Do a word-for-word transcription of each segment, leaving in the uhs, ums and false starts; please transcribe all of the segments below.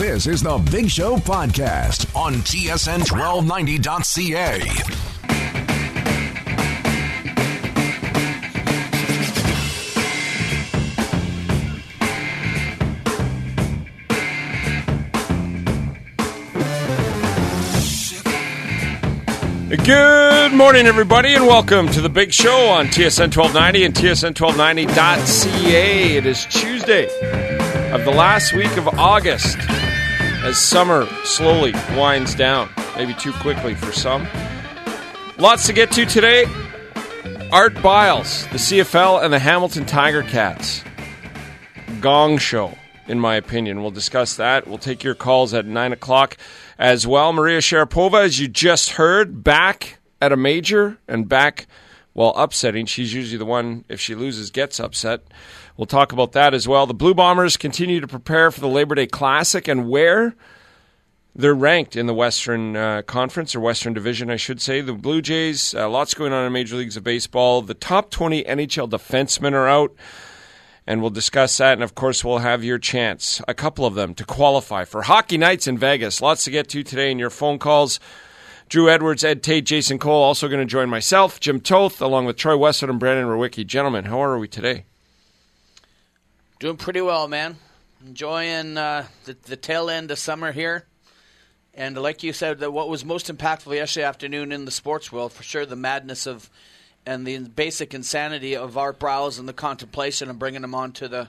This is the Big Show podcast on T S N twelve ninety dot C A. Good morning, everybody, and welcome to the Big Show on T S N twelve ninety and T S N twelve ninety dot C A. It is Tuesday of the last week of August as summer slowly winds down, maybe too quickly for some. Lots to get to today. Art Briles, the C F L, and the Hamilton Tiger Cats. Gong show, in my opinion. We'll discuss that. We'll take your calls at nine o'clock as well. Maria Sharapova, as you just heard, back at a major and back while upsetting. She's usually the one, if she loses, gets upset. We'll talk about that as well. The Blue Bombers continue to prepare for the Labor Day Classic and where they're ranked in the Western uh, Conference, or Western Division, I should say. The Blue Jays, uh, lots going on in Major Leagues of Baseball. The top twenty N H L defensemen are out, and we'll discuss that. And, of course, we'll have your chance, a couple of them, to qualify for Hockey Nights in Vegas. Lots to get to today in your phone calls. Drew Edwards, Ed Tate, Jason Cole, also going to join myself, Jim Toth, along with Troy Westwood and Brandon Rowicki. Gentlemen, how are we today? Doing pretty well, man. Enjoying uh, the, the tail end of summer here. And like you said, that what was most impactful yesterday afternoon in the sports world, for sure, the madness of and the basic insanity of Art Briles and the contemplation of bringing him onto the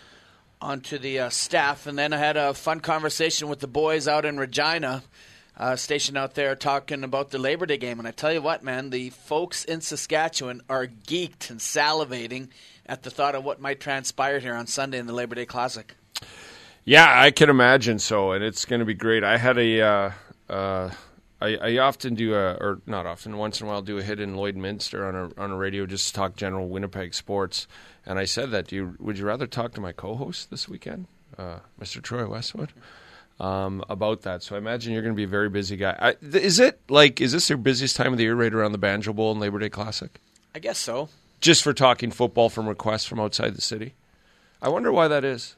onto the uh, staff. And then I had a fun conversation with the boys out in Regina, uh, stationed out there, talking about the Labor Day game. And I tell you what, man, the folks in Saskatchewan are geeked and salivating at the thought of what might transpire here on Sunday in the Labor Day Classic. Yeah, I can imagine so, and it's going to be great. I had a, uh, uh, I, I often do a, or not often, once in a while do a hit in Lloydminster on a on a radio just to talk general Winnipeg sports, and I said that, do you, would you rather talk to my co-host this weekend, uh, Mister Troy Westwood, um, about that? So I imagine you're going to be a very busy guy. I, is it, like, is this your busiest time of the year right around the Banjo Bowl and Labor Day Classic? I guess so. Just for talking football from requests from outside the city? I wonder why that is.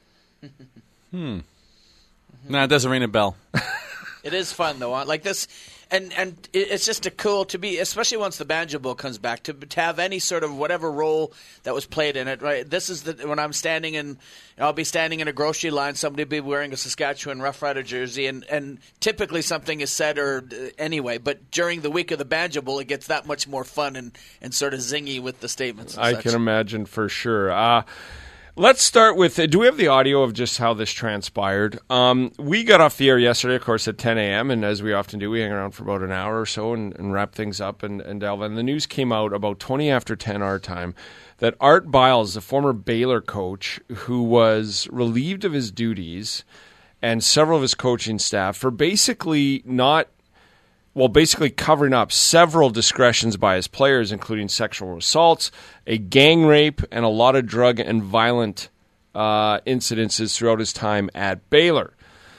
Hmm. No, it doesn't ring a bell. It is fun, though. Like this, and and it's just a cool to be, especially once the Banjo Bowl comes back, to, to have any sort of whatever role that was played in it. Right. This is the when I'm standing in, I'll be standing in a grocery line. Somebody will be wearing a Saskatchewan Rough Rider jersey, and, and typically something is said or uh, anyway. But during the week of the Banjo Bowl, it gets that much more fun and, and sort of zingy with the statements. And I such. can imagine for sure. Uh, Let's start with, do we have the audio of just how this transpired? Um, we got off the air yesterday, of course, at ten a.m., and as we often do, we hang around for about an hour or so and, and wrap things up and, and delve. And the news came out about twenty after ten our time that Art Briles, the former Baylor coach, who was relieved of his duties, and several of his coaching staff for basically not Well, basically covering up several discretions by his players, including sexual assaults, a gang rape, and a lot of drug and violent uh, incidences throughout his time at Baylor.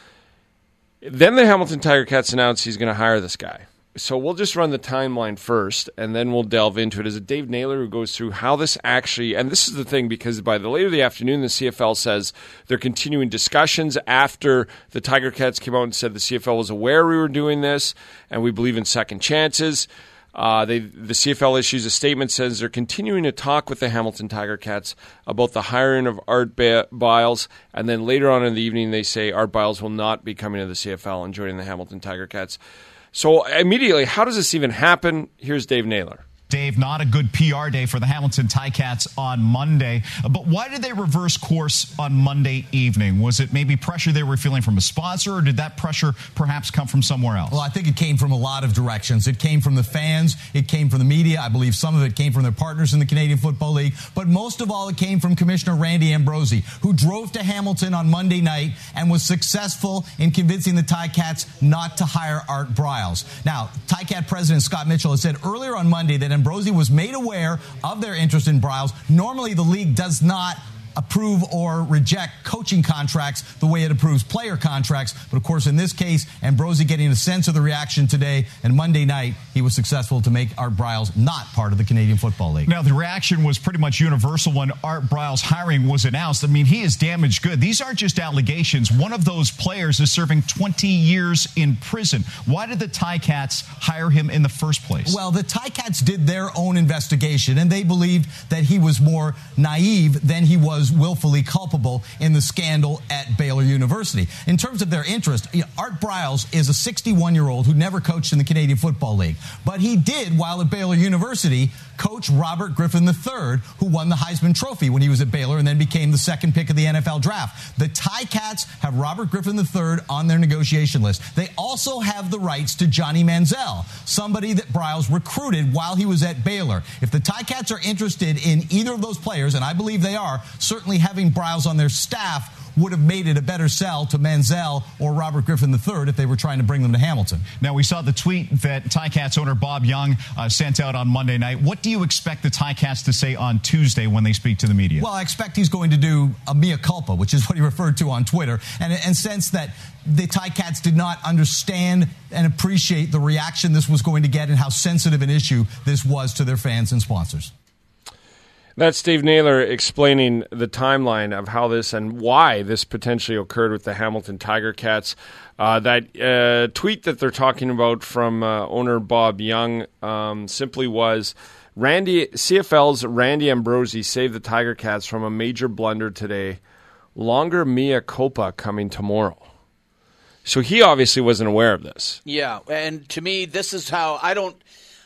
Then the Hamilton Tiger Cats announced he's going to hire this guy. So we'll just run the timeline first, and then we'll delve into it. Is it Dave Naylor who goes through how this actually, and this is the thing, because by the later of the afternoon, the C F L says they're continuing discussions after the Tiger Cats came out and said the C F L was aware we were doing this, and we believe in second chances. Uh, they, the C F L issues a statement, says they're continuing to talk with the Hamilton Tiger Cats about the hiring of Art Briles, and then later on in the evening, they say Art Briles will not be coming to the C F L and joining the Hamilton Tiger Cats. So immediately, how does this even happen? Here's Dave Naylor. Dave, not a good P R day for the Hamilton Ticats on Monday. But why did they reverse course on Monday evening? Was it maybe pressure they were feeling from a sponsor, or did that pressure perhaps come from somewhere else? Well, I think it came from a lot of directions. It came from the fans. It came from the media. I believe some of it came from their partners in the Canadian Football League. But most of all, it came from Commissioner Randy Ambrosie, who drove to Hamilton on Monday night and was successful in convincing the Ticats not to hire Art Briles. Now, Ticat President Scott Mitchell has said earlier on Monday that Ambrosie was made aware of their interest in Briles. Normally, the league does not approve or reject coaching contracts the way it approves player contracts. But, of course, in this case, Ambrosie getting a sense of the reaction today, and Monday night he was successful to make Art Briles not part of the Canadian Football League. Now, the reaction was pretty much universal when Art Briles' hiring was announced. I mean, he is damaged good. These aren't just allegations. One of those players is serving twenty years in prison. Why did the Ticats hire him in the first place? Well, the Ticats did their own investigation, and they believed that he was more naive than he was willfully culpable in the scandal at Baylor University. In terms of their interest, you know, Art Briles is a sixty-one-year-old who never coached in the Canadian Football League. But he did, while at Baylor University, coach Robert Griffin the third, who won the Heisman Trophy when he was at Baylor and then became the second pick of the N F L draft. The Ticats have Robert Griffin the third on their negotiation list. They also have the rights to Johnny Manziel, somebody that Briles recruited while he was at Baylor. If the Ticats are interested in either of those players, and I believe they are, certainly having Briles on their staff would have made it a better sell to Manziel or Robert Griffin the third if they were trying to bring them to Hamilton. Now, we saw the tweet that Ticats owner Bob Young uh, sent out on Monday night. What do you expect the Ticats to say on Tuesday when they speak to the media? Well, I expect he's going to do a mea culpa, which is what he referred to on Twitter, and, and sense that the Ticats did not understand and appreciate the reaction this was going to get and how sensitive an issue this was to their fans and sponsors. That's Steve Naylor explaining the timeline of how this and why this potentially occurred with the Hamilton Tiger Cats. Uh, that uh, tweet that they're talking about from uh, owner Bob Young um, simply was, Randy C F L's Randy Ambrosie saved the Tiger Cats from a major blunder today. Longer mea culpa coming tomorrow. So he obviously wasn't aware of this. Yeah, and to me, this is how I don't,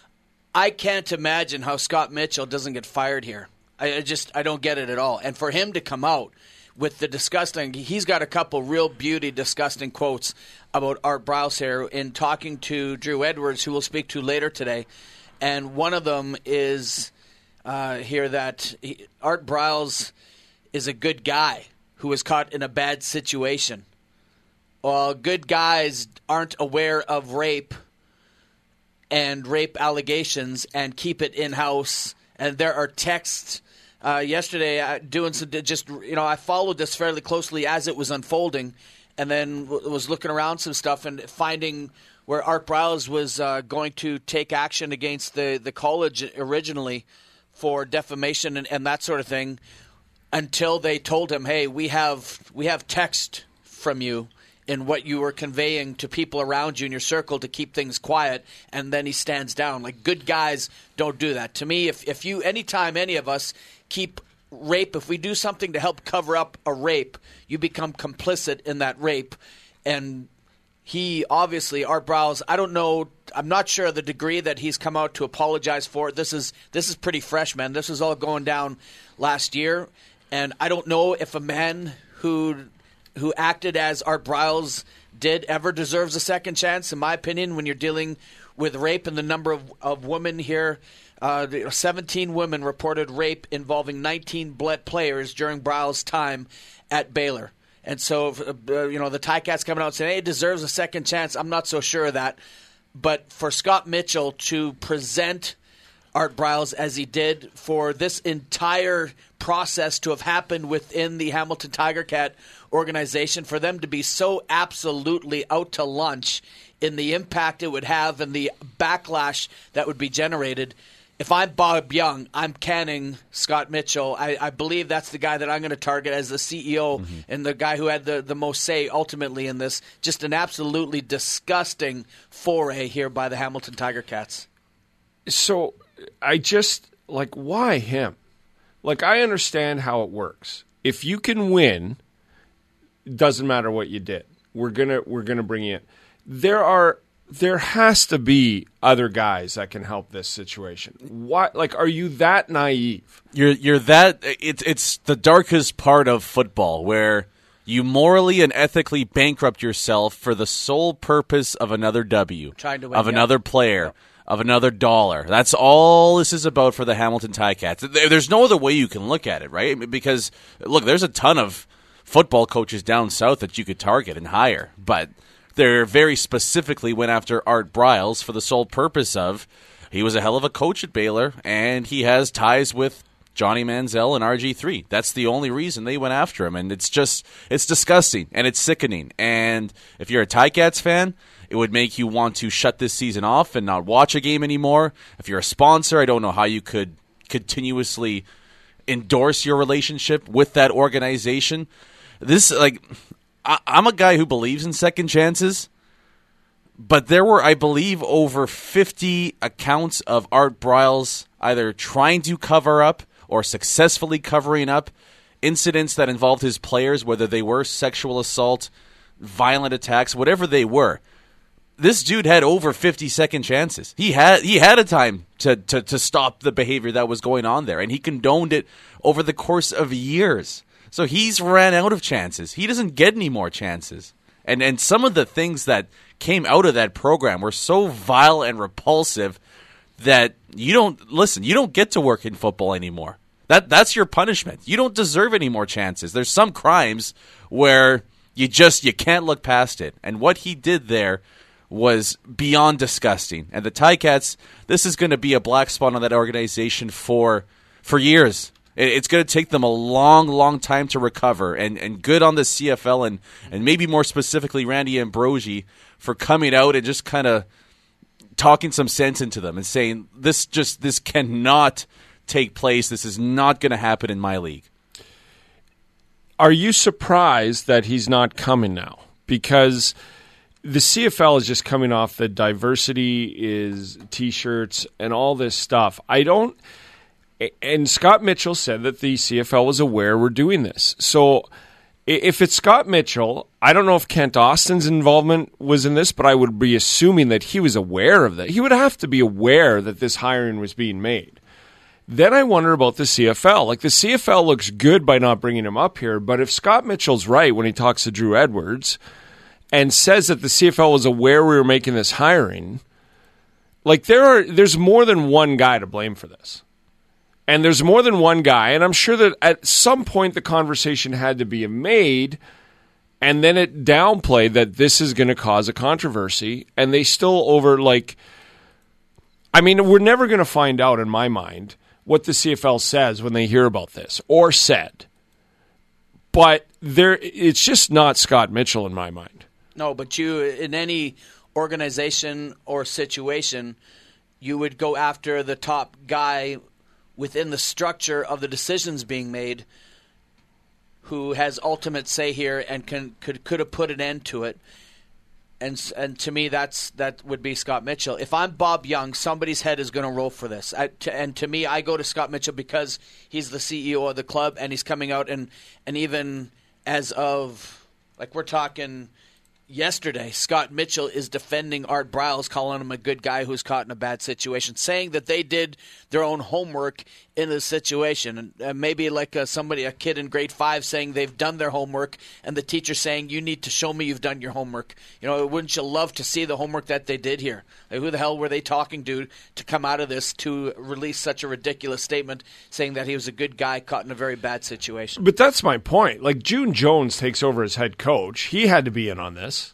I can't imagine how Scott Mitchell doesn't get fired here. I just, I don't get it at all. And for him to come out with the disgusting, he's got a couple real beauty disgusting quotes about Art Briles here in talking to Drew Edwards, who we'll speak to later today. And one of them is uh, here that he, Art Briles is a good guy who was caught in a bad situation. Well, good guys aren't aware of rape and rape allegations and keep it in-house. And there are texts uh, yesterday uh, doing some just, you know, I followed this fairly closely as it was unfolding and then w- was looking around some stuff and finding where Art Briles was uh, going to take action against the, the college originally for defamation and, and that sort of thing until they told him, hey, we have we have text from you in what you were conveying to people around you in your circle to keep things quiet, and then he stands down. Like, good guys don't do that. To me, if, if you, anytime any of us keep rape, if we do something to help cover up a rape, you become complicit in that rape. And he obviously, Art Briles, I don't know, I'm not sure the degree that he's come out to apologize for it. This is, this is pretty fresh, man. This was all going down last year, and I don't know if a man who who acted as Art Briles did ever deserves a second chance, in my opinion, when you're dealing with rape and the number of, of women here. Uh, seventeen women reported rape involving nineteen Bled players during Briles' time at Baylor. And so, uh, you know, the Ticats coming out saying, hey, it deserves a second chance. I'm not so sure of that. But for Scott Mitchell to present Art Briles as he did, for this entire process to have happened within the Hamilton Tiger Cat organization, for them to be so absolutely out to lunch in the impact it would have and the backlash that would be generated. If I'm Bob Young, I'm canning Scott Mitchell. I, I believe that's the guy that I'm going to target as the C E O mm-hmm. and the guy who had the, the most say ultimately in this. Just an absolutely disgusting foray here by the Hamilton Tiger Cats. So I just, like, why him? Like, I understand how it works. If you can win, doesn't matter what you did. We're gonna we're gonna bring you in. There are there has to be other guys that can help this situation. Why? Like, are you that naive? You're you're that. It's it's the darkest part of football where you morally and ethically bankrupt yourself for the sole purpose of another W, Trying to win, of yeah. another player. Yep. Of another dollar. That's all this is about for the Hamilton Ticats. There's no other way you can look at it, right? Because, look, there's a ton of football coaches down south that you could target and hire, but they very specifically went after Art Briles for the sole purpose of he was a hell of a coach at Baylor, and he has ties with Johnny Manziel and R G three. That's the only reason they went after him, and it's just it's disgusting and it's sickening. And if you're a Ticats fan, it would make you want to shut this season off and not watch a game anymore. If you're a sponsor, I don't know how you could continuously endorse your relationship with that organization. This, like, I, I'm a guy who believes in second chances, but there were, I believe, over fifty accounts of Art Briles either trying to cover up or successfully covering up incidents that involved his players, whether they were sexual assault, violent attacks, whatever they were. This dude had over fifty second chances. He had he had a time to, to, to stop the behavior that was going on there, and he condoned it over the course of years. So he's ran out of chances. He doesn't get any more chances. And and some of the things that came out of that program were so vile and repulsive that you don't listen, you don't get to work in football anymore. That that's your punishment. You don't deserve any more chances. There's some crimes where you just you can't look past it. And what he did there was beyond disgusting. And the Ticats, this is going to be a black spot on that organization for for years. It, it's going to take them a long, long time to recover. And, and good on the C F L and, and maybe more specifically Randy Ambrosie for coming out and just kind of talking some sense into them and saying, this just this cannot take place. This is not going to happen in my league. Are you surprised that he's not coming now? Because the C F L is just coming off the diversity is T-shirts and all this stuff. I don't – and Scott Mitchell said that the C F L was aware we're doing this. So if it's Scott Mitchell, I don't know if Kent Austin's involvement was in this, but I would be assuming that he was aware of that. He would have to be aware that this hiring was being made. Then I wonder about the C F L. Like, the C F L looks good by not bringing him up here, but if Scott Mitchell's right when he talks to Drew Edwards – and says that the C F L was aware we were making this hiring, like there are, there's more than one guy to blame for this. And there's more than one guy, and I'm sure that at some point the conversation had to be made, and then it downplayed that this is going to cause a controversy, and they still over, like, I mean, we're never going to find out, in my mind, what the C F L says when they hear about this, or said. But there, it's just not Scott Mitchell in my mind. No, but you, in any organization or situation, you would go after the top guy within the structure of the decisions being made who has ultimate say here and can could could have put an end to it. And and to me, that's that would be Scott Mitchell. If I'm Bob Young, somebody's head is going to roll for this. I, to, and to me, I go to Scott Mitchell because he's the C E O of the club, and he's coming out and and even as of, like, we're talking yesterday, Scott Mitchell is defending Art Briles, calling him a good guy who's caught in a bad situation, saying that they did their own homework in the situation. And uh, maybe like uh, somebody, a kid in grade five saying they've done their homework, and the teacher saying, you need to show me you've done your homework. You know, wouldn't you love to see the homework that they did here? Like, who the hell were they talking to to come out of this to release such a ridiculous statement saying that he was a good guy caught in a very bad situation? But that's my point. Like, June Jones takes over as head coach. He had to be in on this.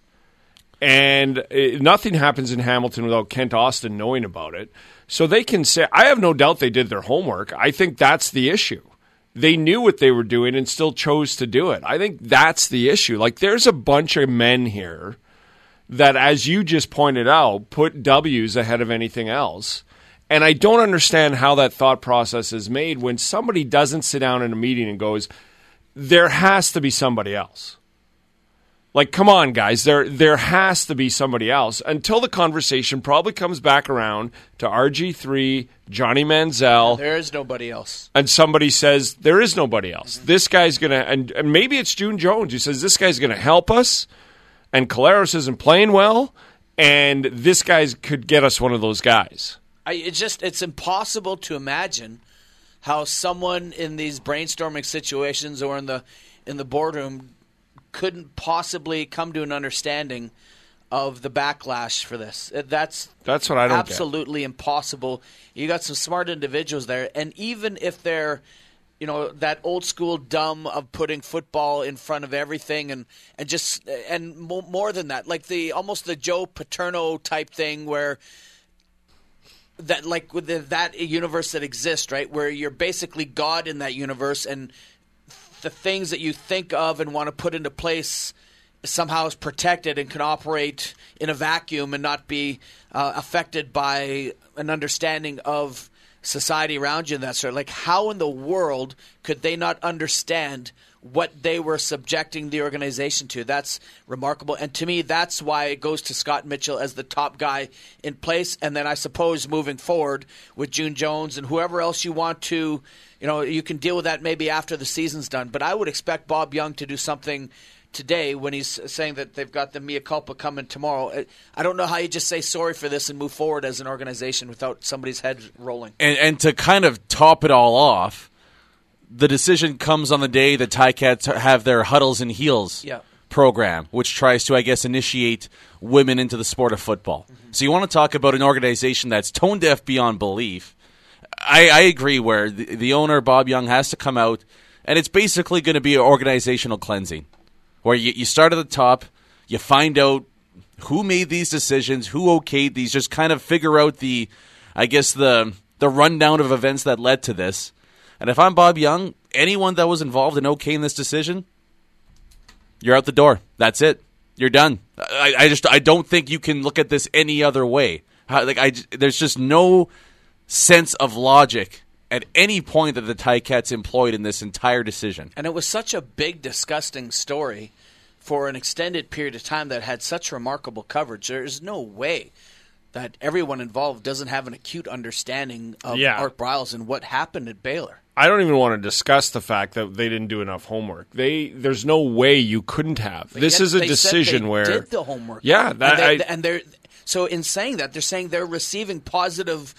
And it, nothing happens in Hamilton without Kent Austin knowing about it. So they can say, I have no doubt they did their homework. I think that's the issue. They knew what they were doing and still chose to do it. I think that's the issue. Like, there's a bunch of men here that, as you just pointed out, put W's ahead of anything else. And I don't understand how that thought process is made when somebody doesn't sit down in a meeting and goes, there has to be somebody else. Like, come on, guys, there there has to be somebody else until the conversation probably comes back around to R G three, Johnny Manziel. There is nobody else. And somebody says, there is nobody else. Mm-hmm. This guy's going to, and, and maybe it's June Jones who says, this guy's going to help us, and Collaros isn't playing well, and this guy could get us one of those guys. I, it's just, it's impossible to imagine how someone in these brainstorming situations or in the in the boardroom couldn't possibly come to an understanding of the backlash for this. That's that's what I don't absolutely get. Impossible. You got some smart individuals there, and even if they're, you know, that old school dumb of putting football in front of everything, and and just and more than that, like the almost the Joe Paterno type thing where that like with the, that universe that exists, right, where you're basically God in that universe, and the things that you think of and want to put into place somehow is protected and can operate in a vacuum and not be uh, affected by an understanding of society around you and that sort of, like, how in the world could they not understand what they were subjecting the organization to? That's remarkable. And to me, that's why it goes to Scott Mitchell as the top guy in place. And then I suppose moving forward with June Jones and whoever else you want to, you know, you can deal with that maybe after the season's done. But I would expect Bob Young to do something today when he's saying that they've got the mea culpa coming tomorrow. I don't know how you just say sorry for this and move forward as an organization without somebody's head rolling. And, and to kind of top it all off, the decision comes on the day that Ticats have their Huddles and Heels yeah. program, which tries to, I guess, initiate women into the sport of football. Mm-hmm. So you want to talk about an organization that's tone deaf beyond belief. I, I agree where the, the owner, Bob Young, has to come out, and it's basically going to be an organizational cleansing, where you, you start at the top, you find out who made these decisions, who okayed these, just kind of figure out the, I guess, the the rundown of events that led to this. And if I'm Bob Young, anyone that was involved in okaying this decision, you're out the door. That's it. You're done. I, I just I don't think you can look at this any other way. How, like I, there's just no sense of logic at any point that the Ticats employed in this entire decision. And it was such a big, disgusting story for an extended period of time that had such remarkable coverage. There's no way that everyone involved doesn't have an acute understanding of yeah. Art Briles and what happened at Baylor. I don't even want to discuss the fact that they didn't do enough homework. They There's no way you couldn't have. But this yet is a they decision said they where did the homework. Yeah, that, and, they, I, and they're so in saying that they're saying they're receiving positive.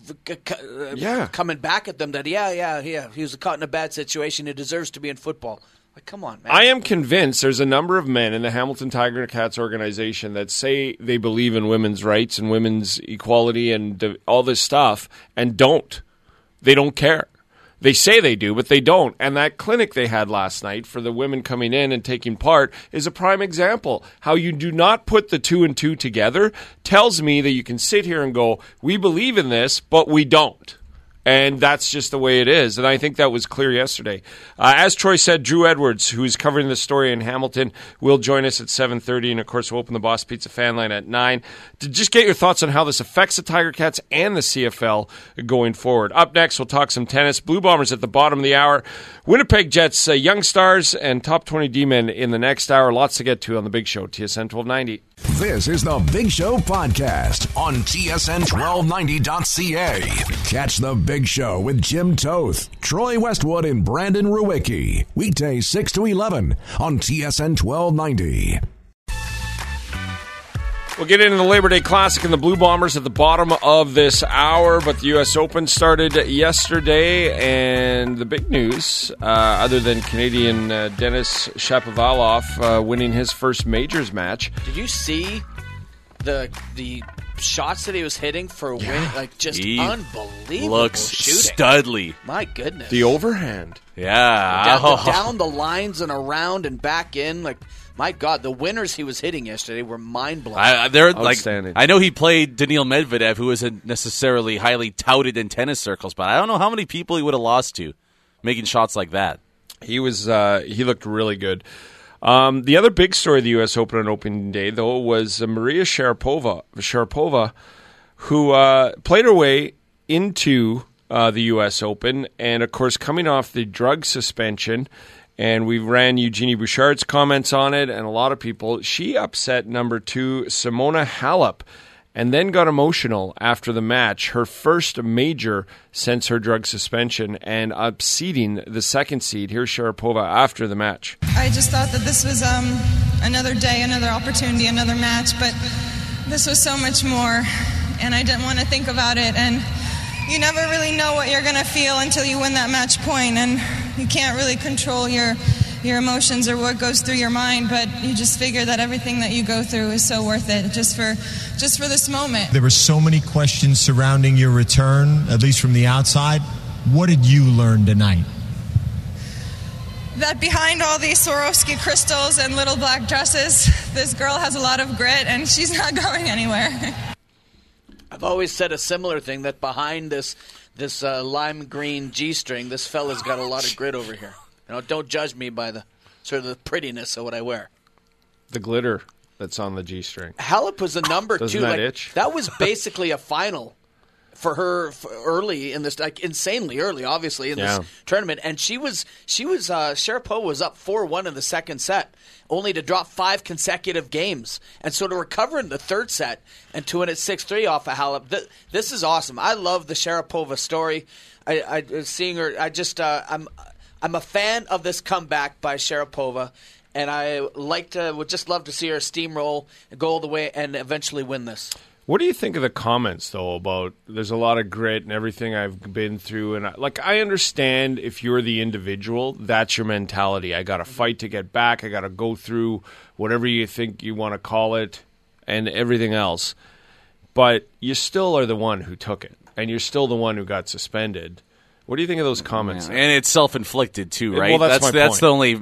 Uh, yeah. coming back at them that yeah, yeah, yeah, he was caught in a bad situation. He deserves to be in football. Like, come on, man. I am convinced there's a number of men in the Hamilton Tiger Cats organization that say they believe in women's rights and women's equality and all this stuff and don't. They don't care. They say they do, but they don't. And that clinic they had last night for the women coming in and taking part is a prime example. How you do not put the two and two together tells me that you can sit here and go, we believe in this, but we don't. And that's just the way it is. And I think that was clear yesterday. Uh, as Troy said, Drew Edwards, who's covering the story in Hamilton, will join us at seven thirty. And, of course, we'll open the Boss Pizza fan line at nine to just get your thoughts on how this affects the Tiger Cats and the C F L going forward. Up next, we'll talk some tennis. Blue Bombers at the bottom of the hour. Winnipeg Jets, uh, young stars, and top twenty D-men in the next hour. Lots to get to on The Big Show, T S N twelve ninety. This is The Big Show podcast on T S N twelve ninety dot C A. Catch The Big Show with Jim Toth, Troy Westwood, and Brandon Ruwicki. Weekdays six to eleven on T S N twelve ninety. We'll get into the Labor Day Classic and the Blue Bombers at the bottom of this hour, but the U S Open started yesterday, and the big news, uh, other than Canadian uh, Denis Shapovalov uh, winning his first majors match. Did you see the the shots that he was hitting for yeah. winning? Like, just he unbelievable looks shooting. studly. My goodness. The overhand. Yeah. Down, oh. the, down the lines and around and back in, like... My God, the winners he was hitting yesterday were mind-blowing. I, they're like, Outstanding. I know he played Daniil Medvedev, who isn't necessarily highly touted in tennis circles, but I don't know how many people he would have lost to making shots like that. He was uh, he looked really good. Um, the other big story of the U S Open on opening day, though, was uh, Maria Sharapova, Sharapova, who uh, played her way into uh, the U S Open, and of course, coming off the drug suspension. And we ran Eugenie Bouchard's comments on it, and a lot of people. She upset number two, Simona Halep, and then got emotional after the match, her first major since her drug suspension, and upseeding the second seed. Here's Sharapova after the match. I just thought that this was um, another day, another opportunity, another match, but this was so much more, and I didn't want to think about it, and you never really know what you're going to feel until you win that match point, and you can't really control your your emotions or what goes through your mind, but you just figure that everything that you go through is so worth it just for just for this moment. There were so many questions surrounding your return, at least from the outside. What did you learn tonight? That behind all these Swarovski crystals and little black dresses, this girl has a lot of grit, and she's not going anywhere. I've always said a similar thing, that behind this this uh, lime green G-string, this fella's got a lot of grit over here. You know, don't judge me by the sort of the prettiness of what I wear. The glitter that's on the G-string. Halep was a number Doesn't two. that Like, itch? that was basically a final for her for early in this, like insanely early, obviously in Yeah. this tournament. And she was she was uh, Sharapova was up four one in the second set, only to drop five consecutive games, and so to recover in the third set and to win it six three off of Halep. Th- this is awesome. I love the Sharapova story. I, I seeing her. I just uh, I'm I'm a fan of this comeback by Sharapova. And I like to would just love to see her steamroll, go all the way, and eventually win this. What do you think of the comments, though, about there's a lot of grit and everything I've been through? And I, like, I understand if you're the individual, that's your mentality. I got to fight to get back. I got to go through whatever you think you want to call it and everything else. But you still are the one who took it, and you're still the one who got suspended. What do you think of those comments? Yeah. And it's self-inflicted, too, right? Well, that's that's, my that's point. the only...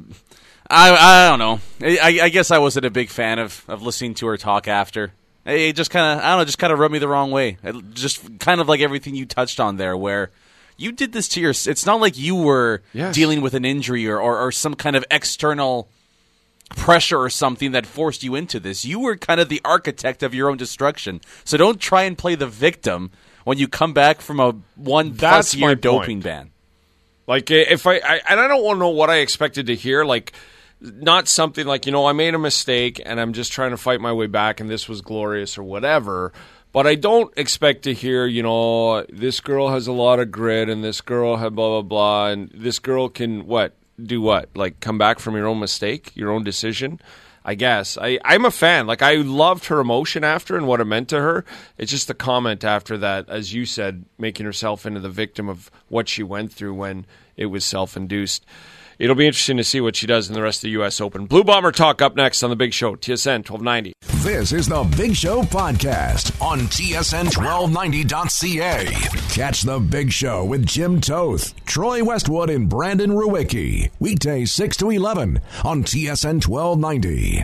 I I don't know. I, I guess I wasn't a big fan of, of listening to her talk after. It just kind of, I don't know, just kind of rubbed me the wrong way. It just kind of like everything you touched on there, where you did this to your... It's not like you were Yes. dealing with an injury or, or, or some kind of external pressure or something that forced you into this. You were kind of the architect of your own destruction. So don't try and play the victim when you come back from a one-plus That's my year doping point. ban. Like, if I, I and I don't want to know what I expected to hear, like, not something like, you know, I made a mistake and I'm just trying to fight my way back and this was glorious or whatever. But I don't expect to hear, you know, this girl has a lot of grit and this girl had blah, blah, blah. And this girl can, what, do what? Like, come back from your own mistake, your own decision? I guess. I, I'm a fan. Like, I loved her emotion after and what it meant to her. It's just the comment after that, as you said, making herself into the victim of what she went through when it was self-induced. It'll be interesting to see what she does in the rest of the U S Open. Blue Bomber Talk up next on The Big Show, T S N twelve ninety. This is The Big Show Podcast on T S N twelve ninety dot C A. Catch The Big Show with Jim Toth, Troy Westwood, and Brandon Ruwicki. Weekdays six to eleven on T S N twelve ninety.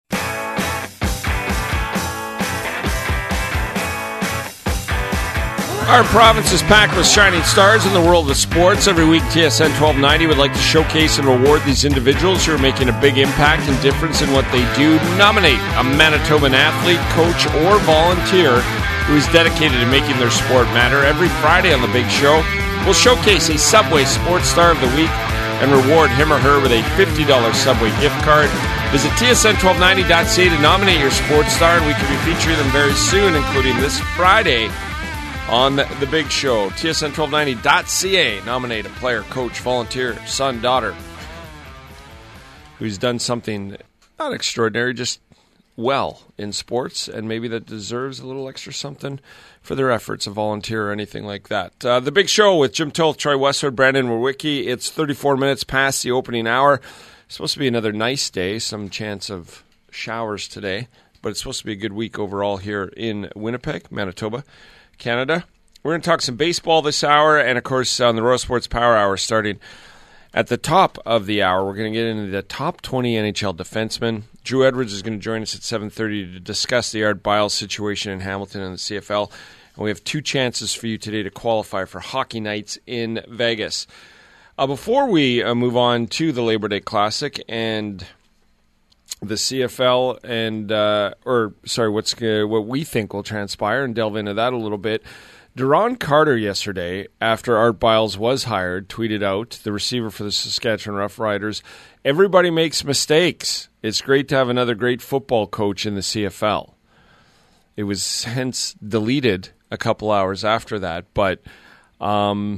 Our province is packed with shining stars in the world of sports. Every week, T S N twelve ninety would like to showcase and reward these individuals who are making a big impact and difference in what they do. Nominate a Manitoban athlete, coach, or volunteer who is dedicated to making their sport matter. Every Friday on The Big Show, we'll showcase a Subway Sports Star of the Week and reward him or her with a fifty dollars Subway gift card. Visit T S N twelve ninety dot C A to nominate your sports star, and we could be featuring them very soon, including this Friday on The Big Show. T S N twelve ninety dot C A. Nominate a player, coach, volunteer, son, daughter who's done something not extraordinary, just well in sports, and maybe that deserves a little extra something for their efforts, a volunteer or anything like that. Uh, the Big Show with Jim Toth, Troy Westwood, Brandon Wawicki. It's thirty-four minutes past the opening hour. It's supposed to be another nice day, some chance of showers today, but it's supposed to be a good week overall here in Winnipeg, Manitoba, Canada. We're going to talk some baseball this hour, and of course on the Royal Sports Power Hour starting at the top of the hour, we're going to get into the top twenty N H L defensemen. Drew Edwards is going to join us at seven thirty to discuss the Art Biles situation in Hamilton and the C F L. And we have two chances for you today to qualify for Hockey Nights in Vegas. Uh, before we uh, move on to the Labor Day Classic and the C F L and, uh, or sorry, what's uh, what we think will transpire and delve into that a little bit. Duron Carter yesterday, after Art Biles was hired, tweeted out, the receiver for the Saskatchewan Roughriders, everybody makes mistakes. It's great to have another great football coach in the C F L. It was hence deleted a couple hours after that, but um,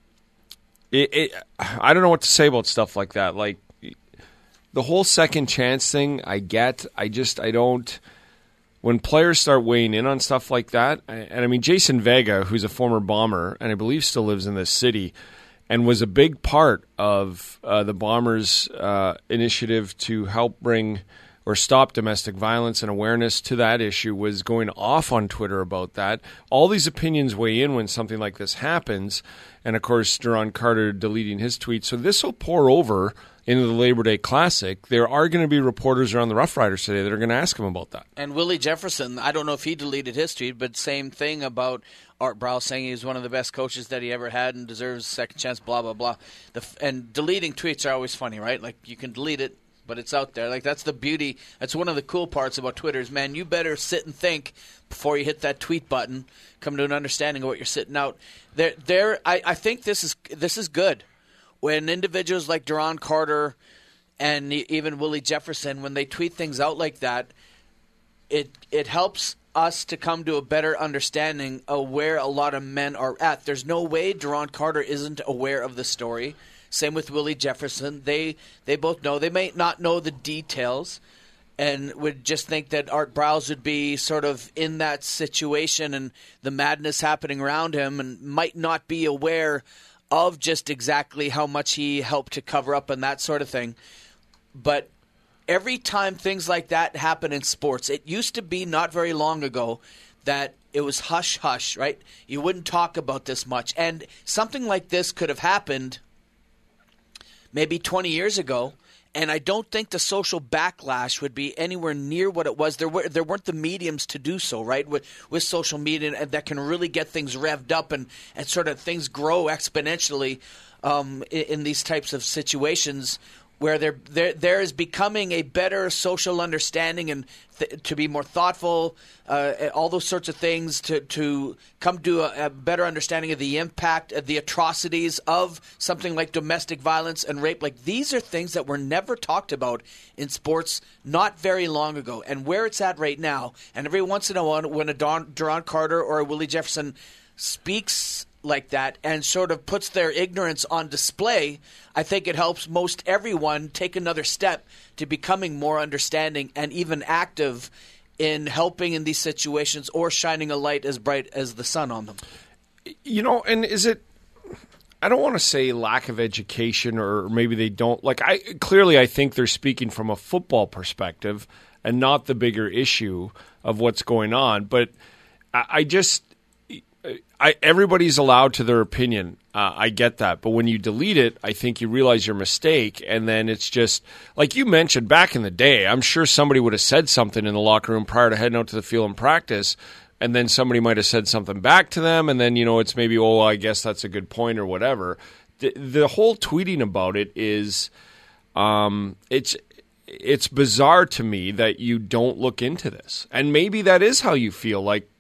it, it, I don't know what to say about stuff like that. Like, the whole second chance thing, I get. I just, I don't... When players start weighing in on stuff like that, and I mean, Jason Vega, who's a former Bomber, and I believe still lives in this city, and was a big part of uh, the Bombers' uh, initiative to help bring or stop domestic violence and awareness to that issue, was going off on Twitter about that. All these opinions weigh in when something like this happens, and of course, Duron Carter deleting his tweet. So this will pour over into the Labor Day Classic, there are going to be reporters around the Rough Riders today that are going to ask him about that. And Willie Jefferson, I don't know if he deleted his tweet, but same thing about Art Briles saying he's one of the best coaches that he ever had and deserves a second chance, blah, blah, blah. The, and deleting tweets are always funny, right? Like, you can delete it, but it's out there. Like, that's the beauty. That's one of the cool parts about Twitter is, man, you better sit and think before you hit that tweet button, come to an understanding of what you're sitting out. There, there. I, I think this is this is good. When individuals like Duron Carter and even Willie Jefferson, when they tweet things out like that, it it helps us to come to a better understanding of where a lot of men are at. There's no way Duron Carter isn't aware of the story. Same with Willie Jefferson. They they both know. They may not know the details and would just think that Art Briles would be sort of in that situation and the madness happening around him and might not be aware of just exactly how much he helped to cover up and that sort of thing. But every time things like that happen in sports, it used to be not very long ago that it was hush-hush, right? You wouldn't talk about this much. And something like this could have happened maybe twenty years ago, and I don't think the social backlash would be anywhere near what it was. There were there weren't the mediums to do so, right? With with social media that can really get things revved up and, and sort of things grow exponentially um, in, in these types of situations where there there there is becoming a better social understanding and th- to be more thoughtful, uh, all those sorts of things to to come to a, a better understanding of the impact of the atrocities of something like domestic violence and rape. Like, these are things that were never talked about in sports not very long ago, and where it's at right now. And every once in a while, when a Don, Duron Carter or a Willie Jefferson speaks like that and sort of puts their ignorance on display, I think it helps most everyone take another step to becoming more understanding and even active in helping in these situations or shining a light as bright as the sun on them. You know, and is it, I don't want to say lack of education or maybe they don't, like, I clearly I think they're speaking from a football perspective and not the bigger issue of what's going on, but I, I just I, everybody's allowed to their opinion. Uh, I get that. But when you delete it, I think you realize your mistake. And then it's just, like you mentioned, back in the day, I'm sure somebody would have said something in the locker room prior to heading out to the field in practice. And then somebody might have said something back to them. And then, you know, it's maybe, oh, well, I guess that's a good point or whatever. The, the whole tweeting about it is, um, it's, it's bizarre to me that you don't look into this. And maybe that is how you feel. Like,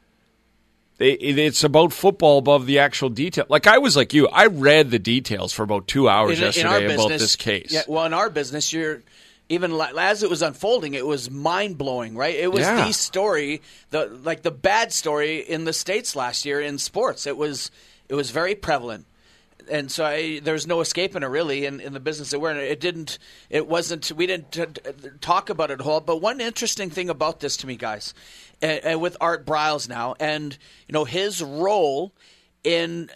it's about football above the actual detail. Like, I was like you. I read the details for about two hours in, yesterday in about business, this case. Yeah, well, in our business, you're even as it was unfolding, it was mind-blowing, right? It was yeah. the story, the like the bad story in the States last year in sports. It was it was very prevalent. And so I, there's no escaping it, really, in, in the business that we're in. It didn't, it wasn't, we didn't t- t- talk about it whole. But one interesting thing about this to me, guys, and, and with Art Briles now, and, you know, his role in,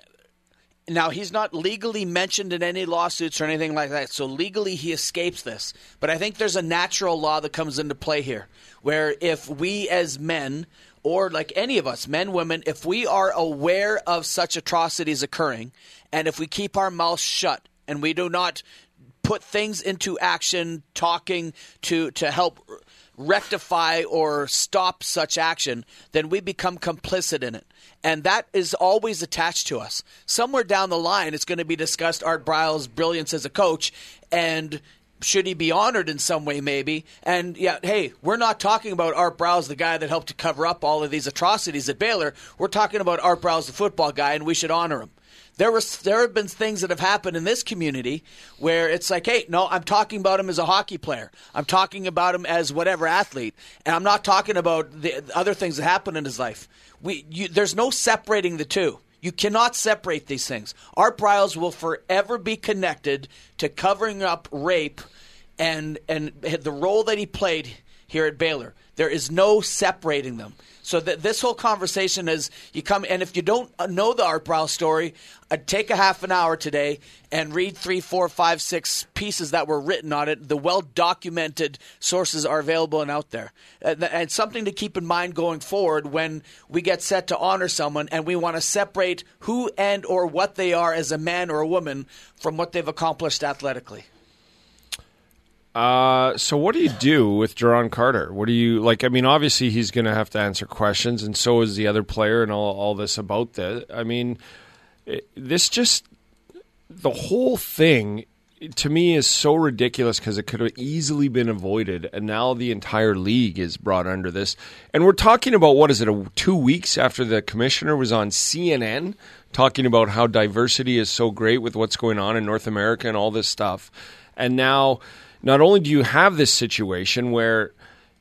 now he's not legally mentioned in any lawsuits or anything like that. So legally he escapes this. But I think there's a natural law that comes into play here, where if we as men, or like any of us, men, women, if we are aware of such atrocities occurring, and if we keep our mouths shut and we do not put things into action, talking to, to help rectify or stop such action, then we become complicit in it. And that is always attached to us. Somewhere down the line, it's going to be discussed Art Briles' brilliance as a coach, and should he be honored in some way, maybe? And, yeah, hey, we're not talking about Art Briles, the guy that helped to cover up all of these atrocities at Baylor. We're talking about Art Briles, the football guy, and we should honor him. There was there have been things that have happened in this community where it's like, hey, no, I'm talking about him as a hockey player. I'm talking about him as whatever athlete. And I'm not talking about the other things that happened in his life. We you, There's no separating the two. You cannot separate these things. Art Briles will forever be connected to covering up rape and and the role that he played here at Baylor. There is no separating them. So that this whole conversation is, you come, and if you don't know the Art Briles story, uh, take a half an hour today and read three, four, five, six pieces that were written on it. The well-documented sources are available and out there. And, and something to keep in mind going forward when we get set to honor someone and we want to separate who and or what they are as a man or a woman from what they've accomplished athletically. Uh, so what do you do with Duron Carter? What do you like? I mean, obviously he's going to have to answer questions, and so is the other player, and all all this about this. I mean, it, this just the whole thing to me is so ridiculous because it could have easily been avoided, and now the entire league is brought under this. And we're talking about what is it? A, two weeks after the commissioner was on C N N talking about how diversity is so great with what's going on in North America and all this stuff, and now. Not only do you have this situation where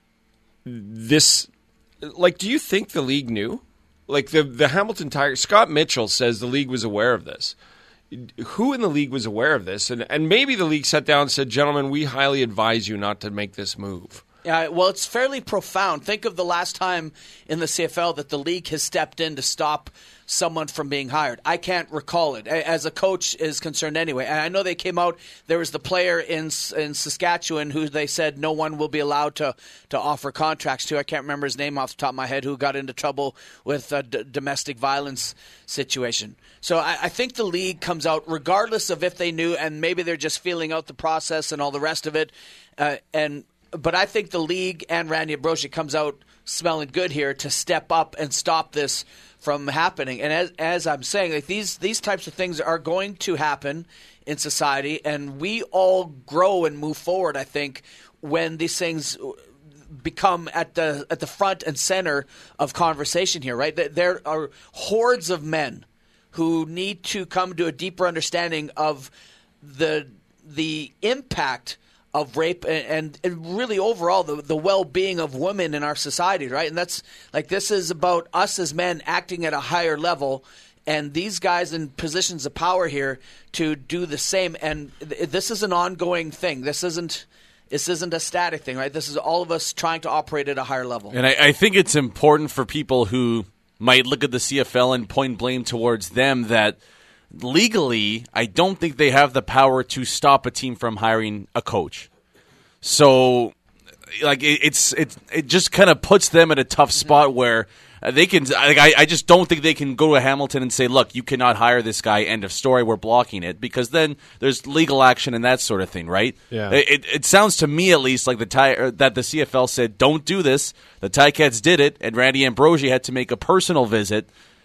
this, like, do you think the league knew? Like, the, the Hamilton Tigers, Scott Mitchell says the league was aware of this. Who in the league was aware of this? And, and maybe the league sat down and said, gentlemen, we highly advise you not to make this move. Yeah, well, it's fairly profound. Think of the last time in the C F L that the league has stepped in to stop someone from being hired. I can't recall it, as a coach is concerned anyway. And I know they came out, there was the player in in Saskatchewan who they said no one will be allowed to, to offer contracts to. I can't remember his name off the top of my head, who got into trouble with a d- domestic violence situation. So I, I think the league comes out, regardless of if they knew, and maybe they're just feeling out the process and all the rest of it. Uh, and But I think the league and Randy Ambrosie comes out smelling good here to step up and stop this from happening. And as as I'm saying, like these these types of things are going to happen in society, and we all grow and move forward, I think, when these things become at the at the front and center of conversation here, right? There are hordes of men who need to come to a deeper understanding of the the impact of rape and, and really overall the, the well-being of women in our society, right? And that's like this is about us as men acting at a higher level, and these guys in positions of power here to do the same. And th- this is an ongoing thing. This isn't this isn't a static thing, right? This is all of us trying to operate at a higher level. And I, I think it's important for people who might look at the C F L and point blame towards them that legally, I don't think they have the power to stop a team from hiring a coach. So, like, it, it's it it just kind of puts them at a tough spot where they can. Like, I I just don't think they can go to Hamilton and say, "Look, you cannot hire this guy." End of story. We're blocking it, because then there's legal action and that sort of thing, right? Yeah. It it, it sounds to me at least like the tie, that the C F L said, "Don't do this." The Ticats did it, and Randy Ambrosie had to make a personal visit,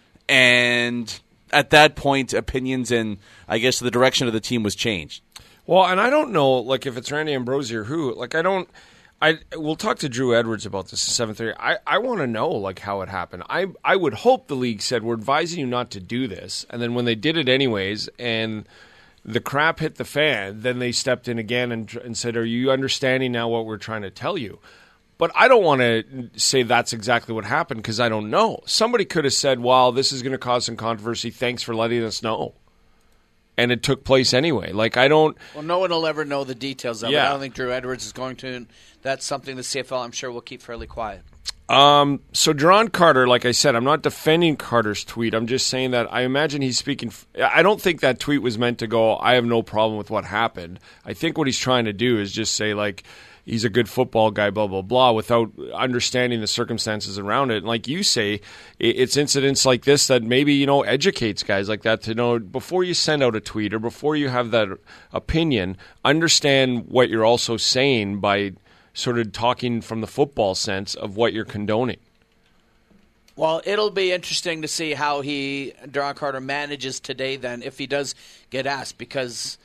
and at that point, opinions and, I guess, the direction of the team was changed. Well, and I don't know, like, if it's Randy Ambrosie or who. Like, I don't – I we'll talk to Drew Edwards about this at seven thirty. I, I want to know, like, how it happened. I, I would hope the league said, we're advising you not to do this. And then when they did it anyways and the crap hit the fan, then they stepped in again and, and said, are you understanding now what we're trying to tell you? But I don't want to say that's exactly what happened because I don't know. Somebody could have said, well, this is going to cause some controversy. Thanks for letting us know. And it took place anyway. Like, I don't... Well, no one will ever know the details of yeah. it. I don't think Drew Edwards is going to. And that's something the C F L, I'm sure, will keep fairly quiet. Um, so Duron Carter, like I said, I'm not defending Carter's tweet. I'm just saying that I imagine he's speaking... F- I don't think that tweet was meant to go, I have no problem with what happened. I think what he's trying to do is just say, like... he's a good football guy, blah, blah, blah, without understanding the circumstances around it. And like you say, it's incidents like this that maybe, you know, educates guys like that to know before you send out a tweet or before you have that opinion, understand what you're also saying by sort of talking from the football sense of what you're condoning. Well, it'll be interesting to see how he, Duron Carter, manages today then if he does get asked, because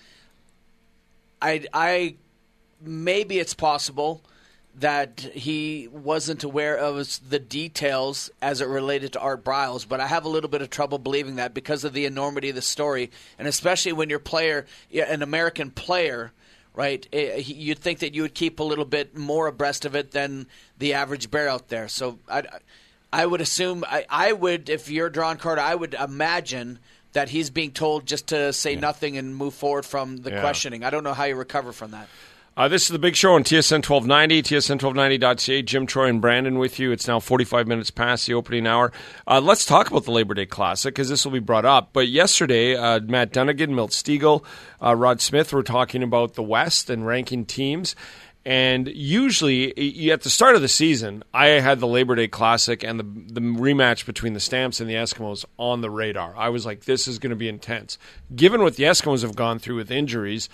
I, I maybe it's possible that he wasn't aware of the details as it related to Art Briles, but I have a little bit of trouble believing that because of the enormity of the story, and especially when you're player, an American player, right? You'd think that you would keep a little bit more abreast of it than the average bear out there. So I, I would assume, I, I would, if you're Duron Carter, I would imagine that he's being told just to say yeah. nothing and move forward from the yeah. questioning. I don't know how you recover from that. Uh, this is The Big Show on T S N twelve ninety, T S N twelve ninety dot C A. Jim, Troy, and Brandon with you. It's now forty-five minutes past the opening hour. Uh, let's talk about the Labor Day Classic because this will be brought up. But yesterday, uh, Matt Dunnigan, Milt Stegall, uh, Rod Smith were talking about the West and ranking teams. And usually, at the start of the season, I had the Labor Day Classic and the the rematch between the Stamps and the Eskimos on the radar. I was like, this is going to be intense. Given what the Eskimos have gone through with injuries,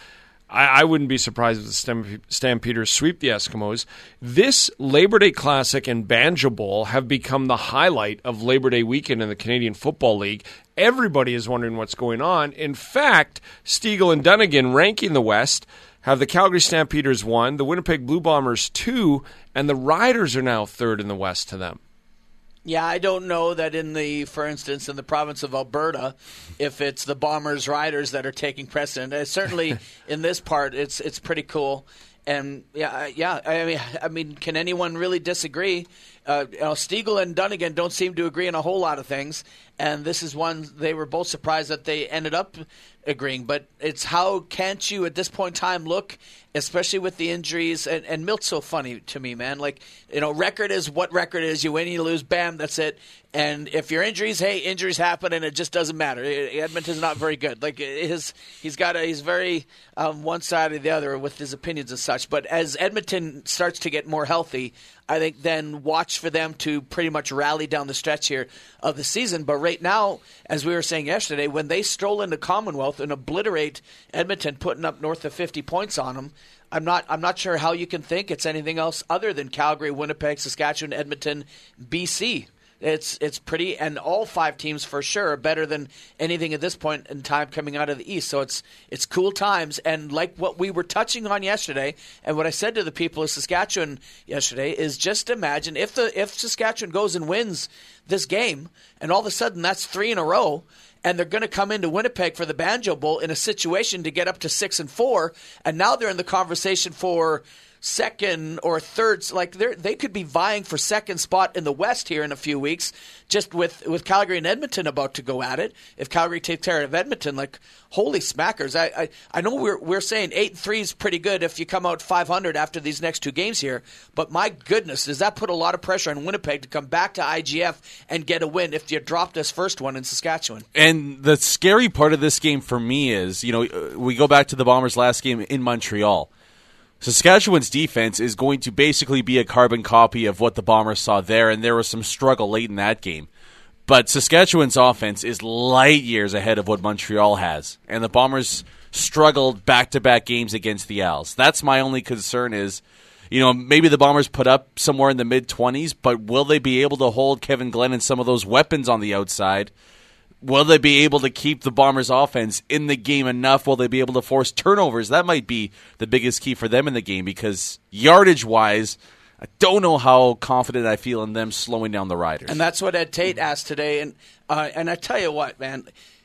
I, I wouldn't be surprised if the Stamp- Stampeders sweep the Eskimos. This Labor Day Classic and Banjo Bowl have become the highlight of Labor Day weekend in the Canadian Football League. Everybody is wondering what's going on. In fact, Stiegel and Dunnigan, ranking the West, have the Calgary Stampeders one, the Winnipeg Blue Bombers two, and the Riders are now third in the West to them. Yeah, I don't know that in the, for instance, in the province of Alberta, if it's the Bombers Riders that are taking precedent. Uh, certainly, in this part, it's it's pretty cool. And yeah, yeah. I mean, I mean, can anyone really disagree? Uh, you know, Stiegel and Dunnigan don't seem to agree on a whole lot of things, and this is one they were both surprised that they ended up agreeing. But it's how can't you at this point in time look, especially with the injuries, and, and Milt's so funny to me, man. Like, you know, record is what record is. You win, you lose, bam, that's it. And if your injuries, hey, injuries happen, and it just doesn't matter. Edmonton's not very good. Like his, he's got a, he's very um, one side or the other with his opinions and such. But as Edmonton starts to get more healthy, I think then watch for them to pretty much rally down the stretch here of the season. But right now, as we were saying yesterday, when they stroll into Commonwealth and obliterate Edmonton, putting up north of fifty points on them, I'm not I'm not sure how you can think it's anything else other than Calgary, Winnipeg, Saskatchewan, Edmonton, B C. It's it's pretty, and all five teams for sure are better than anything at this point in time coming out of the East. So it's it's cool times, and like what we were touching on yesterday, and what I said to the people of Saskatchewan yesterday is just imagine if the if Saskatchewan goes and wins this game, and all of a sudden that's three in a row, and they're going to come into Winnipeg for the Banjo Bowl in a situation to get up to six and four, and now they're in the conversation for second or third, like they they could be vying for second spot in the West here in a few weeks, just with, with Calgary and Edmonton about to go at it. If Calgary takes care of Edmonton, like holy smackers! I I, I know we're we're saying eight and three is pretty good if you come out five hundred after these next two games here, but my goodness, does that put a lot of pressure on Winnipeg to come back to I G F and get a win if you drop this first one in Saskatchewan? And the scary part of this game for me is, you know, we go back to the Bombers' last game in Montreal. Saskatchewan's defense is going to basically be a carbon copy of what the Bombers saw there, and there was some struggle late in that game. But Saskatchewan's offense is light years ahead of what Montreal has, and the Bombers struggled back-to-back games against the Als. That's my only concern is, you know, maybe the Bombers put up somewhere in the mid-twenties, but will they be able to hold Kevin Glenn and some of those weapons on the outside? Will they be able to keep the Bombers' offense in the game enough? Will they be able to force turnovers? That might be the biggest key for them in the game because yardage-wise, I don't know how confident I feel in them slowing down the Riders. And that's what Ed Tate asked today. And uh, and I tell you what, man,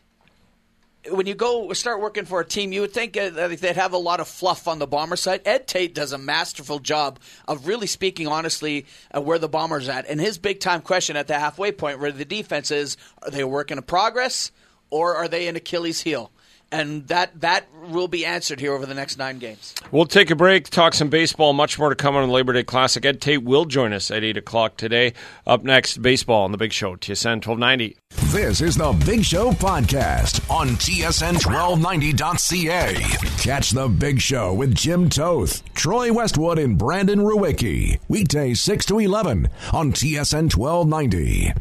when you go start working for a team, you would think uh, they'd have a lot of fluff on the Bomber side. Ed Tate does a masterful job of really speaking honestly uh, where the Bombers at. And his big-time question at the halfway point where the defense is, are they a work in progress or are they an Achilles heel? And that that will be answered here over the next nine games. We'll take a break, talk some baseball, much more to come on the Labor Day Classic. Ed Tate will join us at eight o'clock today. Up next, baseball on The Big Show, T S N twelve ninety. This is The Big Show podcast on T S N twelve ninety dot C A. Catch The Big Show with Jim Toth, Troy Westwood, and Brandon Ruwicki. Weekdays six to eleven on T S N twelve ninety.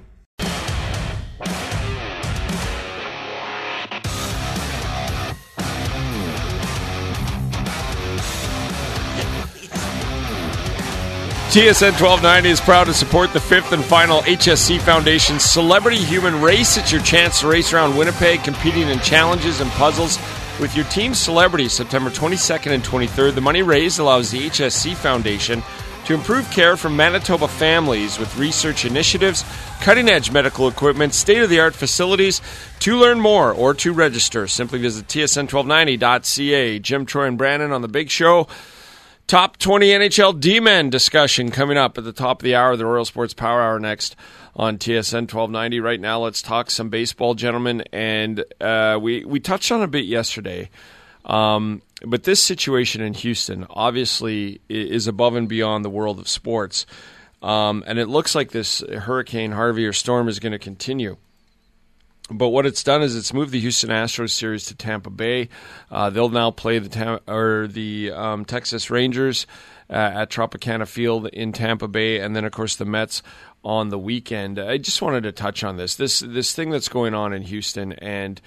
T S N twelve ninety is proud to support the fifth and final H S C Foundation Celebrity Human Race. It's your chance to race around Winnipeg, competing in challenges and puzzles with your team's celebrities. September twenty-second and twenty-third. The money raised allows the H S C Foundation to improve care for Manitoba families with research initiatives, cutting-edge medical equipment, state-of-the-art facilities. To learn more or to register, simply visit T S N twelve ninety dot C A. Jim, Troy, and Brandon on The Big Show. Top twenty N H L D-men discussion coming up at the top of the hour, the Royal Sports Power Hour next on T S N twelve ninety. Right now, let's talk some baseball, gentlemen. And uh, we, we touched on it a bit yesterday. Um, but this situation in Houston obviously is above and beyond the world of sports. Um, and it looks like this Hurricane Harvey or storm is going to continue. But what it's done is it's moved the Houston Astros series to Tampa Bay. Uh, they'll now play the Tam- or the um, Texas Rangers uh, at Tropicana Field in Tampa Bay, and then of course the Mets on the weekend. I just wanted to touch on this this this thing that's going on in Houston, and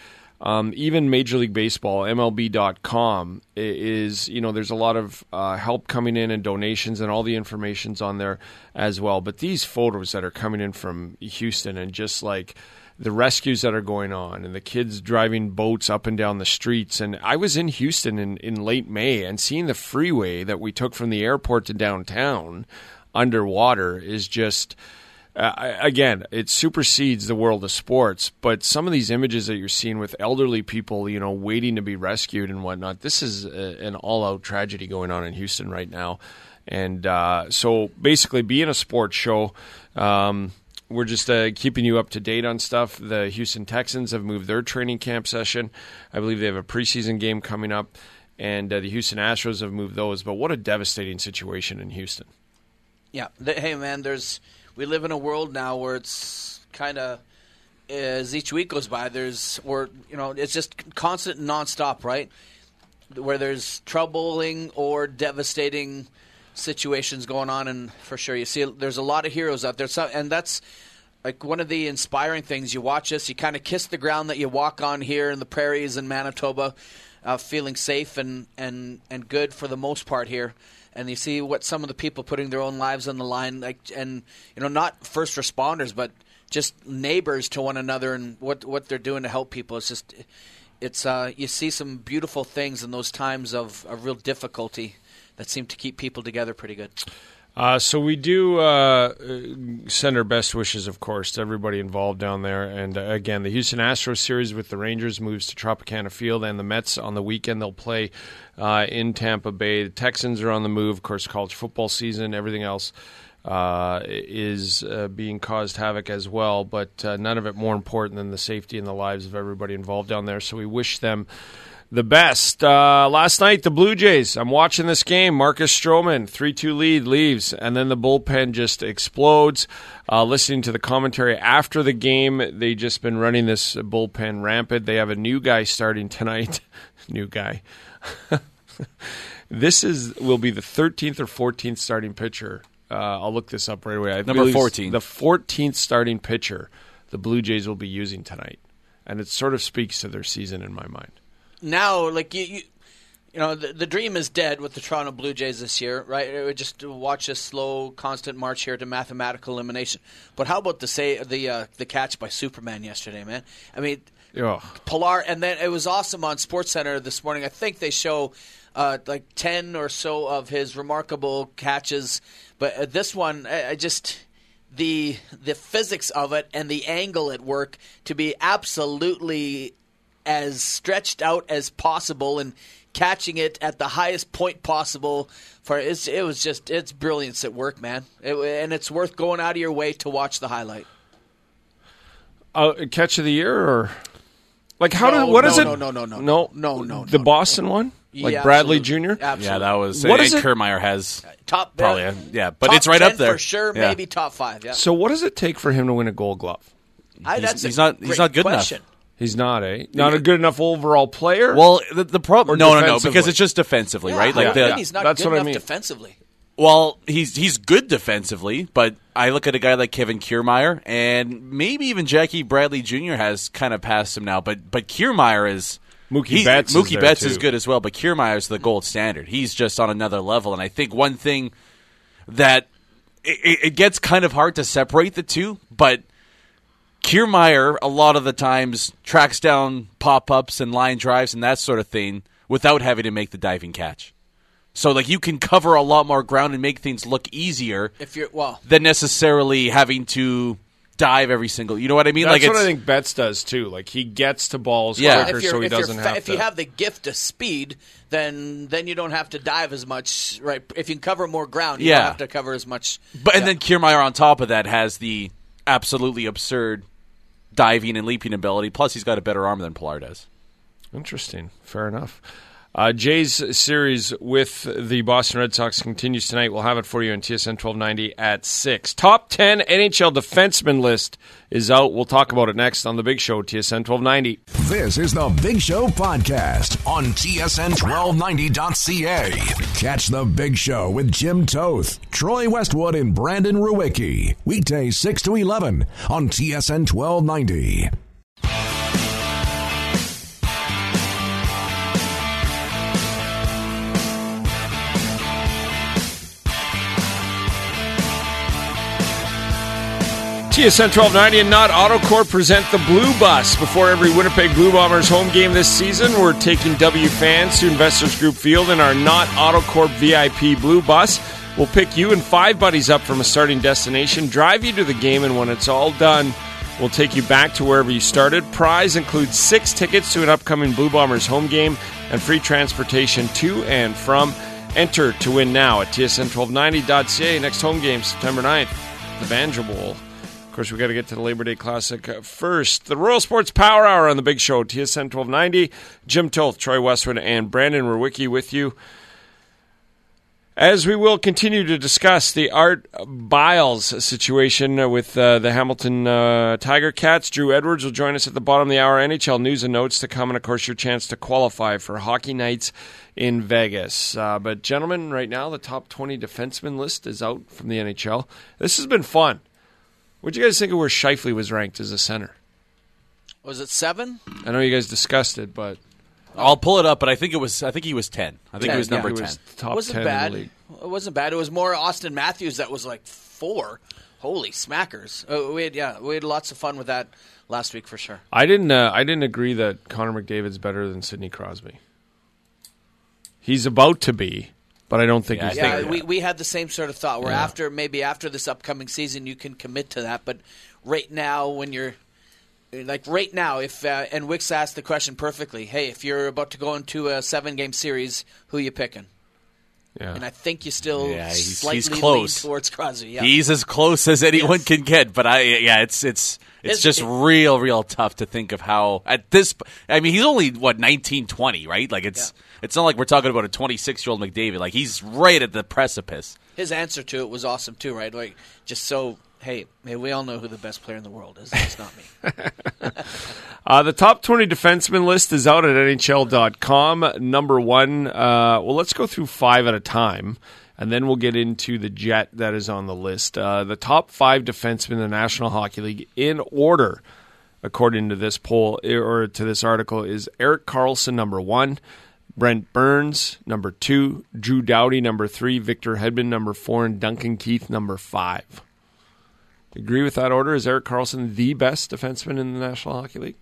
Um, even Major League Baseball, M L B dot com, is, you know, there's a lot of uh, help coming in and donations, and all the information's on there as well. But these photos that are coming in from Houston, and just like the rescues that are going on, and the kids driving boats up and down the streets. And I was in Houston in, in late May, and seeing the freeway that we took from the airport to downtown underwater is just... Uh, again, it supersedes the world of sports, but some of these images that you're seeing with elderly people, you know, waiting to be rescued and whatnot, this is a, an all-out tragedy going on in Houston right now. And uh, so basically being a sports show, um, we're just uh, keeping you up to date on stuff. The Houston Texans have moved their training camp session. I believe they have a preseason game coming up, and uh, the Houston Astros have moved those. But what a devastating situation in Houston. Yeah. Hey, man, there's... We live in a world now where it's kind of, as each week goes by, there's, where, you know, it's just constant and nonstop, right? Where there's troubling or devastating situations going on, and for sure, you see there's a lot of heroes out there. So, and that's like one of the inspiring things. You watch this, you kind of kiss the ground that you walk on here in the prairies in Manitoba, uh, feeling safe and, and, and good for the most part here. And you see what some of the people putting their own lives on the line, like, and you know, not first responders, but just neighbors to one another, and what what they're doing to help people. It's just, it's uh, you see some beautiful things in those times of, of real difficulty that seem to keep people together pretty good. Uh, so we do uh, send our best wishes, of course, to everybody involved down there. And uh, again, the Houston Astros series with the Rangers moves to Tropicana Field, and the Mets on the weekend, they'll play uh, in Tampa Bay. The Texans are on the move. Of course, college football season, everything else uh, is uh, being caused havoc as well. But uh, none of it more important than the safety and the lives of everybody involved down there. So we wish them the best. Uh, last night, the Blue Jays, I'm watching this game. Marcus Stroman, three two lead, leaves, and then the bullpen just explodes. Uh, listening to the commentary after the game, they just been running this bullpen rampant. They have a new guy starting tonight. New guy. This is will be the thirteenth or fourteenth starting pitcher. Uh, I'll look this up right away. I Number fourteen. The fourteenth starting pitcher the Blue Jays will be using tonight. And it sort of speaks to their season in my mind. Now, like you, you, you know, the, the dream is dead with the Toronto Blue Jays this year, right? It would just watch a slow, constant march here to mathematical elimination. But how about the say the uh, the catch by Superman yesterday, man? I mean, oh. Pilar, and then it was awesome on SportsCenter this morning. I think they show uh, like ten or so of his remarkable catches, but uh, this one, I, I just. The the physics of it and the angle at work to be absolutely as stretched out as possible and catching it at the highest point possible for it's, it was just it's brilliance at work, man. It, and it's worth going out of your way to watch the highlight. Uh, catch of the year, or like how no, did what no, is it? No, no, no, no, no, no, no. The no, Boston no. one, like yeah, Bradley absolutely. Junior Absolutely. Yeah, that was. What and is it? Kiermaier has top probably, uh, yeah, but top it's right ten up there for sure. Yeah. Maybe top five. Yeah. So what does it take for him to win a Gold Glove? I, He's- that's a he's not- he's great not good enough. question. He's not a not a good enough overall player. Well, the, the problem. Or No, no, no, defensively? because it's just defensively, Yeah, right? how Like do you the, mean he's not That's good what I enough mean. defensively. Well, he's he's good defensively, but I look at a guy like Kevin Kiermaier, and maybe even Jackie Bradley Junior has kind of passed him now. But but Kiermaier is Mookie he- Betts is Mookie there, Betts too. is good as well, but Kiermaier is the gold standard. He's just on another level, and I think one thing that it, it gets kind of hard to separate the two, but Kiermaier a lot of the times tracks down pop-ups and line drives and that sort of thing without having to make the diving catch. So, like, you can cover a lot more ground and make things look easier If you're well, than necessarily having to dive every single. You know what I mean? That's like what it's, I think Betts does too. Like he gets to balls Yeah. quicker, if, you're, so he if, you're doesn't fa- have if to. you have the gift of speed, then then you don't have to dive as much, right? If you can cover more ground, you Yeah. don't have to cover as much. But and Yeah. then Kiermaier on top of that has the absolutely absurd diving and leaping ability. Plus, he's got a better arm than Pilar does. Interesting. Fair enough. Uh, Jay's series with the Boston Red Sox continues tonight. We'll have it for you on T S N twelve ninety at six. Top ten N H L defenseman list is out. We'll talk about it next on The Big Show, T S N twelve ninety. This is the Big Show podcast on T S N twelve ninety dot C A. Catch the Big Show with Jim Toth, Troy Westwood, and Brandon Ruwicki. Weekdays six to eleven on T S N twelve ninety. T S N twelve ninety and Not AutoCorp present the Blue Bus. Before every Winnipeg Blue Bombers home game this season, we're taking W fans to Investors Group Field in our Not AutoCorp V I P Blue Bus. We'll pick you and five buddies up from a starting destination, drive you to the game, and when it's all done, we'll take you back to wherever you started. Prize includes six tickets to an upcoming Blue Bombers home game and free transportation to and from. Enter to win now at T S N twelve ninety dot C A. Next home game, September ninth, the Banjo Bowl. Of course, we got to get to the Labor Day Classic first. The Royal Sports Power Hour on the Big Show, T S N twelve ninety. Jim Toth, Troy Westwood, and Brandon Rewicki with you. As we will continue to discuss the Art Biles situation with uh, the Hamilton uh, Tiger Cats, Drew Edwards will join us at the bottom of the hour. N H L news and notes to come, and of course your chance to qualify for Hockey Nights in Vegas. Uh, but gentlemen, right now the top twenty defenseman list is out from the N H L. This has been fun. What do you guys think of where Scheifele was ranked as a center? Was it seven? I know you guys discussed it, but I'll pull it up. But I think it was. I think he was ten. I think ten, he was number yeah. ten. Was top it wasn't ten bad. in the league. It wasn't bad. It was more Austin Matthews that was like four. Holy smackers! Uh, we had yeah, we had lots of fun with that last week for sure. I didn't. Uh, I didn't agree that Connor McDavid's better than Sidney Crosby. He's about to be, but I don't think Yeah, he's Yeah, there we, yet. we had the same sort of thought. Where Yeah. after maybe after this upcoming season, you can commit to that. But right now, when you're like right now, if uh, and Wicks asked the question perfectly, hey, if you're about to go into a seven-game series, who you picking? Yeah. And I think you still Yeah, he's- slightly he's close. lean towards Crosby. Yeah. He's as close as anyone Yes. can get. But I, yeah, it's it's it's It's- just it- real, real tough to think of how at this. I mean, he's only what nineteen, twenty, right? Like it's it's not like we're talking about a twenty-six-year-old McDavid. Like he's right at the precipice. His answer to it was awesome too, right? Like just so, hey, hey, we all know who the best player in the world is. It's not me. Uh, the top twenty defenseman list is out at N H L dot com. Number one, uh, well, let's go through five at a time, and then we'll get into the jet that is on the list. Uh, the top five defensemen in the National Hockey League in order, according to this poll or to this article, is Erik Karlsson, number one, Brent Burns, number two, Drew Doughty, number three, Victor Hedman, number four, and Duncan Keith, number five. Agree with that order? Is Erik Karlsson the best defenseman in the National Hockey League?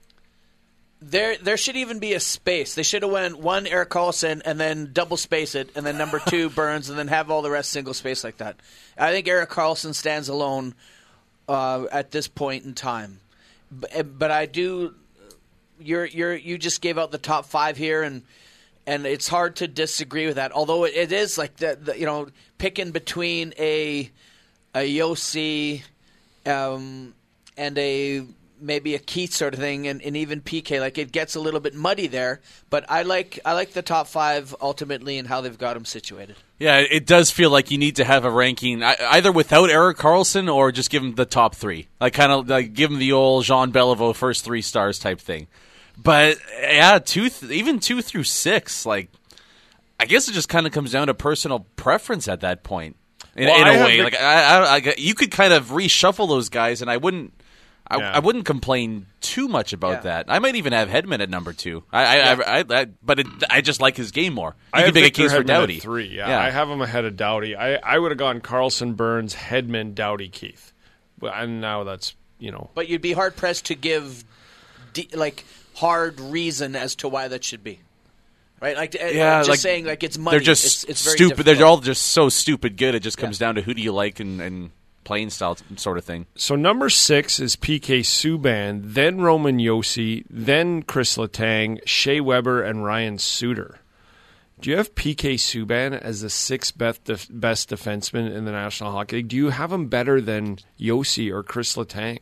There, there should even be a space. They should have went one Erik Karlsson and then double space it, and then number two Burns, and then have all the rest single space like that. I think Erik Karlsson stands alone uh, at this point in time. But, but I do. You're, you're, you just gave out the top five here, and and it's hard to disagree with that. Although it, it is like the, the you know picking between a a Yossi um, and a. maybe a Keith sort of thing, and, and even P K. Like it gets a little bit muddy there, but I like I like the top five ultimately and how they've got them situated. Yeah, it does feel like you need to have a ranking either without Erik Karlsson or just give him the top three, like kind of like give him the old Jean Beliveau first three stars type thing. But yeah, two th- even two through six, like I guess it just kind of comes down to personal preference at that point. In, Well, in I a have way, the- like I, I, I, you could kind of reshuffle those guys, and I wouldn't. I, Yeah. I wouldn't complain too much about Yeah. that. I might even have Hedman at number two. I, I, I, I, I but it, I just like his game more. You I can have make Victor a case for Hedman at Doughty. three. Yeah, Yeah. I have him ahead of Doughty. I, I would have gone Karlsson, Burns, Hedman, Doughty, Keith. But and now that's you know. But you'd be hard pressed to give de- like hard reason as to why that should be, right? Like uh, Yeah, just like, saying like it's money. They're just it's, it's very stupid. difficult. They're all just so stupid good. It just comes Yeah. down to who do you like and, and playing style sort of thing. So number six is P K Subban, then Roman Yossi, then Chris Letang, Shea Weber, and Ryan Suter. Do you have P K Subban as the sixth best, def- best defenseman in the National Hockey League? Do you have him better than Yossi or Chris Letang?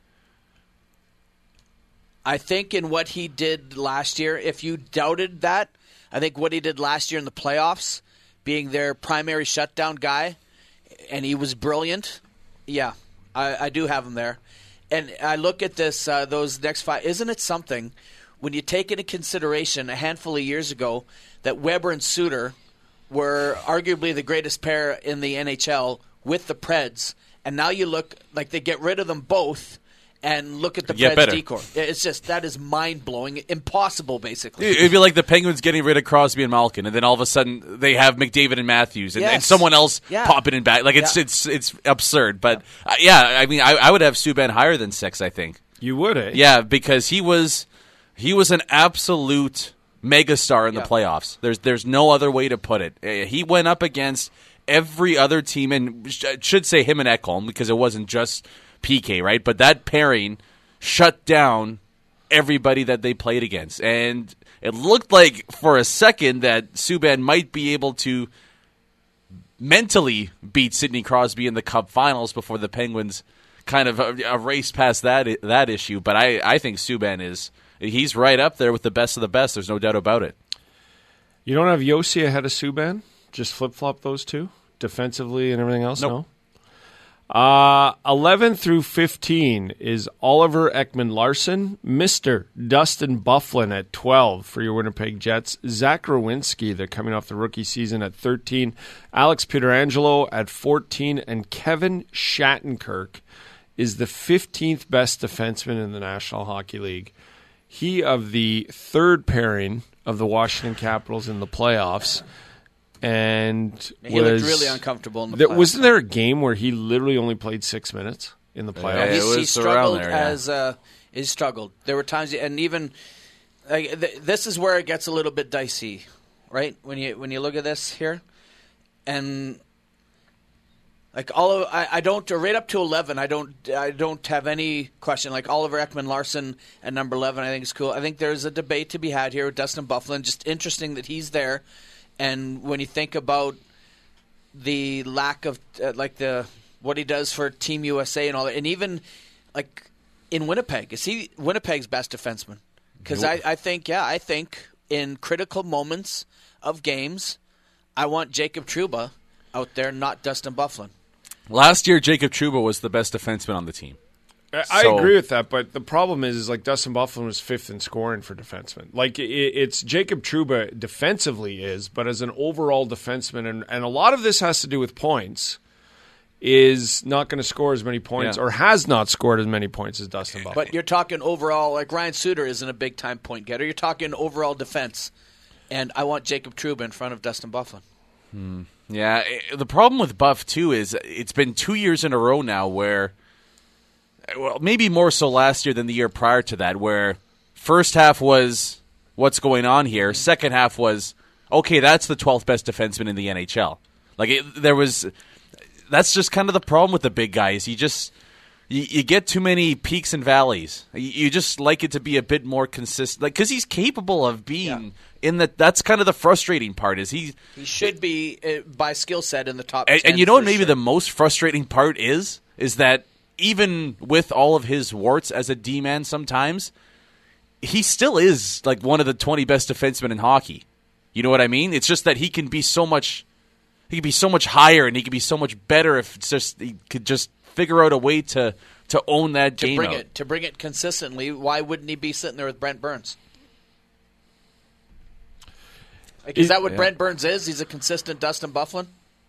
I think in what he did last year, if you doubted that, I think what he did last year in the playoffs, being their primary shutdown guy, and he was brilliant. Yeah, I, I do have him there. And I look at this, uh, those next five. Isn't it something when you take into consideration a handful of years ago that Weber and Suter were arguably the greatest pair in the N H L with the Preds, and now you look like they get rid of them both, and look at the Get Preds better. decor. It's just, that is mind-blowing, impossible, basically. It'd be like the Penguins getting rid of Crosby and Malkin, and then all of a sudden they have McDavid and Matthews, and, Yes. and someone else Yeah. popping in back. Like it's Yeah. it's it's absurd. But yeah, uh, yeah I mean, I, I would have Subban higher than six. I think. You would, eh? Yeah, because he was he was an absolute megastar in Yeah. the playoffs. There's there's no other way to put it. Uh, He went up against every other team, and sh- I should say him and Ekholm because it wasn't just P K, right? But that pairing shut down everybody that they played against. And it looked like for a second that Subban might be able to mentally beat Sidney Crosby in the Cup Finals before the Penguins kind of erased past that that issue. But I, I think Subban is he's right up there with the best of the best. There's no doubt about it. You don't have Yossi ahead of Subban? Just flip-flop those two? Defensively and everything else? Nope. No? Uh, eleven through fifteen is Oliver Ekman-Larsson, Mister Dustin Byfuglien at twelve for your Winnipeg Jets, Zach Rowinski, they're coming off the rookie season at thirteen, Alex Pietrangelo at fourteen, and Kevin Shattenkirk is the fifteenth best defenseman in the National Hockey League. He of the third pairing of the Washington Capitals in the playoffs. And He was, looked really uncomfortable in the there, playoffs. Wasn't there a game where he literally only played six minutes in the playoffs? Yeah, it He's, was he around struggled there, yeah. as uh, he struggled. There were times, and even like, th- this is where it gets a little bit dicey, right? When you when you look at this here, and like all of I, I don't right up to eleven. I don't I don't have any question. Like Oliver Ekman-Larsson at number eleven, I think is cool. I think there's a debate to be had here with Dustin Byfuglien. Just interesting that he's there, and when you think about the lack of uh, like the what he does for Team U S A and all that, and even like in Winnipeg, is he Winnipeg's best defenseman? Because I, I think yeah, I think in critical moments of games, I want Jacob Trouba out there, not Dustin Byfuglien. Last year, Jacob Trouba was the best defenseman on the team. I I So- agree with that, but the problem is, is like Dustin Byfuglien was fifth in scoring for defensemen. Like it, it's Jacob Trouba defensively is, but as an overall defenseman, and, and a lot of this has to do with points, is not going to score as many points Yeah. or has not scored as many points as Dustin Byfuglien. But you're talking overall, like Ryan Suter isn't a big time point getter. You're talking overall defense, and I want Jacob Trouba in front of Dustin Byfuglien. Yeah, i- the problem with Buff, too, is it's been two years in a row now where, well, maybe more so last year than the year prior to that, where first half was what's going on here, second half was, okay, that's the twelfth best defenseman in the N H L. Like, it, there was, that's just kind of the problem with the big guys. You just, you, you get too many peaks and valleys. You, you just like it to be a bit more consistent, like, because he's capable of being... Yeah. In that, that's kind of the frustrating part. Is he? He should be uh, by skill set in the top. And, ten and you know what? for Maybe sure. the most frustrating part is is that even with all of his warts as a D man, sometimes he still is like one of the twenty best defensemen in hockey. You know what I mean? It's just that he can be so much, he can be so much higher, and he can be so much better if it's just he could just figure out a way to to own that to game bring out. it to bring it consistently. Why wouldn't he be sitting there with Brent Burns? Like, is Is- that what Yeah. Brent Burns is? He's a consistent Dustin Byfuglien?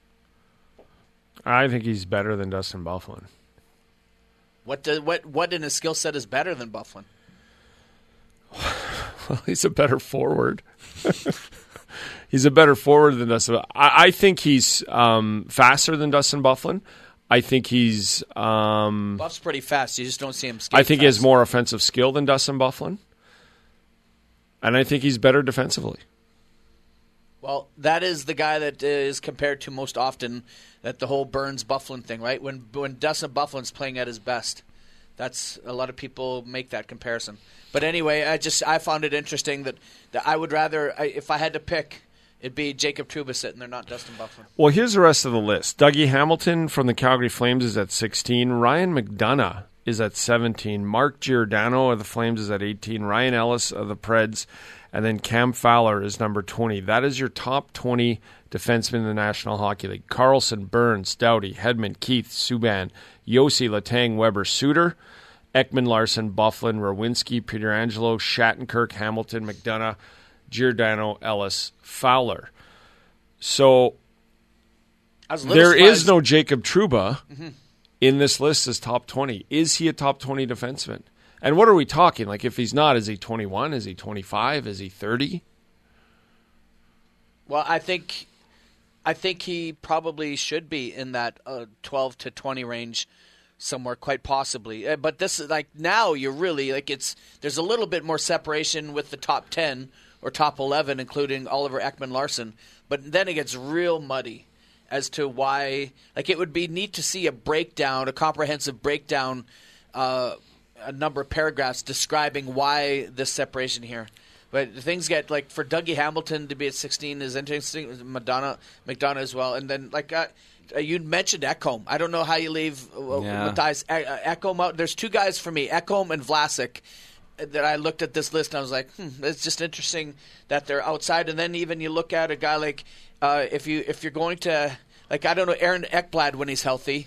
I think he's better than Dustin Byfuglien. What do, what what in his skill set is better than Byfuglien? Well, he's a better forward. He's a better forward than Dustin. I, I think he's um, faster than Dustin Byfuglien. I think he's. Um, Buff's pretty fast. You just don't see him skate I think he has fast. more offensive skill than Dustin Byfuglien, and I think he's better defensively. Well, that is the guy that is compared to most often that the whole Burns Byfuglien thing, right? When when Dustin Byfuglien's playing at his best, that's a lot of people make that comparison. But anyway, I just I found it interesting that, that I would rather I, if I had to pick, it'd be Jacob Trouba sitting there, not Dustin Byfuglien. Well, here's the rest of the list. Dougie Hamilton from the Calgary Flames is at sixteen. Ryan McDonough is at seventeen. Mark Giordano of the Flames is at eighteen. Ryan Ellis of the Preds. And then Cam Fowler is number twenty. That is your top twenty defensemen in the National Hockey League. Carlson, Burns, Doughty, Hedman, Keith, Subban, Yossi, Letang, Weber, Suter, Ekman-Larsson, Byfuglien, Rowinski, Pietrangelo, Shattenkirk, Hamilton, McDonough, Giordano, Ellis, Fowler. So I was a little there is surprised- no Jacob Trouba Mm-hmm. in this list as top twenty. Is he a top twenty defenseman? And what are we talking? Like, if he's not, is he twenty-one? Is he twenty-five? Is he thirty? Well, I think I think he probably should be in that uh, twelve to twenty range somewhere, quite possibly. Uh, but this is like now you're really like it's there's a little bit more separation with the top ten or top eleven, including Oliver Ekman-Larsson. But then it gets real muddy as to why. Like, it would be neat to see a breakdown, a comprehensive breakdown. Uh, a number of paragraphs describing why this separation here. But things get, like, for Dougie Hamilton to be at sixteen is interesting, Madonna, McDonough as well. And then, like, uh, you mentioned Ekholm. I don't know how you leave uh, yeah. Matthijs uh, Ekholm out. There's two guys for me, Ekholm and Vlasic, that I looked at this list and I was like, hmm, it's just interesting that they're outside. And then even you look at a guy like, uh, if, you, if you're going to, like, I don't know, Aaron Ekblad when he's healthy,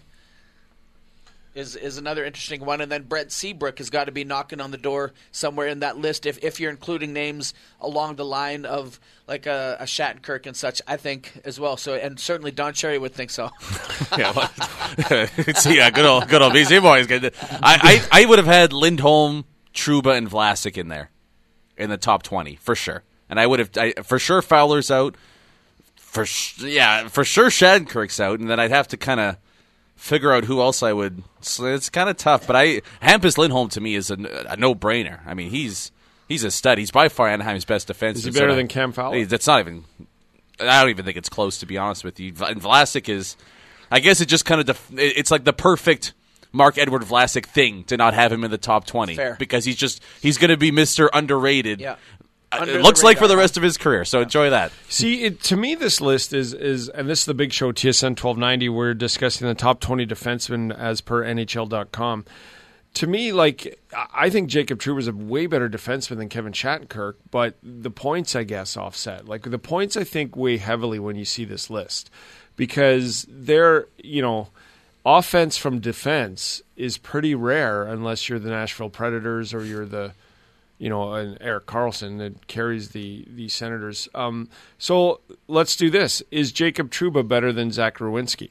Is is another interesting one. And then Brent Seabrook has got to be knocking on the door somewhere in that list if if you're including names along the line of like a, a Shattenkirk and such, I think, as well. So and certainly Don Cherry would think so. yeah, well, yeah, good old good old B C boys. I, I I would have had Lindholm, Trouba, and Vlasic in there in the top twenty for sure. And I would have I, for sure Fowler's out. For yeah, for sure Shattenkirk's out, and then I'd have to kind of figure out who else I would. It's kind of tough, but I Hampus Lindholm to me is a, a no-brainer. I mean, he's he's a stud. He's by far Anaheim's best defenseman. Is he better so than Cam Fowler? That's not even. I don't even think it's close, to be honest with you. And Vlasic is, I guess it just kind of. Def, it's like the perfect Mark-Edward Vlasic thing to not have him in the top twenty. Fair. Because he's just he's going to be Mister Underrated. Yeah. Under it looks like for the rest of his career, so yeah. Enjoy that. See, it, to me, this list is, is, and this is the big show, T S N twelve ninety, we're discussing the top twenty defensemen as per N H L dot com. To me, like, I think Jacob Trouba is a way better defenseman than Kevin Shattenkirk, but the points, I guess, offset. Like, the points, I think, weigh heavily when you see this list because they're, you know, offense from defense is pretty rare unless you're the Nashville Predators or you're the, you know, an Erik Karlsson that carries the, the Senators. Um, so let's do this. Is Jacob Trouba better than Zach Rowinski?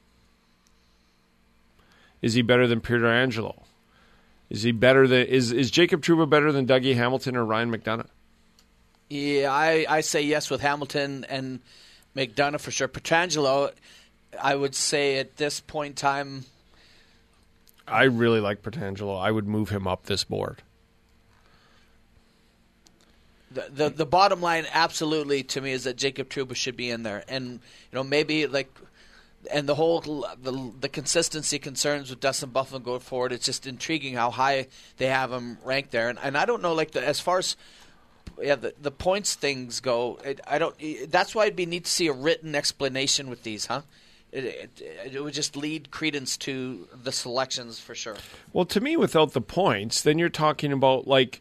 Is he better than Pietrangelo? Is he better than is is Jacob Trouba better than Dougie Hamilton or Ryan McDonough? Yeah, I, I say yes with Hamilton and McDonough for sure. Pietrangelo, I would say at this point in time, I really like Pietrangelo. I would move him up this board. The, the the bottom line, absolutely, to me, is that Jacob Trouba should be in there, and you know maybe like, and the whole the the consistency concerns with Dustin Byfuglien going forward. It's just intriguing how high they have him ranked there, and and I don't know like the as far as yeah the the points things go. It, I don't. It, that's why it'd be neat to see a written explanation with these, huh? It, it, it would just lead credence to the selections for sure. Well, to me, without the points, then you're talking about like.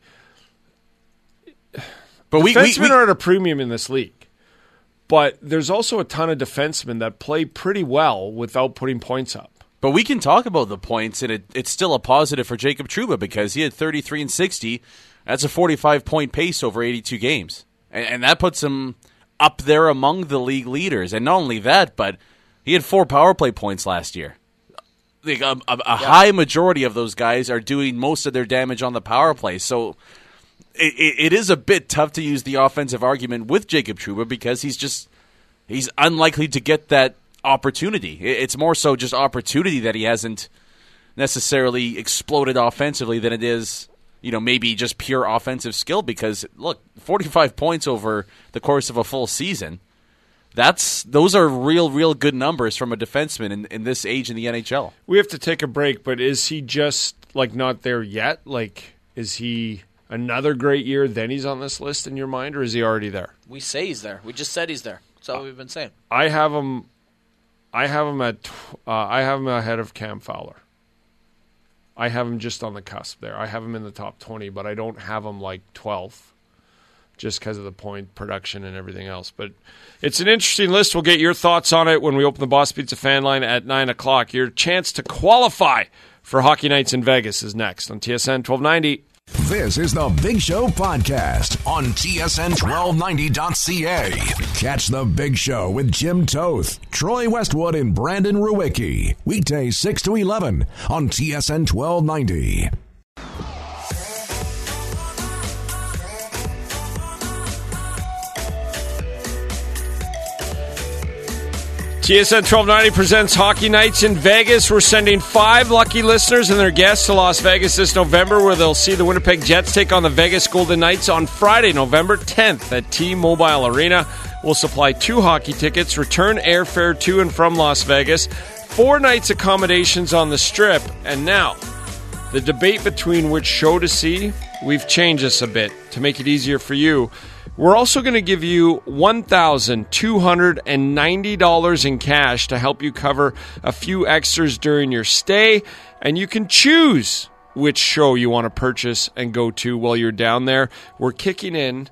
But we, defensemen we, we, are at a premium in this league. But there's also a ton of defensemen that play pretty well without putting points up. But we can talk about the points, and it, it's still a positive for Jacob Trouba because he had thirty-three and sixty. That's a forty-five point pace over eighty-two games. And, and that puts him up there among the league leaders. And not only that, but he had four power play points last year. Like a a, a yeah. high majority of those guys are doing most of their damage on the power play. So It, it, it is a bit tough to use the offensive argument with Jacob Trouba because he's just he's unlikely to get that opportunity. It, it's more so just opportunity that he hasn't necessarily exploded offensively than it is, you know, maybe just pure offensive skill. Because look, forty-five points over the course of a full season. That's those are real, real good numbers from a defenseman in, in this age in the N H L. We have to take a break, but is he just like not there yet? Like, is he another great year, then he's on this list in your mind, or is he already there? We say he's there. We just said he's there. That's all uh, we've been saying. I have him. I have him at. Uh, I have him ahead of Cam Fowler. I have him just on the cusp there. I have him in the top twenty, but I don't have him like twelfth, just because of the point production and everything else. But it's an interesting list. We'll get your thoughts on it when we open the Boss Pizza fan line at nine o'clock. Your chance to qualify for Hockey Nights in Vegas is next on T S N twelve ninety. This is the Big Show podcast on T S N twelve ninety dot C A. Catch the Big Show with Jim Toth, Troy Westwood, and Brandon Ruwicki. Weekdays six to eleven on T S N twelve ninety. T S N twelve ninety presents Hockey Nights in Vegas. We're sending five lucky listeners and their guests to Las Vegas this November, where they'll see the Winnipeg Jets take on the Vegas Golden Knights on Friday, November tenth at T-Mobile Arena. We'll supply two hockey tickets, return airfare to and from Las Vegas, four nights accommodations on the Strip, and now the debate between which show to see. We've changed this a bit to make it easier for you. We're also going to give you one thousand two hundred ninety dollars in cash to help you cover a few extras during your stay, and you can choose which show you want to purchase and go to while you're down there. We're kicking in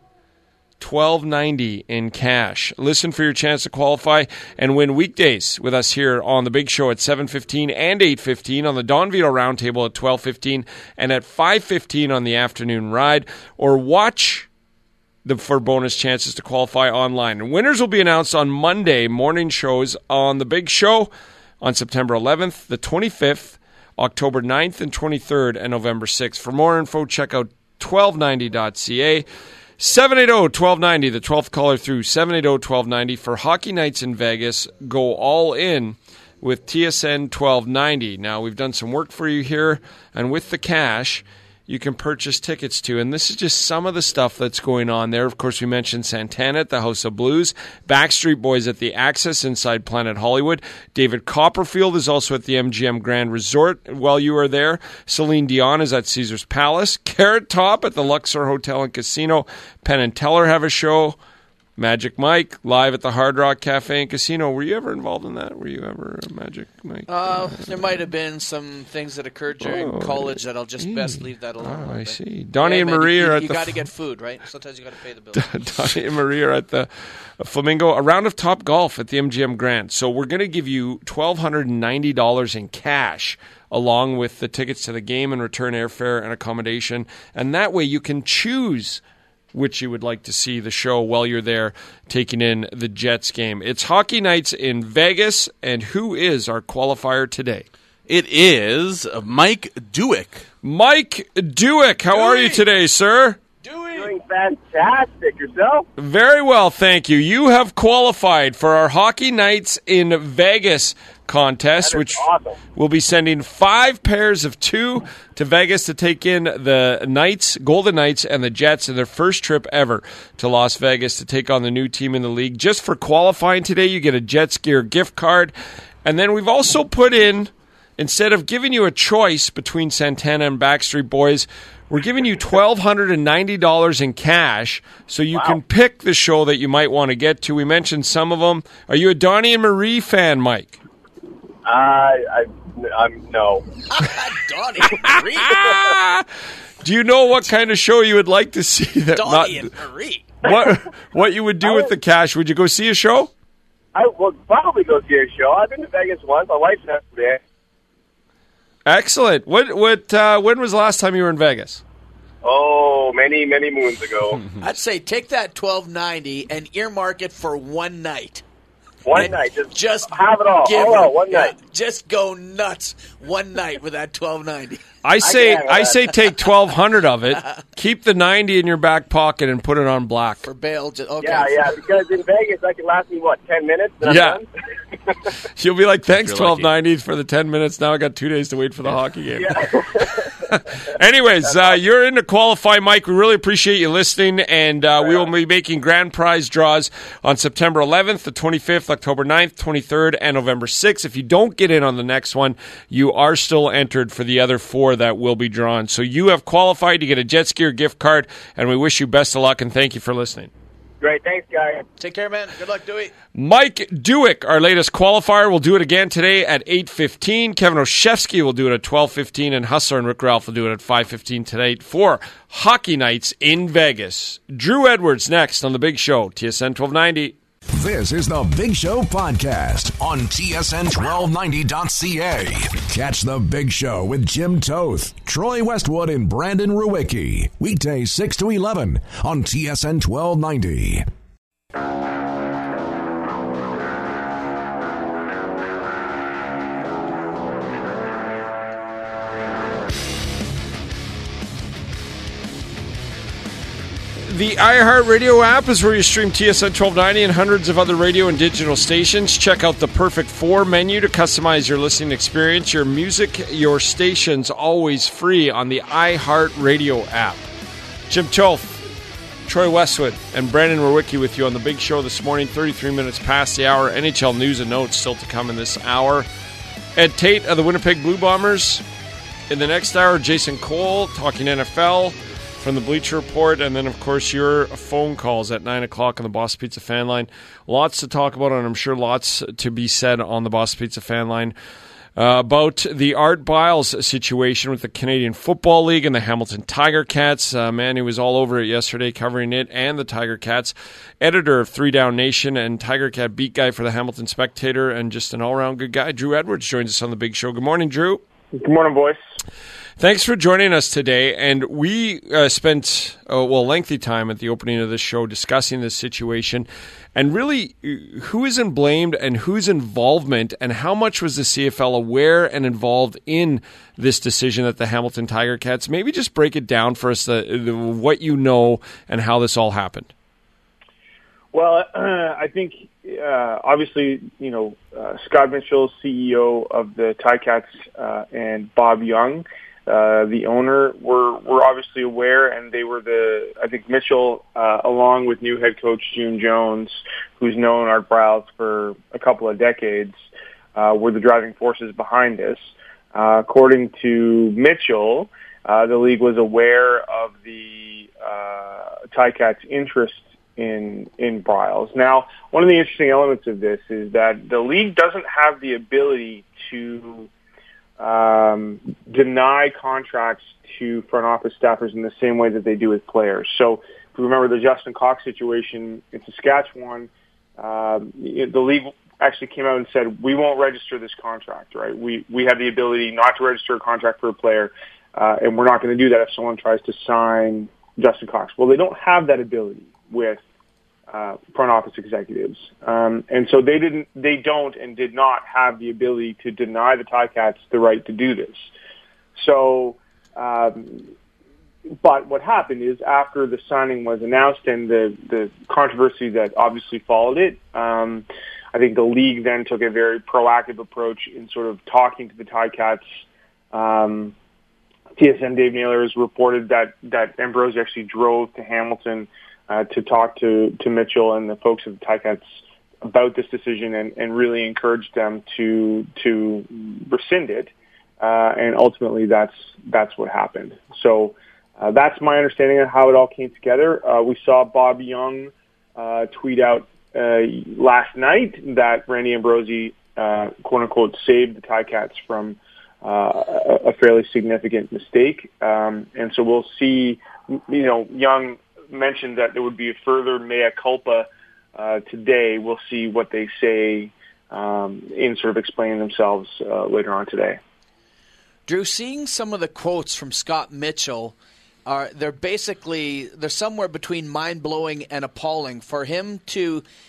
twelve ninety in cash. Listen for your chance to qualify and win weekdays with us here on the Big Show at seven fifteen and eight fifteen, on the Don Vito Roundtable at twelve fifteen, and at five fifteen on the afternoon ride, or watch the for bonus chances to qualify online. And winners will be announced on Monday morning shows on the Big Show on September eleventh, the twenty-fifth, October ninth and twenty-third, and November sixth. For more info, check out twelve ninety dot C A. seven eight zero, one two nine zero, the twelfth caller through, seven eight zero, one two nine zero. For Hockey Nights in Vegas, go all in with T S N twelve ninety. Now, we've done some work for you here, and with the cash, you can purchase tickets to. And this is just some of the stuff that's going on there. Of course, we mentioned Santana at the House of Blues, Backstreet Boys at the Access inside Planet Hollywood. David Copperfield is also at the M G M Grand Resort while you are there. Celine Dion is at Caesars Palace. Carrot Top at the Luxor Hotel and Casino. Penn and Teller have a show. Magic Mike live at the Hard Rock Cafe and Casino. Were you ever involved in that? Were you ever a Magic Mike? Uh, there might have been some things that occurred during oh, college that I'll just mm. best leave that alone. Oh, I see. Donnie yeah, and man, Marie you, are you, at you the... You got to get food, right? Sometimes you got to pay the bill. Donnie and Marie are at the Flamingo. A round of Top Golf at the M G M Grand. So we're going to give you one thousand two hundred ninety dollars in cash, along with the tickets to the game and return airfare and accommodation. And that way you can choose which you would like to see the show while you're there taking in the Jets game. It's Hockey Nights in Vegas, and who is our qualifier today? It is Mike Dewick. Mike Dewick, how Dewick. are you today, sir? Doing fantastic. Yourself? Very well, thank you. You have qualified for our Hockey Nights in Vegas contest, which awesome. We'll be sending five pairs of two to Vegas to take in the Knights, Golden Knights, and the Jets in their first trip ever to Las Vegas to take on the new team in the league. Just for qualifying today, you get a Jets gear gift card. And then we've also put in, instead of giving you a choice between Santana and Backstreet Boys, we're giving you one thousand two hundred ninety dollars in cash so you wow. can pick the show that you might want to get to. We mentioned some of them. Are you a Donnie and Marie fan, Mike? Uh, I, I'm no. Donnie and Marie. Do you know what kind of show you would like to see? That Donnie not, and Marie. What what you would do with the cash? Would you go see a show? I would probably go see a show. I've been to Vegas once. My wife's never been. Excellent. What what? Uh, when was the last time you were in Vegas? Oh, many many moons ago. I'd say take that twelve ninety and earmark it for one night. One and night, just, just have it all. Give all it, out, one yeah, night. Just go nuts one night with that twelve ninety. I say I, I say take twelve hundred of it, keep the ninety in your back pocket, and put it on black for bail. Just, okay. Yeah, yeah. Because in Vegas, that can last me what ten minutes. Yeah. You'll be like, thanks twelve ninety lucky. for the ten minutes. Now I got two days to wait for the hockey game. Yeah. Anyways, uh, you're in to qualify, Mike. We really appreciate you listening, and uh, we will be making grand prize draws on September eleventh, the twenty-fifth, October ninth, twenty-third, and November sixth. If you don't get in on the next one, you are still entered for the other four that will be drawn. So you have qualified to get a Jet Skier gift card, and we wish you best of luck, and thank you for listening. Great. Thanks, guys. Take care, man. Good luck, Dewey. Mike Dewick, our latest qualifier, will do it again today at eight fifteen. Kevin Oshevsky will do it at twelve fifteen, and Hustler and Rick Ralph will do it at five fifteen today for Hockey Nights in Vegas. Drew Edwards next on The Big Show, T S N twelve ninety. This is the Big Show podcast on T S N twelve ninety dot C A. Catch the Big Show with Jim Toth, Troy Westwood, and Brandon Ruwicki. Weekdays six to eleven on T S N twelve ninety. The iHeartRadio app is where you stream T S N twelve ninety and hundreds of other radio and digital stations. Check out the Perfect Four menu to customize your listening experience. Your music, your stations, always free on the iHeartRadio app. Jim Toth, Troy Westwood, and Brandon Ruwicki with you on the Big Show this morning, thirty-three minutes past the hour. N H L news and notes still to come in this hour. Ed Tate of the Winnipeg Blue Bombers. In the next hour, Jason Cole talking N F L from the Bleacher Report, and then, of course, your phone calls at nine o'clock on the Boss Pizza fan line. Lots to talk about, and I'm sure lots to be said on the Boss Pizza fan line uh, about the Art Biles situation with the Canadian Football League and the Hamilton Tiger Cats. Uh, man, he was all over it yesterday, covering it and the Tiger Cats. Editor of Three Down Nation and Tiger Cat beat guy for the Hamilton Spectator, and just an all-around good guy. Drew Edwards joins us on the Big Show. Good morning, Drew. Good morning, boys. Thanks for joining us today, and we uh, spent uh, well lengthy time at the opening of this show discussing this situation, and really who isn't blamed and whose involvement, and how much was the C F L aware and involved in this decision at the Hamilton Tiger Cats. Maybe just break it down for us, the, the, what you know and how this all happened. Well, uh, I think uh, obviously, you know, uh, Scott Mitchell, C E O of the Ticats, uh, and Bob Young, Uh, the owner, were were obviously aware, and they were the, I think Mitchell, uh, along with new head coach June Jones, who's known Art Briles for a couple of decades, uh, were the driving forces behind this. Uh, according to Mitchell, uh, the league was aware of the uh, Ticats' interest in in Briles. Now, one of the interesting elements of this is that the league doesn't have the ability to Um, deny contracts to front office staffers in the same way that they do with players. So if you remember the Justin Cox situation in Saskatchewan, um, the league actually came out and said, we won't register this contract, right? We, we have the ability not to register a contract for a player, uh, and we're not going to do that if someone tries to sign Justin Cox. Well, they don't have that ability with Uh, front office executives, um, and so they didn't, they don't, and did not have the ability to deny the Ticats the right to do this. So, um, but what happened is after the signing was announced and the the controversy that obviously followed it, um, I think the league then took a very proactive approach in sort of talking to the Ticats. Um, T S N Dave Naylor has reported that that Ambrosie actually drove to Hamilton Uh, to talk to, to Mitchell and the folks at the Ticats about this decision, and, and really encourage them to to rescind it. Uh, and ultimately, that's that's what happened. So uh, that's my understanding of how it all came together. Uh, we saw Bob Young uh, tweet out uh, last night that Randy Ambrosie, uh, quote unquote, saved the Ticats from uh, a, a fairly significant mistake. Um, and so we'll see. You know, Young mentioned that there would be a further mea culpa uh, today. We'll see what they say um, in sort of explaining themselves uh, later on today. Drew, seeing some of the quotes from Scott Mitchell, are they're basically they're somewhere between mind-blowing and appalling. For him to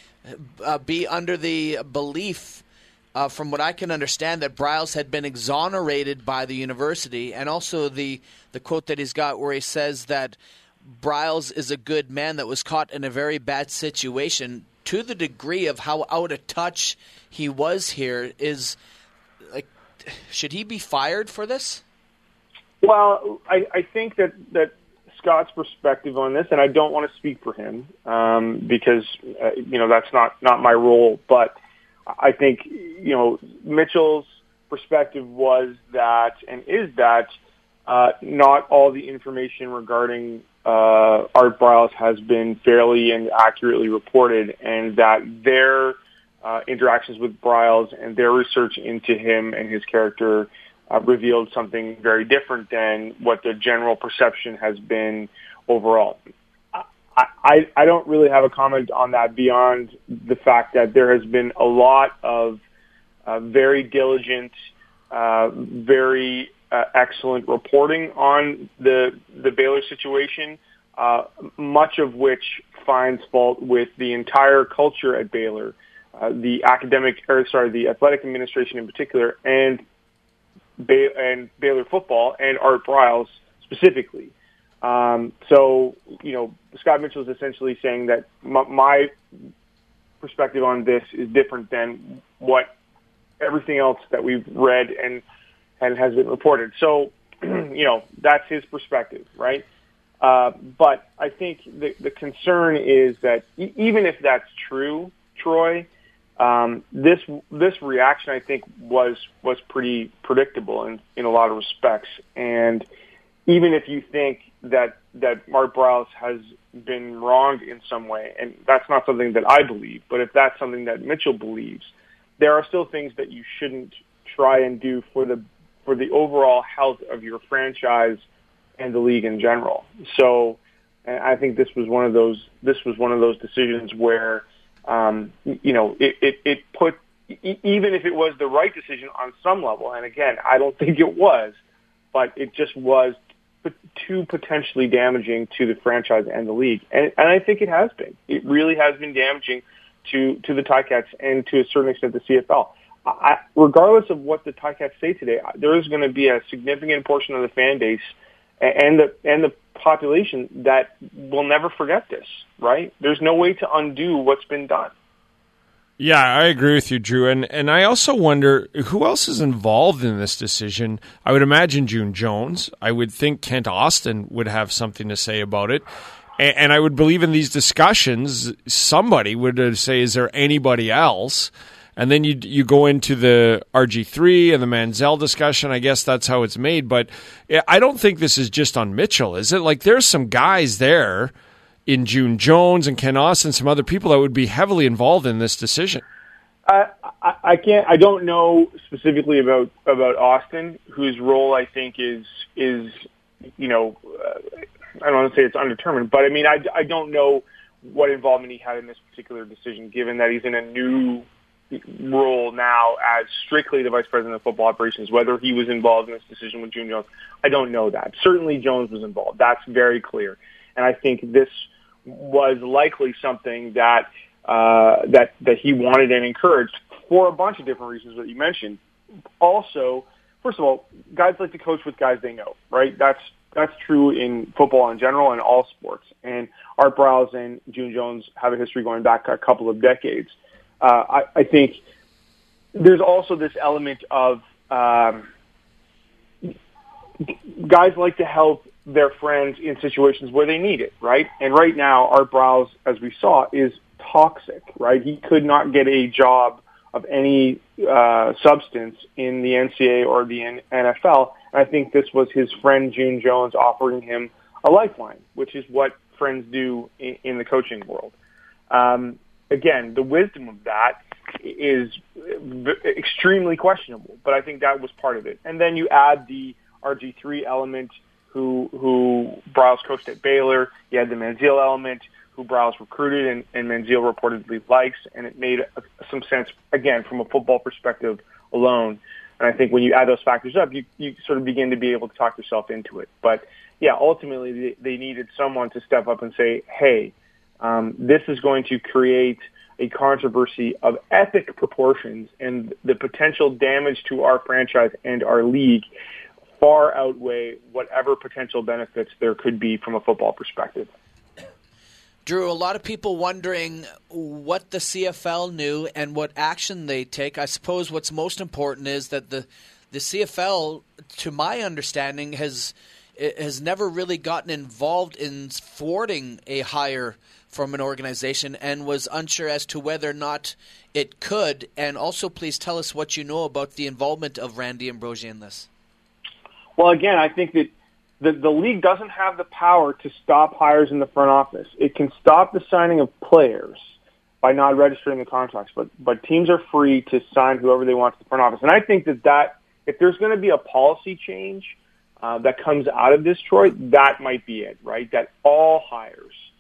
uh, be under the belief, uh, from what I can understand, that Briles had been exonerated by the university, and also the the quote that he's got where he says that Briles is a good man that was caught in a very bad situation, to the degree of how out of touch he was here, is like, should he be fired for this? Well, I, I think that, that Scott's perspective on this, and I don't want to speak for him um, because, uh, you know, that's not, not my role, but I think, you know, Mitchell's perspective was that, and is that, uh, not all the information regarding Uh, Art Briles has been fairly and accurately reported, and that their uh, interactions with Briles and their research into him and his character uh, revealed something very different than what the general perception has been overall. I, I, I don't really have a comment on that beyond the fact that there has been a lot of uh, very diligent, uh, very uh, excellent reporting on the the Baylor situation, uh, much of which finds fault with the entire culture at Baylor, uh, the academic, or sorry, the athletic administration in particular, and Bay- and Baylor football and Art Briles specifically. Um, so, you know, Scott Mitchell is essentially saying that my, my perspective on this is different than what everything else that we've read and and has been reported. So, you know, that's his perspective, right? Uh, but I think the, the concern is that e- even if that's true, Troy, um, this this reaction I think was was pretty predictable in, in a lot of respects. And even if you think that that Art Briles has been wronged in some way, and that's not something that I believe, but if that's something that Mitchell believes, there are still things that you shouldn't try and do for the for the overall health of your franchise and the league in general. So, and I think this was one of those this was one of those decisions where um, you know it, it, it put even if it was the right decision on some level, and again I don't think it was, but it just was too potentially damaging to the franchise and the league. And, and I think it has been. It really has been damaging to, to the Ticats and to a certain extent the C F L. I, regardless of what the Ticats say today, there is going to be a significant portion of the fan base and the and the population that will never forget this, right? There's no way to undo what's been done. Yeah, I agree with you, Drew. And and I also wonder who else is involved in this decision. I would imagine June Jones. I would think Kent Austin would have something to say about it. And, and I would believe in these discussions, somebody would say, is there anybody else? And then you you go into the R G three and the Manziel discussion. I guess that's how it's made. But I don't think this is just on Mitchell, is it? Like, there's some guys there in June Jones and Ken Austin, some other people that would be heavily involved in this decision. I, I, I can't. I don't know specifically about about Austin, whose role I think is is you know uh, I don't want to say it's undetermined, but I mean I, I don't know what involvement he had in this particular decision, given that he's in a new role now as strictly the vice president of football operations. Whether he was involved in this decision with June Jones, I don't know that. Certainly Jones was involved. That's very clear, and I think this was likely something that uh, that that he wanted and encouraged for a bunch of different reasons that you mentioned. Also, first of all, guys like to coach with guys they know, right? That's that's true in football in general and all sports. And Art Briles and June Jones have a history going back a couple of decades. Uh, I, I think there's also this element of um, guys like to help their friends in situations where they need it, right? And right now, Art Briles, as we saw, is toxic, right? He could not get a job of any uh, substance in the N C A A or the N F L. And I think this was his friend June Jones offering him a lifeline, which is what friends do in, in the coaching world. Um, again, the wisdom of that is v- extremely questionable, but I think that was part of it. And then you add the R G three element, who who Briles coached at Baylor. You had the Manziel element, who Briles recruited and, and Manziel reportedly likes, and it made a, some sense, again, from a football perspective alone. And I think when you add those factors up, you, you sort of begin to be able to talk yourself into it. But, yeah, ultimately they, they needed someone to step up and say, hey, um, this is going to create a controversy of epic proportions, and the potential damage to our franchise and our league far outweigh whatever potential benefits there could be from a football perspective. Drew, a lot of people wondering what the C F L knew and what action they take. I suppose what's most important is that the the C F L, to my understanding, has has never really gotten involved in thwarting a hire from an organization and was unsure as to whether or not it could. And also, please tell us what you know about the involvement of Randy Ambrosie in this. Well, again, I think that the, the league doesn't have the power to stop hires in the front office. It can stop the signing of players by not registering the contracts, but but teams are free to sign whoever they want to the front office. And I think that, that if there's going to be a policy change uh, that comes out of this, Troy, that might be it, right? That all hires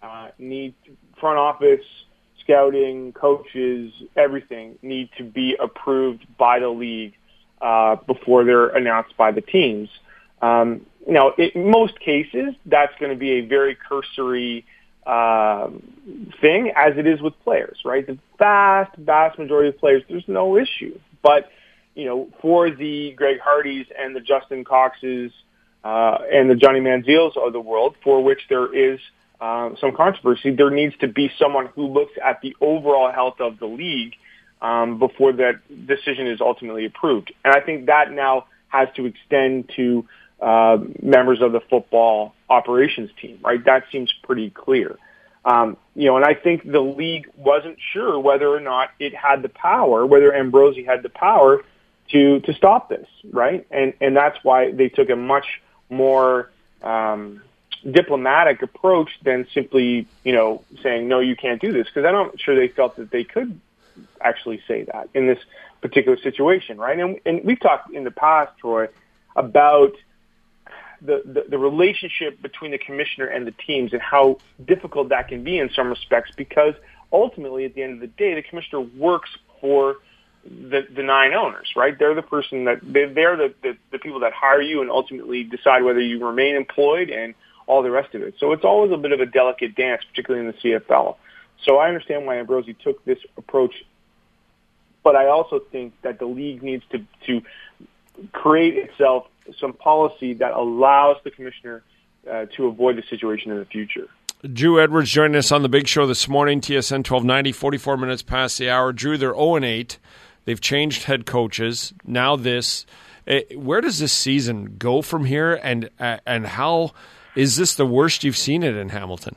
uh, need front office, scouting, coaches, everything need to be approved by the league uh, before they're announced by the teams. Um, now, in most cases, that's going to be a very cursory um, thing, as it is with players, right? The vast, vast majority of players, there's no issue. But, you know, for the Greg Hardys and the Justin Coxes uh, and the Johnny Manziels of the world, for which there is uh, some controversy, there needs to be someone who looks at the overall health of the league um, before that decision is ultimately approved. And I think that now has to extend to uh, members of the football operations team, right? That seems pretty clear. Um, you know, and I think the league wasn't sure whether or not it had the power, whether Ambrosie had the power to to stop this, right? And and that's why they took a much more um, diplomatic approach than simply, you know, saying, no, you can't do this, because I'm not sure they felt that they could actually say that in this particular situation, right? And, and we've talked in the past, Troy, about The, the, the relationship between the commissioner and the teams and how difficult that can be in some respects, because ultimately at the end of the day, the commissioner works for the, the nine owners, right? They're the person that they're, they're the, the, the people that hire you and ultimately decide whether you remain employed and all the rest of it. So it's always a bit of a delicate dance, particularly in the C F L. So I understand why Ambrosie took this approach, but I also think that the league needs to, to create itself some policy that allows the commissioner uh, to avoid the situation in the future. Drew Edwards joining us on the Big Show this morning, T S N twelve ninety, forty-four minutes past the hour. Drew, they're oh and eight. They've changed head coaches. Now this. Where does this season go from here, and uh, and how is this the worst you've seen it in Hamilton?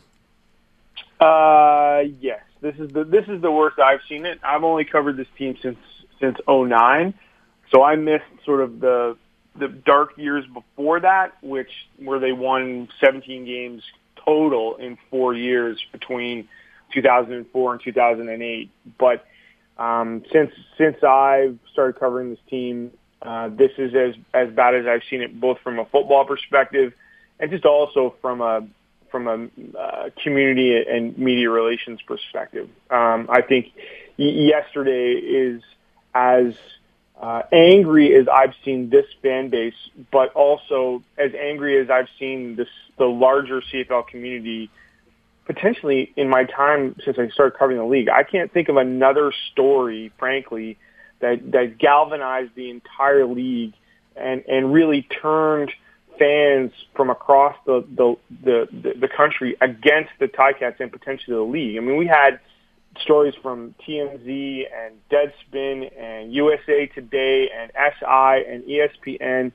Uh, yes, this is the this is the worst I've seen it. I've only covered this team since since oh nine, so I missed sort of the the dark years before that, which where they won seventeen games total in four years between two thousand four and two thousand eight. But um, since since I've started covering this team, uh, this is as as bad as I've seen it, both from a football perspective and just also from a from a uh, community and media relations perspective. Um, I think y- yesterday is as Uh, angry as I've seen this fan base, but also as angry as I've seen this, the larger C F L community, potentially in my time since I started covering the league. I can't think of another story, frankly, that, that galvanized the entire league and, and really turned fans from across the, the, the, the country against the Ticats and potentially the league. I mean, we had stories from T M Z and Deadspin and U S A Today and S I and E S P N,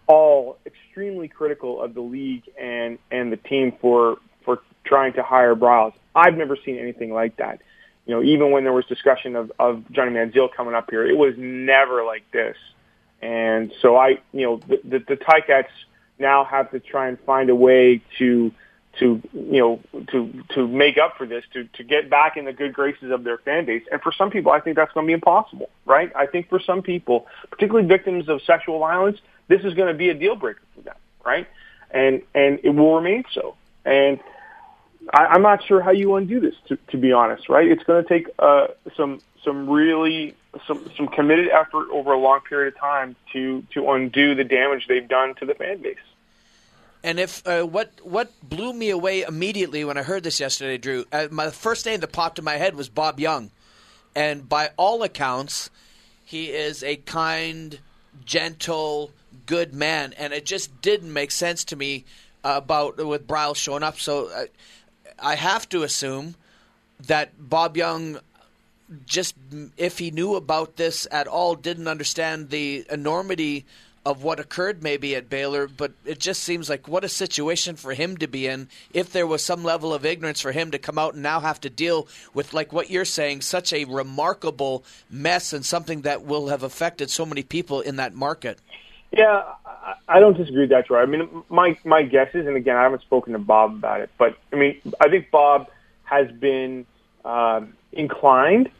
all extremely critical of the league and, and the team for for trying to hire Briles. I've never seen anything like that. You know, even when there was discussion of, of Johnny Manziel coming up here, it was never like this. And so I, you know, the, the, the Ticats now have to try and find a way to to, you know, to, to make up for this, to, to get back in the good graces of their fan base. And for some people, I think that's going to be impossible, right? I think for some people, particularly victims of sexual violence, this is going to be a deal breaker for them, right? And, and it will remain so. And I, I'm not sure how you undo this, to, to be honest, right? It's going to take uh, some, some really, some, some committed effort over a long period of time to, to undo the damage they've done to the fan base. And if uh, what what blew me away immediately when I heard this yesterday, Drew, uh, my first name that popped in my head was Bob Young, and by all accounts, he is a kind, gentle, good man, and it just didn't make sense to me uh, about with Briles showing up. So uh, I have to assume that Bob Young, just if he knew about this at all, didn't understand the enormity of what occurred maybe at Baylor, but it just seems like what a situation for him to be in if there was some level of ignorance for him to come out and now have to deal with, like what you're saying, such a remarkable mess and something that will have affected so many people in that market. Yeah, I don't disagree with that, Troy. I mean, my, my guess is, and again, I haven't spoken to Bob about it, but I mean, I think Bob has been uh, inclined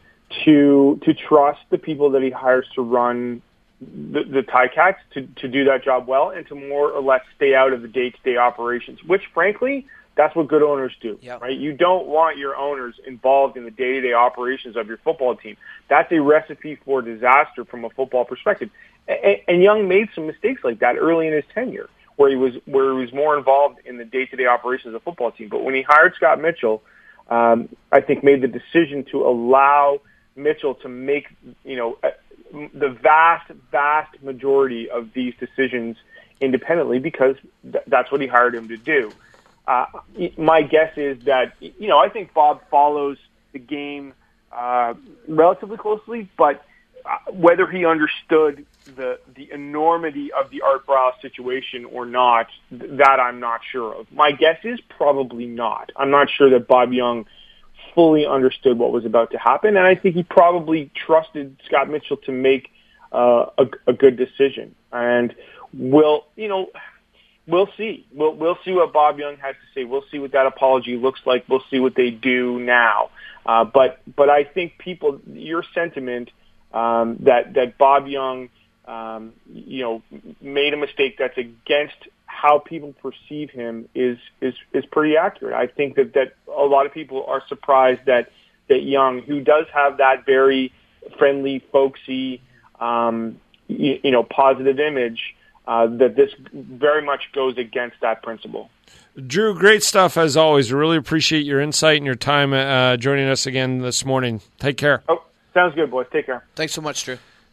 to to trust the people that he hires to run the, the Ticats to, to do that job well and to more or less stay out of the day-to-day operations, which, frankly, That's what good owners do, Yep. right? You don't want your owners involved in the day-to-day operations of your football team. That's a recipe for disaster from a football perspective. And, and Young made some mistakes like that early in his tenure, where he was where he was more involved in the day-to-day operations of the football team. But when he hired Scott Mitchell, um, I think made the decision to allow Mitchell to make, you know, the vast, vast majority of these decisions independently, because th- that's what he hired him to do. Uh, my guess is that, you know, I think Bob follows the game uh, relatively closely, but uh, whether he understood the the enormity of the Art Briles situation or not, th- that I'm not sure of. My guess is probably not. I'm not sure that Bob Young fully understood what was about to happen, and I think he probably trusted Scott Mitchell to make uh, a, a good decision. And we'll, you know, we'll see. We'll we'll see what Bob Young has to say. We'll see what that apology looks like. We'll see what they do now. Uh, but but I think people, your sentiment um, that that Bob Young, um, you know, made a mistake that's against how people perceive him is is is pretty accurate. I think that, that a lot of people are surprised that that Young, who does have that very friendly, folksy, um, you, you know, positive image, uh, that this very much goes against that principle. Drew, great stuff as always. We really appreciate your insight and your time uh, joining us again this morning. Take care. Oh, sounds good, boys. Take care. Thanks so much, Drew.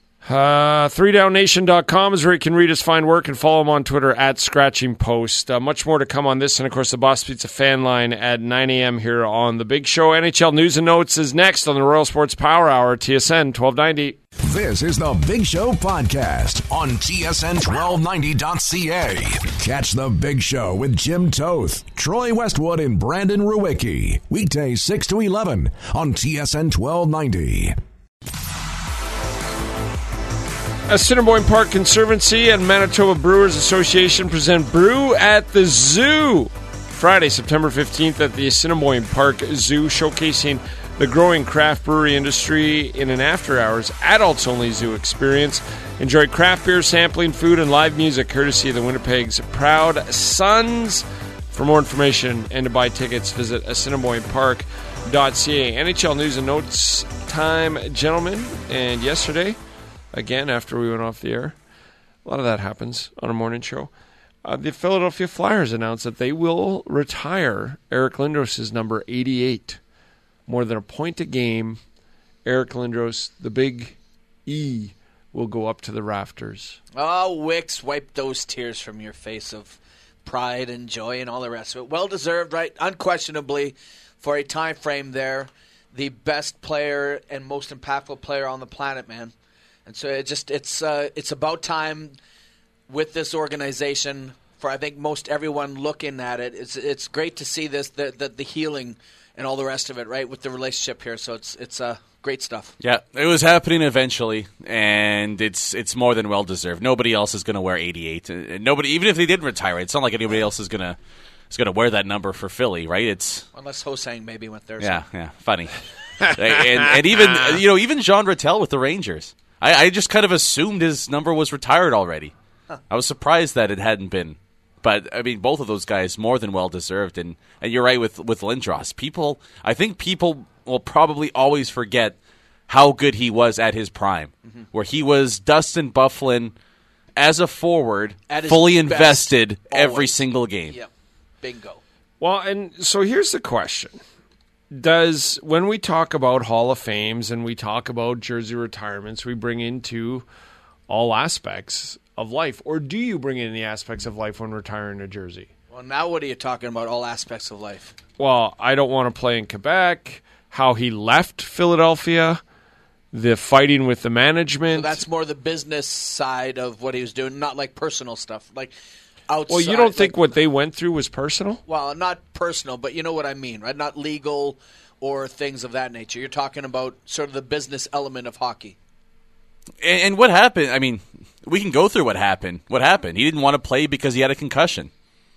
Uh, three down nation dot com is where you can read his fine work and follow him on Twitter at Scratching Post. Uh, much more to come on this, and of course the Boss Pizza fan line at nine a.m. here on The Big Show. N H L News and Notes is next on the Royal Sports Power Hour, T S N twelve ninety. This is The Big Show podcast on T S N twelve ninety dot c a. Catch The Big Show with Jim Toth, Troy Westwood, and Brandon Ruwicki. Weekdays six to eleven on T S N twelve ninety. Assiniboine Park Conservancy and Manitoba Brewers Association present Brew at the Zoo. Friday, September fifteenth at the Assiniboine Park Zoo, showcasing the growing craft brewery industry in an after-hours, adults-only zoo experience. Enjoy craft beer, sampling, food, and live music courtesy of the Winnipeg's Proud Sons. For more information and to buy tickets, visit assiniboine park dot c a. N H L News and Notes time, gentlemen. And yesterday, again, after we went off the air, a lot of that happens on a morning show. Uh, the Philadelphia Flyers announced that they will retire Eric Lindros' number eighty-eight. More than a point a game, Eric Lindros, the big E, will go up to the rafters. Oh, Wicks, wipe those tears from your face of pride and joy and all the rest of it. Well-deserved, right? Unquestionably, for a time frame there, the best player and most impactful player on the planet, man. And so it just it's uh, it's about time with this organization for I think most everyone looking at it. It's it's great to see this the the, the healing and all the rest of it, right, with the relationship here. So it's it's uh, great stuff. Yeah, it was happening eventually, and it's it's more than well deserved. Nobody else is going to wear eighty-eight. And nobody, even if they did retire, it's not like anybody else is going to is going to wear that number for Philly, right? It's unless Ho-Sang maybe went there. Yeah, so. yeah, funny. and, and even you know even Jean Rattel with the Rangers. I, I just kind of assumed his number was retired already. Huh. I was surprised that it hadn't been. But, I mean, both of those guys more than well-deserved. And, and you're right with, with Lindros. People, I think people will probably always forget how good he was at his prime, mm-hmm. where he was Dustin Byfuglien as a forward, fully invested every single game. Yep. Bingo. Well, and so here's the question. Does, when we talk about Hall of Fames and we talk about jersey retirements, we bring into all aspects of life, or do you bring in the aspects of life when retiring a jersey? Well, now what are you talking about, all aspects of life? Well, I don't want to play in Quebec, how he left Philadelphia, the fighting with the management. So that's more the business side of what he was doing, not like personal stuff. Like outside. Well, you don't think like, what they went through was personal? Well, not personal, but you know what I mean, right? Not legal or things of that nature. You're talking about sort of the business element of hockey. And, and what happened? I mean, we can go through what happened. What happened? He didn't want to play because he had a concussion.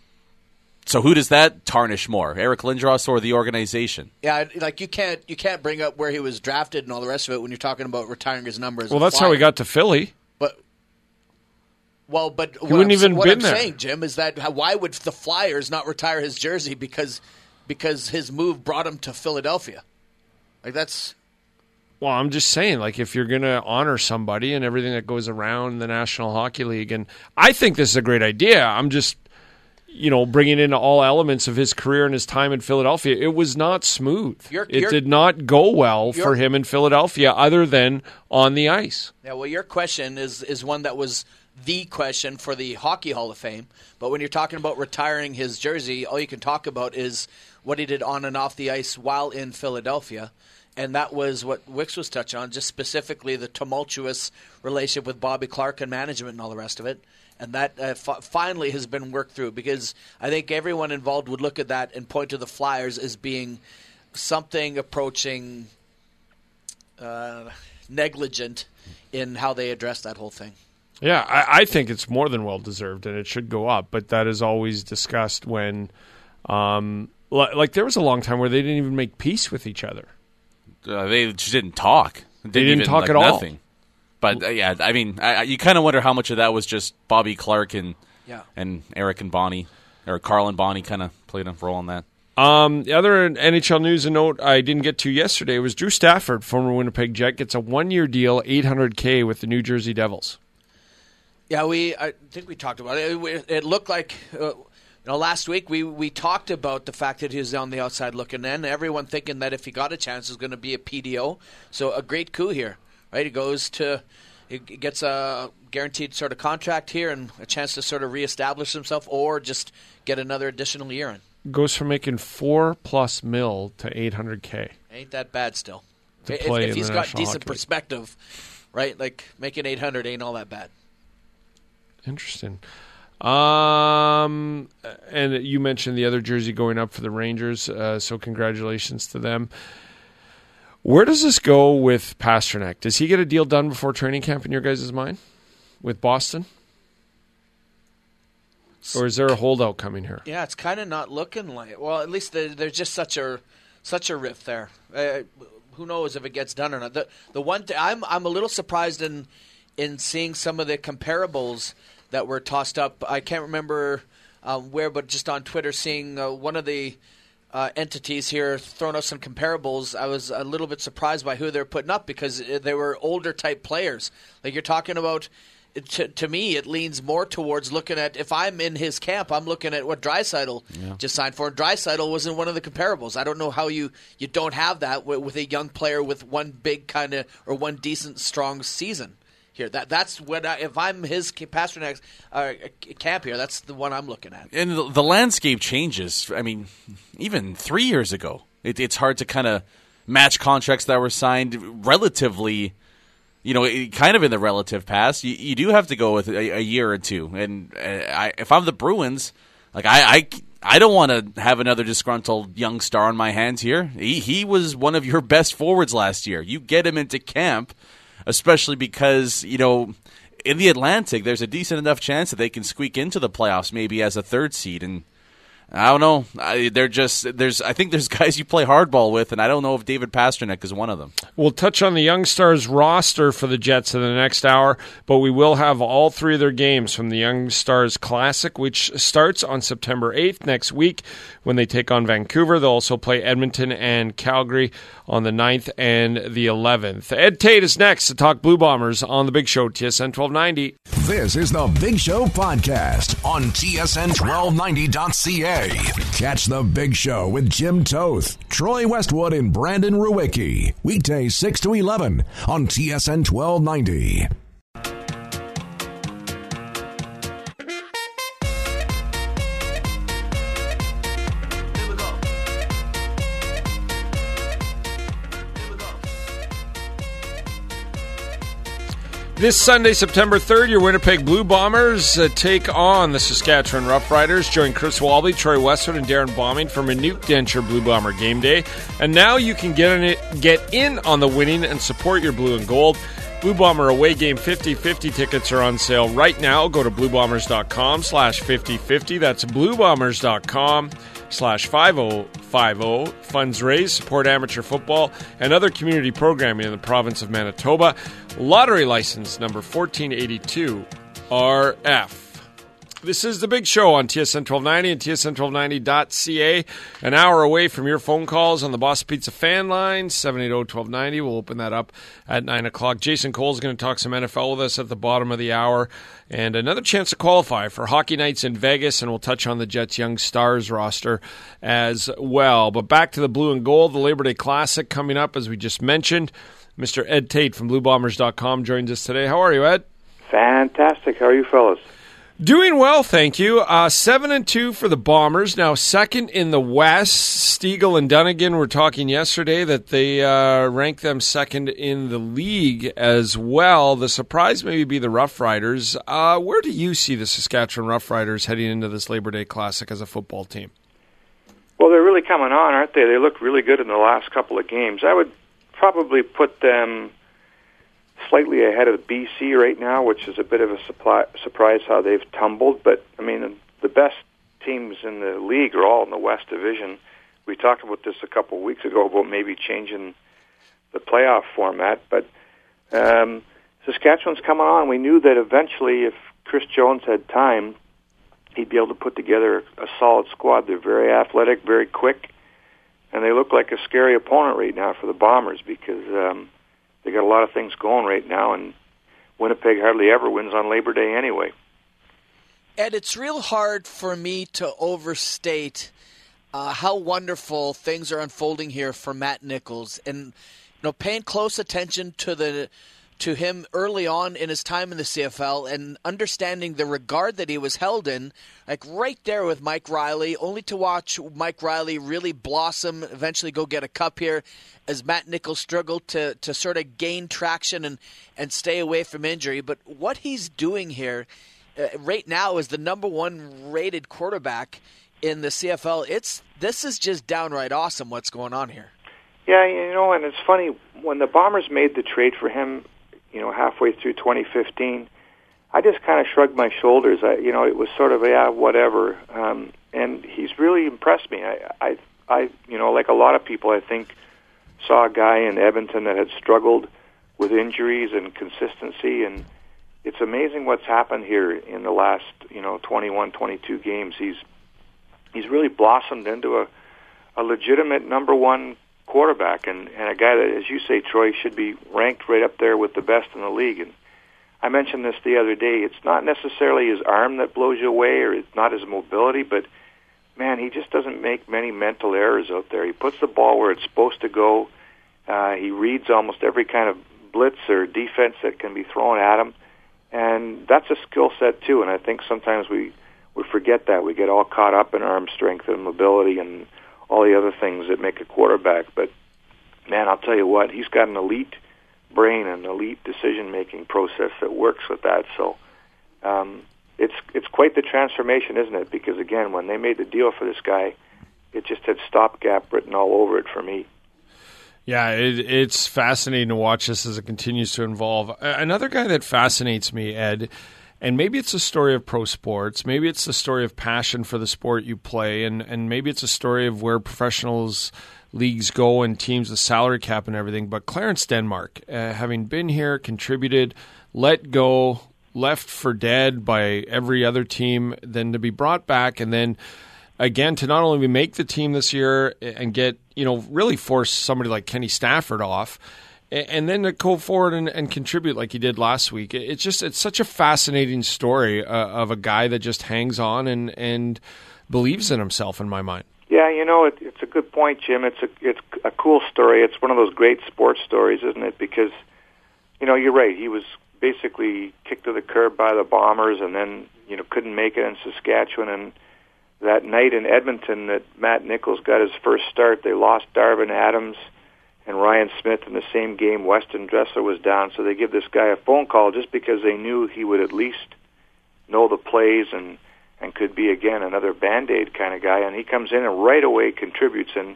So who does that tarnish more, Eric Lindros or the organization? Yeah, like you can't you can't bring up where he was drafted and all the rest of it when you're talking about retiring his numbers. Well, that's how he got to Philly. But Well, but he what wouldn't I'm, even what been I'm there. saying, Jim, is that how, why would the Flyers not retire his jersey because because his move brought him to Philadelphia? Like that's. Well, I'm just saying, like, if you're going to honor somebody and everything that goes around the National Hockey League, and I think this is a great idea. I'm just, you know, bringing in all elements of his career and his time in Philadelphia. It was not smooth. You're, it you're, did not go well for him in Philadelphia other than on the ice. Yeah, well, your question is, is one that was the question for the Hockey Hall of Fame. But when you're talking about retiring his jersey, all you can talk about is what he did on and off the ice while in Philadelphia. And that was what Wicks was touching on, just specifically the tumultuous relationship with Bobby Clarke and management and all the rest of it. And that uh, f- finally has been worked through because I think everyone involved would look at that and point to the Flyers as being something approaching uh, negligent in how they addressed that whole thing. Yeah, I, I think it's more than well-deserved, and it should go up. But that is always discussed when, um, li- like there was a long time where they didn't even make peace with each other. Uh, they just didn't talk. Didn't they didn't even, talk like, at all. Nothing. But uh, yeah, I mean, I, I, you kind of wonder how much of that was just Bobby Clarke and yeah. and Eric and Bonnie, or Carl and Bonnie kind of played a role in that. Um, the other N H L news and note I didn't get to yesterday was Drew Stafford, former Winnipeg Jet, gets a one-year deal, eight hundred K with the New Jersey Devils. Yeah, we I think we talked about it. It, it looked like. Uh, You know, last week we, we talked about the fact that he was on the outside looking in. Everyone thinking that if he got a chance, it was going to be a P D O. So a great coup here, right? He goes to, he gets a guaranteed sort of contract here and a chance to sort of reestablish himself or just get another additional year in. Goes from making four plus mil to eight hundred K. Ain't that bad still. To if play if in he's the got National decent Hockey League. perspective, right? Like making eight hundred ain't all that bad. Interesting. Um, and you mentioned the other jersey going up for the Rangers, uh, so congratulations to them. Where does this go with Pasternak? Does he get a deal done before training camp in your guys' mind with Boston? Or is there a holdout coming here? Yeah, it's kind of not looking like it. Well, at least there, there's just such a such a rift there. Uh, who knows if it gets done or not? The the one th- I'm I'm a little surprised in in seeing some of the comparables that were tossed up. I can't remember um, where, but just on Twitter, seeing uh, one of the uh, entities here throwing out some comparables. I was a little bit surprised by who they're putting up because they were older type players. Like you're talking about. To, to me, it leans more towards looking at, if I'm in his camp, I'm looking at what Draisaitl Yeah. just signed for. Draisaitl wasn't one of the comparables. I don't know how you, you don't have that with, with a young player with one big kind of, or one decent, strong season here. That That's what, I, if I'm his Pasternak's uh, camp here, that's the one I'm looking at. And the, the landscape changes. I mean, even three years ago, it, it's hard to kind of match contracts that were signed relatively. You know, it, kind of in the relative past, you, you do have to go with a, a year or two. And uh, I, if I'm the Bruins, like I, I, I don't want to have another disgruntled young star on my hands here. He, he was one of your best forwards last year. You get him into camp, especially because, you know, in the Atlantic, there's a decent enough chance that they can squeak into the playoffs maybe as a third seed. And I don't know. I, they're just there's. I think there's guys you play hardball with, and I don't know if David Pastrnak is one of them. We'll touch on the Young Stars roster for the Jets in the next hour, but we will have all three of their games from the Young Stars Classic, which starts on September eighth next week when they take on Vancouver. They'll also play Edmonton and Calgary on the ninth and the eleventh. Ed Tate is next to talk Blue Bombers on The Big Show, T S N twelve ninety. This is The Big Show Podcast on T S N twelve ninety dot C A. Catch The Big Show with Jim Toth, Troy Westwood, and Brandon Ruwicki. Weekdays six to eleven on T S N twelve ninety. This Sunday, September third, your Winnipeg Blue Bombers uh, take on the Saskatchewan Roughriders. Join Chris Walby, Troy Westwood, and Darren Bombing for Minute Denture Blue Bomber Game Day. And now you can get in, it, get in on the winning and support your blue and gold. Blue Bomber away game fifty-fifty tickets are on sale right now. Go to bluebombers.com slash 5050. That's bluebombers.com slash 5050. Funds raised, support amateur football and other community programming in the province of Manitoba. Lottery license number fourteen eighty-two R F. This is The Big Show on T S N twelve ninety and T S N twelve ninety dot C A. An hour away from your phone calls on the Boss Pizza fan line, seven eight zero, one two nine zero. We'll open that up at nine o'clock. Jason Cole's going to talk some N F L with us at the bottom of the hour. And another chance to qualify for Hockey Nights in Vegas, and we'll touch on the Jets' Young Stars roster as well. But back to the blue and gold, the Labor Day Classic coming up, as we just mentioned. Mister Ed Tate from Blue Bombers dot com joins us today. How are you, Ed? Fantastic. How are you fellas? Doing well, thank you. Uh, seven and two for the Bombers. Now second in the West. Stiegel and Dunnigan were talking yesterday that they uh, rank them second in the league as well. The surprise maybe be the Rough Riders. Uh, where do you see the Saskatchewan Rough Riders heading into this Labor Day Classic as a football team? Well, they're really coming on, aren't they? They look really good in the last couple of games. I would probably put them slightly ahead of B C right now, which is a bit of a supply, surprise how they've tumbled. But, I mean, the best teams in the league are all in the West Division. We talked about this a couple of weeks ago about maybe changing the playoff format. But um, Saskatchewan's coming on. We knew that eventually if Chris Jones had time, he'd be able to put together a solid squad. They're very athletic, very quick, and they look like a scary opponent right now for the Bombers because um, they got a lot of things going right now, and Winnipeg hardly ever wins on Labor Day anyway. Ed, it's real hard for me to overstate uh, how wonderful things are unfolding here for Matt Nichols, and you know, paying close attention to the to him early on in his time in the C F L and understanding the regard that he was held in, like right there with Mike Riley, only to watch Mike Riley really blossom, eventually go get a cup here as Matt Nichols struggled to, to sort of gain traction and, and stay away from injury. But what he's doing here uh, right now is the number one rated quarterback in the C F L. It's This is just downright awesome what's going on here. Yeah, you know, and it's funny, when the Bombers made the trade for him, you know, halfway through twenty fifteen, I just kind of shrugged my shoulders. I, you know, it was sort of, yeah, whatever. Um, and he's really impressed me. I, I, I, you know, like a lot of people, I think, saw a guy in Edmonton that had struggled with injuries and consistency, and it's amazing what's happened here in the last, you know, twenty-one, twenty-two games. He's he's really blossomed into a, a legitimate number one quarterback, and, and a guy that, as you say, Troy, should be ranked right up there with the best in the league. And I mentioned this the other day. It's not necessarily his arm that blows you away, or it's not his mobility, but, man, he just doesn't make many mental errors out there. He puts the ball where it's supposed to go. Uh, he reads almost every kind of blitz or defense that can be thrown at him, and that's a skill set, too, and I think sometimes we, we forget that. We get all caught up in arm strength and mobility and all the other things that make a quarterback. But, man, I'll tell you what, he's got an elite brain and elite decision-making process that works with that. So um, it's it's quite the transformation, isn't it? Because, again, when they made the deal for this guy, it just had stopgap written all over it for me. Yeah, it, it's fascinating to watch this as it continues to evolve. Another guy that fascinates me, Ed, and maybe it's a story of pro sports, maybe it's the story of passion for the sport you play, and, and maybe it's a story of where professionals leagues go and teams, the salary cap and everything. But Clarence Denmark, uh, having been here, contributed, let go, left for dead by every other team, then to be brought back, and then again to not only make the team this year and get, you know, really force somebody like Kenny Stafford off, and then to go forward and, and contribute like he did last week. It's just, it's such a fascinating story uh, of a guy that just hangs on and, and believes in himself, in my mind. Yeah, you know, it, it's a good point, Jim. It's a it's a cool story. It's one of those great sports stories, isn't it? Because, you know, you're right. He was basically kicked to the curb by the Bombers, and then, you know, couldn't make it in Saskatchewan. And that night in Edmonton that Matt Nichols got his first start, they lost Darvin Adams and Ryan Smith in the same game. Weston Dressler was down, so they give this guy a phone call just because they knew he would at least know the plays and and could be, again, another Band-Aid kind of guy. And he comes in and right away contributes. And,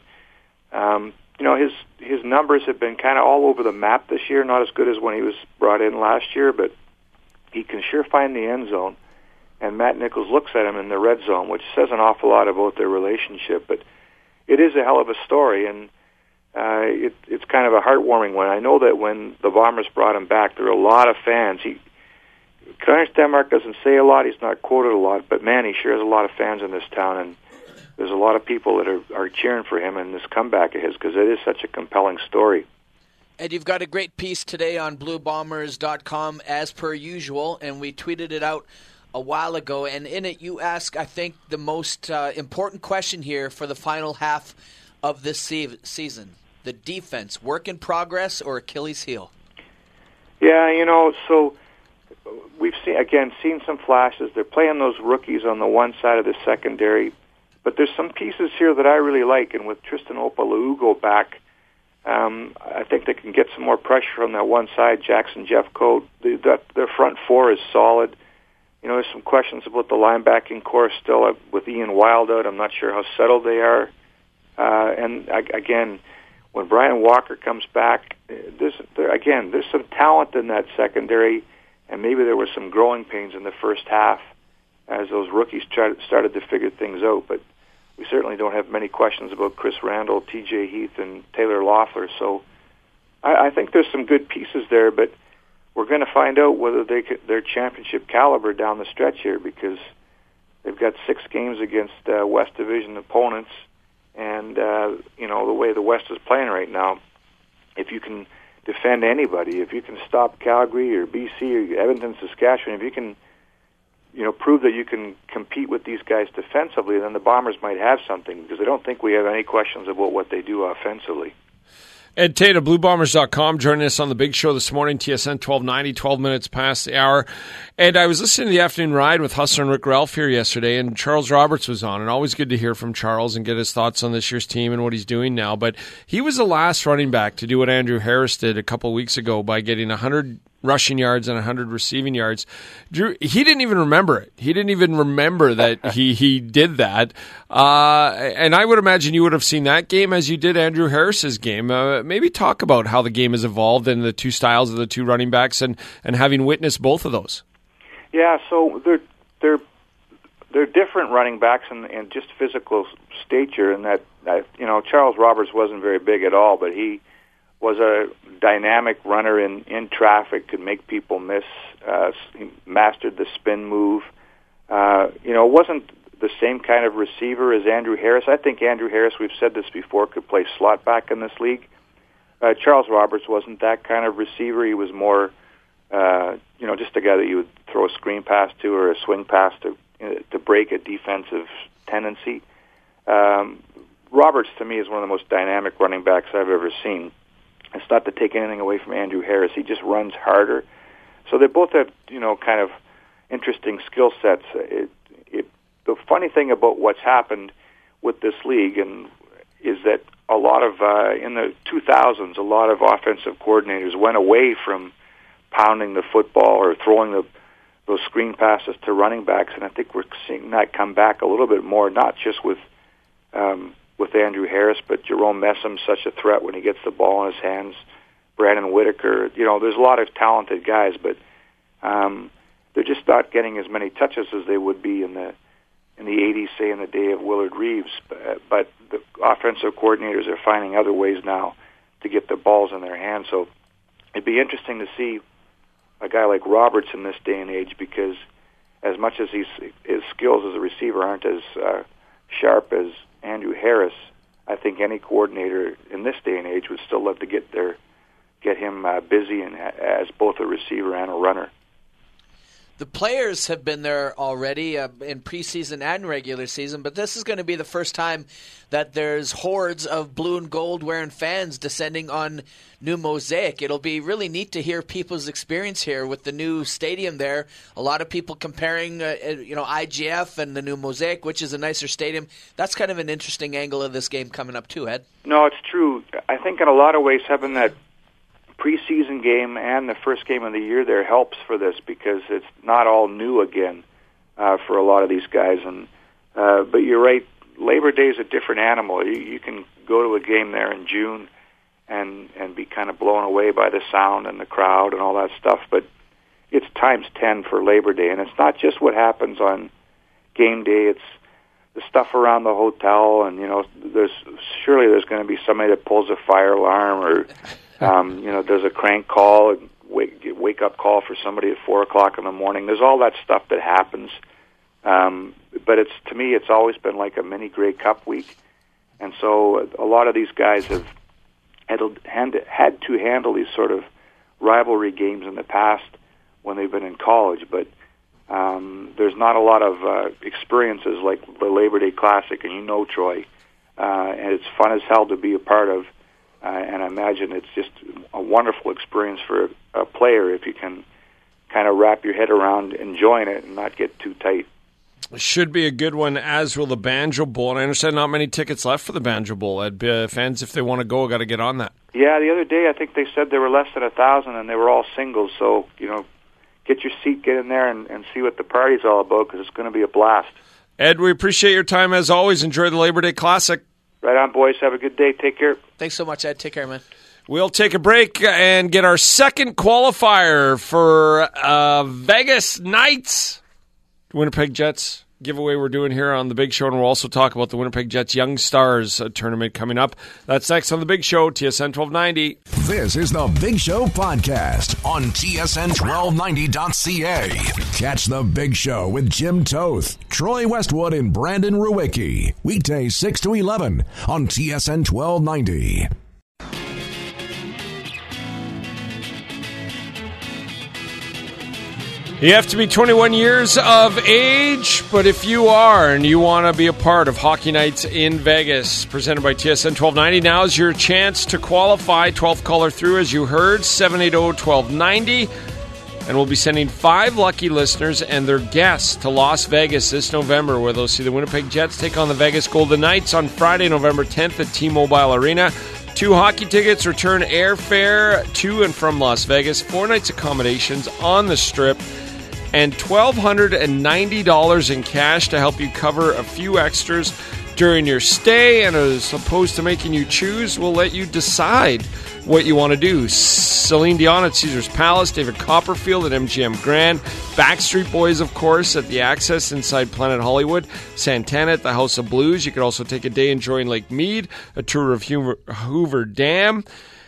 um, you know, his his numbers have been kind of all over the map this year, not as good as when he was brought in last year, but he can sure find the end zone. And Matt Nichols looks at him in the red zone, which says an awful lot about their relationship. But it is a hell of a story, and uh, it, it's kind of a heartwarming one. I know that when the Bombers brought him back, there were a lot of fans. He Clarence Denmark doesn't say a lot. He's not quoted a lot, but man, he sure has a lot of fans in this town, and there's a lot of people that are, are cheering for him in this comeback of his because it is such a compelling story. Ed, you've got a great piece today on blue bombers dot com as per usual, and we tweeted it out a while ago, and in it you ask, I think, the most uh, important question here for the final half of this se- season. The defense, work in progress or Achilles heel? Yeah, you know, so we've seen, again, seen some flashes. They're playing those rookies on the one side of the secondary, but there's some pieces here that I really like, and with Tristan Opalaugo back, um, I think they can get some more pressure on that one side. Jackson Jeffcoat, the, that, their front four is solid. You know, there's some questions about the linebacking core still uh, with Ian Wild out. I'm not sure how settled they are. Uh, and uh, again, when Brian Walker comes back, there's, there, again, there's some talent in that secondary, and maybe there were some growing pains in the first half as those rookies tried, started to figure things out. But we certainly don't have many questions about Chris Randall, T J Heath, and Taylor Loeffler. So I, I think there's some good pieces there, but we're going to find out whether they could, they're championship caliber down the stretch here, because they've got six games against uh, West Division opponents, and uh, you know the way the West is playing right now. If you can defend anybody, if you can stop Calgary or B C or Edmonton, Saskatchewan, if you can, you know, prove that you can compete with these guys defensively, then the Bombers might have something, because I don't think we have any questions about what they do offensively. Ed Tate of blue bombers dot com joining us on the Big Show this morning, T S N twelve ninety, twelve minutes past the hour. And I was listening to the afternoon ride with Hustler and Rick Ralph here yesterday, and Charles Roberts was on, and always good to hear from Charles and get his thoughts on this year's team and what he's doing now. But he was the last running back to do what Andrew Harris did a couple weeks ago by getting one hundred rushing yards and one hundred receiving yards. Drew, he didn't even remember it. He didn't even remember that he, he did that. Uh, and I would imagine you would have seen that game as you did Andrew Harris's game. Uh, maybe talk about how the game has evolved and the two styles of the two running backs, and, and having witnessed both of those. Yeah, so they're they're they're different running backs in, in just physical stature. And that, that you know Charles Roberts wasn't very big at all, but he was a dynamic runner in, in traffic, could make people miss, uh, he mastered the spin move. Uh, you know, it wasn't the same kind of receiver as Andrew Harris. I think Andrew Harris, we've said this before, could play slot back in this league. Uh, Charles Roberts wasn't that kind of receiver. He was more, uh, you know, just a guy that you would throw a screen pass to or a swing pass to, you know, to break a defensive tendency. Um, Roberts, to me, is one of the most dynamic running backs I've ever seen. It's not to take anything away from Andrew Harris. He just runs harder. So they both have, you know, kind of interesting skill sets. It, it, the funny thing about what's happened with this league and is that a lot of, uh, in the two thousands, a lot of offensive coordinators went away from pounding the football or throwing the, those screen passes to running backs, and I think we're seeing that come back a little bit more, not just with um, with Andrew Harris, but Jerome Messham's such a threat when he gets the ball in his hands. Brandon Whitaker, you know, there's a lot of talented guys, but um, they're just not getting as many touches as they would be in the in the eighties, say in the day of Willard Reeves. But, but the offensive coordinators are finding other ways now to get the balls in their hands. So it'd be interesting to see a guy like Roberts in this day and age, because as much as he's, his skills as a receiver aren't as uh, sharp as Andrew Harris, I think any coordinator in this day and age would still love to get their get him uh, busy and as both a receiver and a runner. The players have been there already uh, in preseason and regular season, but this is going to be the first time that there's hordes of blue and gold wearing fans descending on New Mosaic. It'll be really neat to hear people's experience here with the new stadium there. A lot of people comparing, uh, you know, I G F and the new Mosaic, which is a nicer stadium. That's kind of an interesting angle of this game coming up too, Ed. No, it's true. I think in a lot of ways having that preseason game and the first game of the year there helps for this, because it's not all new again uh, for a lot of these guys. And uh, but you're right, Labor Day is a different animal. You, you can go to a game there in June and and be kind of blown away by the sound and the crowd and all that stuff. But it's times ten for Labor Day, and it's not just what happens on game day. It's the stuff around the hotel, and you know, there's surely there's going to be somebody that pulls a fire alarm or. Um, you know, does a crank call and wake, wake-up call for somebody at four o'clock in the morning. There's all that stuff that happens. Um, but it's to me, it's always been like a mini Grey Cup week. And so a lot of these guys have had, had to handle these sort of rivalry games in the past when they've been in college. But um, there's not a lot of uh, experiences like the Labor Day Classic, and you know, Troy. Uh, and it's fun as hell to be a part of. Uh, and I imagine it's just a wonderful experience for a player if you can kind of wrap your head around enjoying it and not get too tight. Should be a good one, as will the Banjo Bowl. And I understand not many tickets left for the Banjo Bowl. Uh, fans, if they want to go, got to get on that. Yeah, the other day I think they said there were less than a thousand, and they were all singles. So, you know, get your seat, get in there, and, and see what the party's all about, because it's going to be a blast. Ed, we appreciate your time as always. Enjoy the Labor Day Classic. Right on, boys. Have a good day. Take care. Thanks so much, Ed. Take care, man. We'll take a break and get our second qualifier for uh, Vegas Knights. Winnipeg Jets giveaway we're doing here on The Big Show, and we'll also talk about the Winnipeg Jets Young Stars uh, tournament coming up. That's next on The Big Show, T S N twelve ninety. This is The Big Show podcast on T S N twelve ninety dot C A. Catch The Big Show with Jim Toth, Troy Westwood, and Brandon Ruwicki. Weekdays six to eleven on T S N twelve ninety. You have to be twenty-one years of age, but if you are and you want to be a part of Hockey Nights in Vegas, presented by T S N twelve ninety, now is your chance to qualify. twelfth caller through, as you heard, seven eight zero, one two nine zero. And we'll be sending five lucky listeners and their guests to Las Vegas this November, where they'll see the Winnipeg Jets take on the Vegas Golden Knights on Friday, November tenth at T-Mobile Arena. Two hockey tickets, return airfare to and from Las Vegas, four nights accommodations on the Strip, and one thousand two hundred ninety dollars in cash to help you cover a few extras during your stay. And as opposed to making you choose, we'll let you decide what you want to do. Celine Dion at Caesars Palace, David Copperfield at M G M Grand, Backstreet Boys, of course, at the Access inside Planet Hollywood, Santana at the House of Blues. You could also take a day enjoying Lake Mead, a tour of Hoover, Hoover Dam,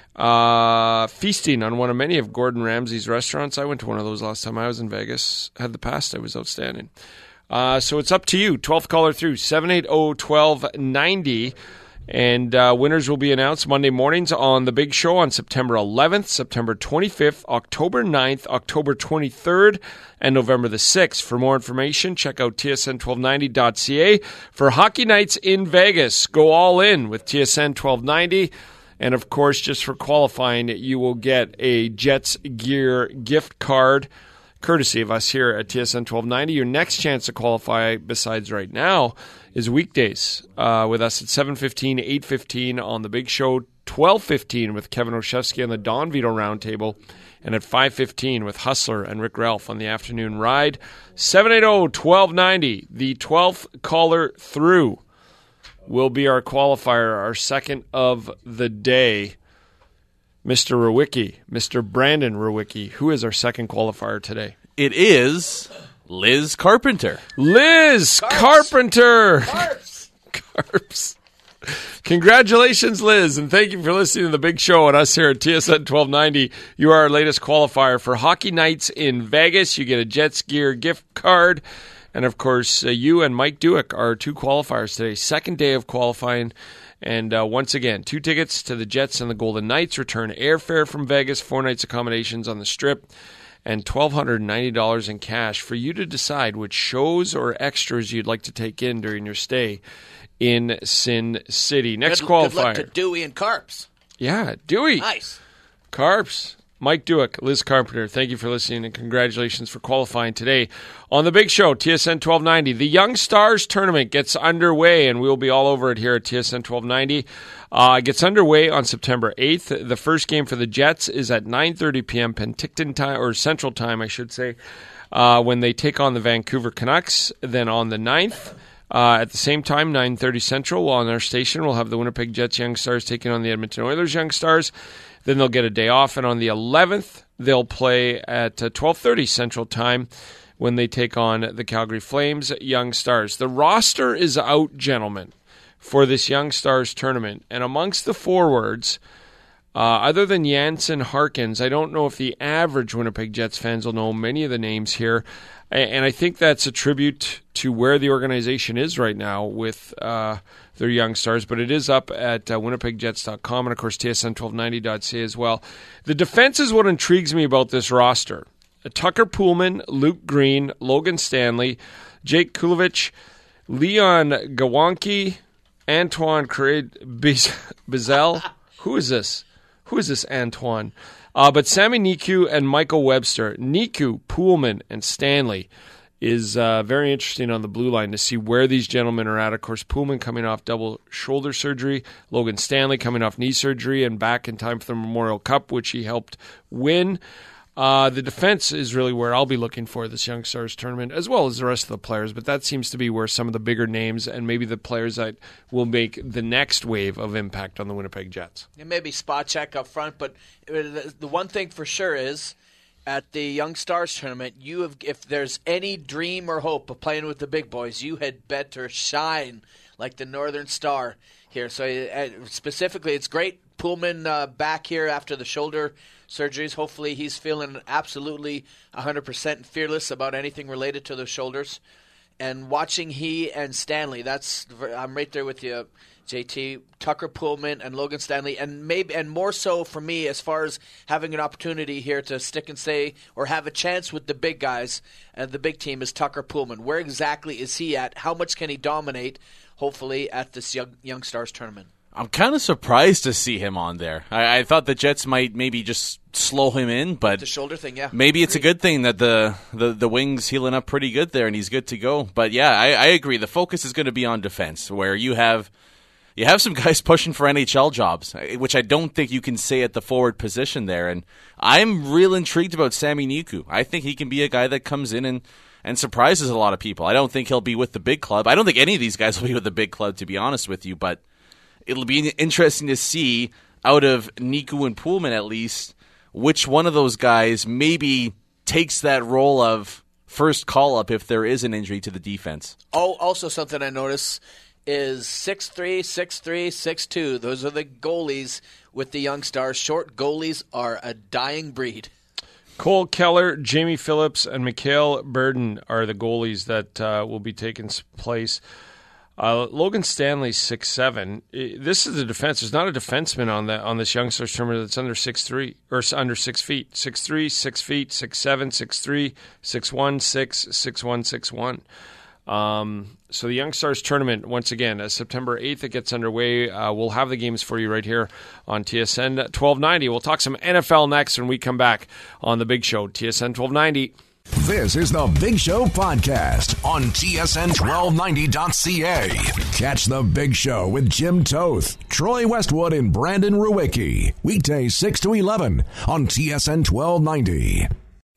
Uh, feasting on one of many of Gordon Ramsay's restaurants. I went to one of those last time I was in Vegas. Had the pasta. It was outstanding. Uh, so it's up to you. twelfth caller through, seven eight zero, one two nine zero. And uh, winners will be announced Monday mornings on The Big Show on September eleventh, September twenty-fifth, October ninth, October twenty-third, and November the sixth. For more information, check out T S N twelve ninety dot C A. For Hockey Nights in Vegas, go all in with T S N twelve ninety. And, of course, just for qualifying, you will get a Jets Gear gift card, courtesy of us here at T S N twelve ninety. Your next chance to qualify, besides right now, is weekdays uh, with us at seven fifteen, eight fifteen on The Big Show, twelve fifteen with Kevin Oshevsky on the Don Vito Roundtable, and at five fifteen with Hustler and Rick Ralph on the afternoon ride. seven eight zero, one two nine zero, the twelfth caller through, will be our qualifier, our second of the day. Mister Ruwicki, Mister Brandon Ruwicki, who is our second qualifier today? It is Liz Carpenter. Liz Carps. Carpenter! Carps! Carps. Congratulations, Liz, and thank you for listening to The Big Show and us here at T S N twelve ninety. You are our latest qualifier for Hockey Nights in Vegas. You get a Jets Gear gift card. And, of course, uh, you and Mike Dewick are two qualifiers today. Second day of qualifying. And uh, once again, two tickets to the Jets and the Golden Knights. Return airfare from Vegas, four nights accommodations on the Strip, and one thousand two hundred ninety dollars in cash for you to decide which shows or extras you'd like to take in during your stay in Sin City. Next good, qualifier. Good luck to Dewey and Carps. Yeah, Dewey. Nice. Carps. Mike Dewick, Liz Carpenter, thank you for listening, and congratulations for qualifying today on The Big Show, T S N twelve ninety. The Young Stars Tournament gets underway, and we'll be all over it here at T S N twelve ninety. Uh, gets underway on September eighth. The first game for the Jets is at nine thirty p.m. Penticton time, or Central Time, I should say, uh, when they take on the Vancouver Canucks. Then on the ninth, uh, at the same time, nine thirty Central, on our station, we'll have the Winnipeg Jets Young Stars taking on the Edmonton Oilers Young Stars. Then they'll get a day off, and on the eleventh, they'll play at uh, twelve thirty Central Time when they take on the Calgary Flames Young Stars. The roster is out, gentlemen, for this Young Stars tournament, and amongst the forwards, Uh, other than Jansen Harkins, I don't know if the average Winnipeg Jets fans will know many of the names here. And I think that's a tribute to where the organization is right now with uh, their young stars. But it is up at uh, winnipeg jets dot com and, of course, T S N twelve ninety dot c a as well. The defense is what intrigues me about this roster. Tucker Poolman, Luke Green, Logan Stanley, Jake Kulovich, Leon Gawanke, Antoine Bizel. Who is this? Who is this Antoine? Uh, but Sami Niku and Michael Webster. Niku, Poolman, and Stanley is uh, very interesting on the blue line to see where these gentlemen are at. Of course, Poolman coming off double shoulder surgery. Logan Stanley coming off knee surgery and back in time for the Memorial Cup, which he helped win. Uh, the defense is really where I'll be looking for this Young Stars tournament, as well as the rest of the players. But that seems to be where some of the bigger names and maybe the players that will make the next wave of impact on the Winnipeg Jets. And maybe spot check up front, but the one thing for sure is at the Young Stars tournament, you have, if there's any dream or hope of playing with the big boys, you had better shine like the Northern Star here. So uh, specifically, it's great. Poolman uh, back here after the shoulder surgeries. Hopefully he's feeling absolutely one hundred percent fearless about anything related to the shoulders. And watching he and Stanley, that's I'm right there with you, J T. Tucker Poolman and Logan Stanley, and maybe and more so for me as far as having an opportunity here to stick and stay or have a chance with the big guys and the big team is Tucker Poolman. Where exactly is he at? How much can he dominate, hopefully, at this Young, Young Stars tournament? I'm kind of surprised to see him on there. I, I thought the Jets might maybe just slow him in, but the shoulder thing, yeah. Maybe it's a good thing that the, the, the wing's healing up pretty good there and he's good to go. But yeah, I, I agree. The focus is going to be on defense, where you have you have some guys pushing for N H L jobs, which I don't think you can say at the forward position there. And I'm real intrigued about Sami Niku. I think he can be a guy that comes in and and surprises a lot of people. I don't think he'll be with the big club. I don't think any of these guys will be with the big club, to be honest with you, but it'll be interesting to see, out of Niku and Poolman at least, which one of those guys maybe takes that role of first call-up if there is an injury to the defense. Oh, also something I notice is six three, six three, six two. Those are the goalies with the Young Stars. Short goalies are a dying breed. Cole Keller, Jamie Phillips, and Mikhail Burden are the goalies that uh, will be taking place. Uh, Logan Stanley's six seven. This is a defense. There's not a defenseman on the on this Young Stars tournament that's under six three or under six feet. six three, six feet, six seven, six three, six one, six, six one, six one. Um, so the Young Stars tournament, once again, uh, September eighth, it gets underway. Uh, we'll have the games for you right here on T S N twelve ninety. We'll talk some N F L next when we come back on The Big Show, T S N twelve ninety. This is The Big Show podcast on T S N twelve ninety dot c a. Catch The Big Show with Jim Toth, Troy Westwood, and Brandon Ruwicki. Weekdays six to eleven on T S N twelve ninety.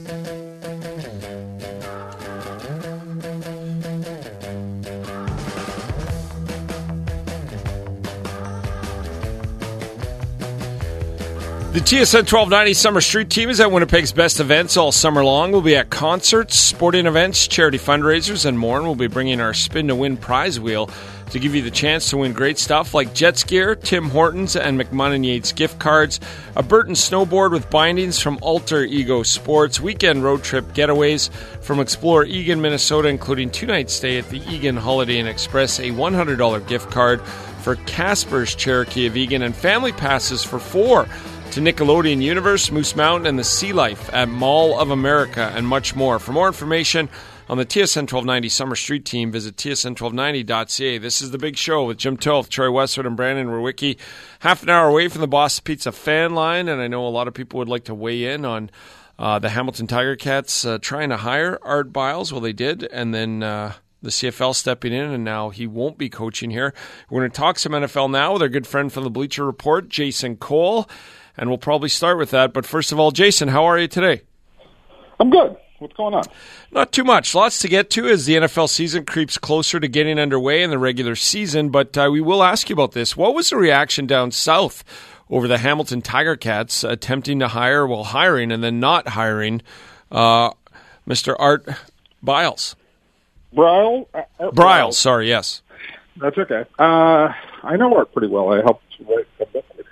The T S N twelve ninety Summer Street Team is at Winnipeg's best events all summer long. We'll be at concerts, sporting events, charity fundraisers, and more. And we'll be bringing our Spin to Win prize wheel to give you the chance to win great stuff like Jets gear, Tim Hortons, and McMahon Yates gift cards, a Burton snowboard with bindings from Alter Ego Sports, weekend road trip getaways from Explore Egan, Minnesota, including two-night stay at the Egan Holiday Inn Express, a one hundred dollars gift card for Casper's Cherokee of Egan, and family passes for four to Nickelodeon Universe, Moose Mountain, and the Sea Life at Mall of America, and much more. For more information on the T S N twelve ninety Summer Street Team, visit T S N twelve ninety dot c a. This is The Big Show with Jim Toth, Troy Westwood, and Brandon Ruwicki. Half an hour away from the Boston Pizza fan line, and I know a lot of people would like to weigh in on uh, the Hamilton Tiger Cats uh, trying to hire Art Biles. Well, they did, and then uh, the C F L stepping in, and now he won't be coaching here. We're going to talk some N F L now with our good friend from the Bleacher Report, Jason Cole. And we'll probably start with that. But first of all, Jason, how are you today? I'm good. What's going on? Not too much. Lots to get to as the N F L season creeps closer to getting underway in the regular season. But uh, we will ask you about this. What was the reaction down south over the Hamilton Tiger Cats attempting to hire, well, hiring and then not hiring uh, Mister Art Biles? Brile? Uh, Art Briles, sorry, yes. That's okay. Uh, I know Art pretty well. I helped write a book with him.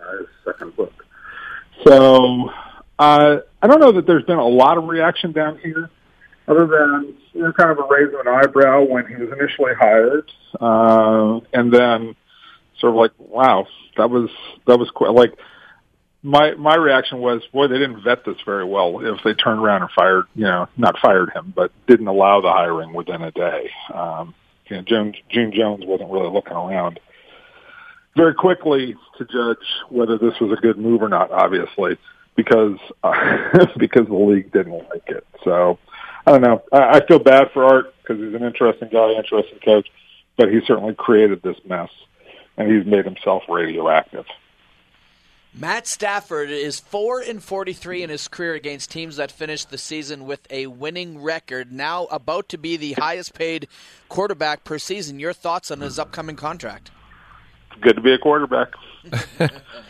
his second book. So uh, I don't know that there's been a lot of reaction down here, other than you know, kind of a raise of an eyebrow when he was initially hired, uh, and then sort of like, wow, that was that was quite, like my my reaction was, boy, they didn't vet this very well. If they turned around and fired, you know, not fired him, but didn't allow the hiring within a day. Um, you know, June, June Jones wasn't really looking around very quickly to judge whether this was a good move or not, obviously, because uh, because the league didn't like it. So I don't know. I, I feel bad for Art because he's an interesting guy, interesting coach, but he certainly created this mess, and he's made himself radioactive. Matt Stafford is four and forty-three in his career against teams that finished the season with a winning record, now about to be the highest-paid quarterback per season. Your thoughts on his upcoming contract? Good to be a quarterback. It's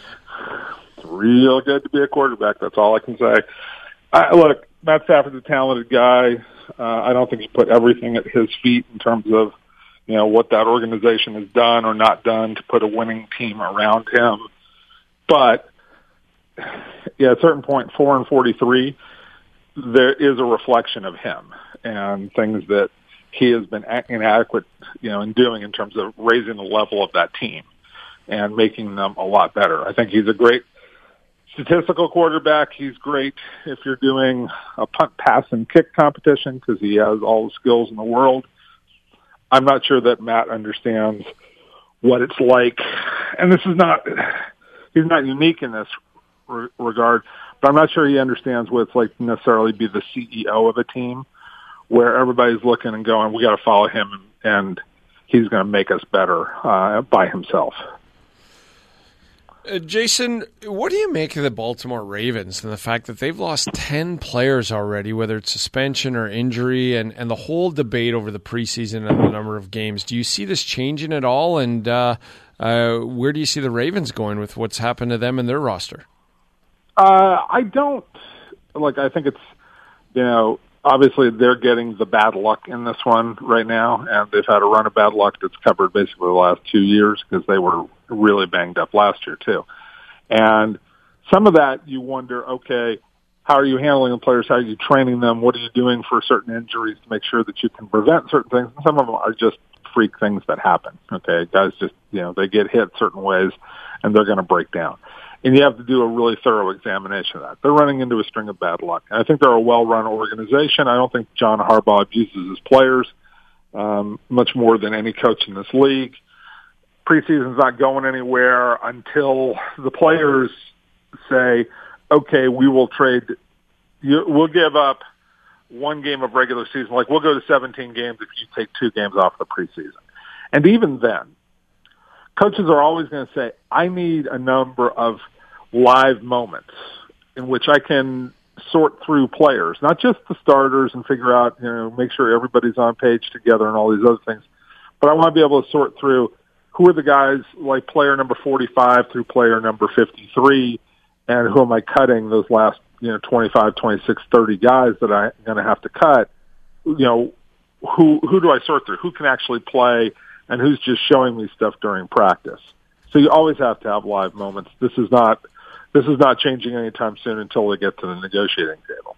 real good to be a quarterback. That's all I can say. I, look, Matt Stafford's a talented guy. Uh, I don't think you put everything at his feet in terms of, you know, what that organization has done or not done to put a winning team around him. But yeah, at a certain point, four and forty-three, there is a reflection of him and things that he has been inadequate, you know, in doing in terms of raising the level of that team and making them a lot better. I think he's a great statistical quarterback. He's great if you're doing a punt, pass, and kick competition because he has all the skills in the world. I'm not sure that Matt understands what it's like, and this is not, he's not unique in this re- regard, but I'm not sure he understands what it's like to necessarily be the C E O of a team where everybody's looking and going, we got to follow him, and he's going to make us better uh, by himself. Uh, Jason, what do you make of the Baltimore Ravens and the fact that they've lost ten players already, whether it's suspension or injury, and, and the whole debate over the preseason and the number of games? Do you see this changing at all, and uh, uh, where do you see the Ravens going with what's happened to them and their roster? Uh, I don't, like, I think it's, you know, obviously they're getting the bad luck in this one right now, and they've had a run of bad luck that's covered basically the last two years because they were really banged up last year too. And some of that you wonder, okay, how are you handling the players? How are you training them? What are you doing for certain injuries to make sure that you can prevent certain things? And some of them are just freak things that happen. Okay, guys just, you know, they get hit certain ways and they're going to break down. And you have to do a really thorough examination of that. They're running into a string of bad luck. And I think they're a well-run organization. I don't think John Harbaugh abuses his players um, much more than any coach in this league. Preseason's not going anywhere until the players say, okay, we will trade, we'll give up one game of regular season. Like, we'll go to seventeen games if you take two games off the preseason. And even then, coaches are always going to say, I need a number of live moments in which I can sort through players, not just the starters and figure out, you know, make sure everybody's on page together and all these other things. But I want to be able to sort through who are the guys like player number forty-five through player number fifty-three, and who am I cutting those last, you know, twenty-five, twenty-six, thirty guys that I'm going to have to cut. You know, who who do I sort through? Who can actually play and who's just showing me stuff during practice? So you always have to have live moments. This is not this is not changing anytime soon until they get to the negotiating table.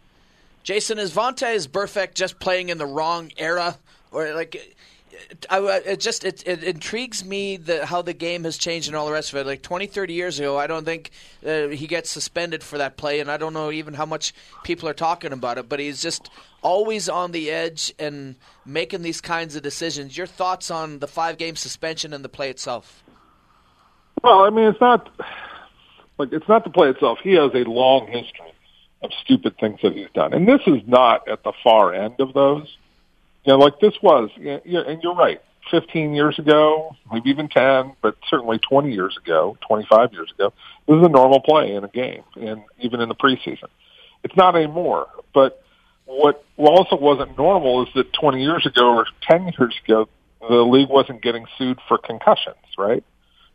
Jason, is Vontaze Burfict just playing in the wrong era, or like? I, it just it, it intrigues me the, how the game has changed and all the rest of it. Like twenty, thirty years ago, I don't think uh, he gets suspended for that play, and I don't know even how much people are talking about it, but he's just always on the edge and making these kinds of decisions. Your thoughts on the five-game suspension and the play itself? Well, I mean, it's not like it's not the play itself. He has a long history of stupid things that he's done, and this is not at the far end of those. You know, like this was, you know, and you're right, fifteen years ago, maybe even ten, but certainly twenty years ago, twenty-five years ago, this is a normal play in a game, and even in the preseason. It's not anymore. But what also wasn't normal is that twenty years ago or ten years ago, the league wasn't getting sued for concussions, right?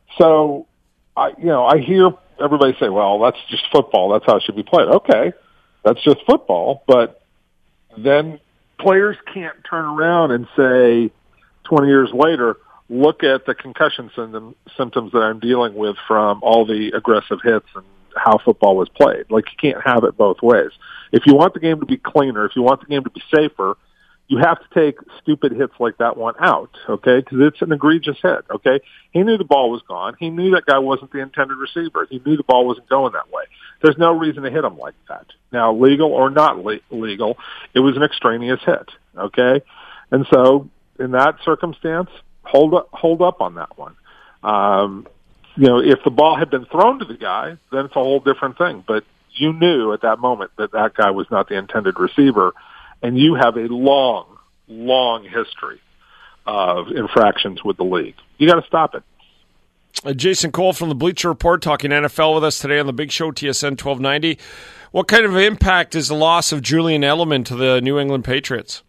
So, I, you know, I hear everybody say, well, that's just football. That's how it should be played. Okay, that's just football, but then players can't turn around and say twenty years later, look at the concussion symptom, symptoms that I'm dealing with from all the aggressive hits and how football was played. Like, you can't have it both ways. If you want the game to be cleaner, if you want the game to be safer, you have to take stupid hits like that one out, okay? Because it's an egregious hit, okay? He knew the ball was gone. He knew that guy wasn't the intended receiver. He knew the ball wasn't going that way. There's no reason to hit him like that. Now, legal or not le- legal, it was an extraneous hit, okay? And so, in that circumstance, hold up, hold up on that one. Um, you know, if the ball had been thrown to the guy, then it's a whole different thing. But you knew at that moment that that guy was not the intended receiver, and you have a long, long history of infractions with the league. You got to stop it. Uh, Jason Cole from the Bleacher Report talking N F L with us today on the Big Show, T S N twelve ninety. What kind of impact is the loss of Julian Edelman to the New England Patriots?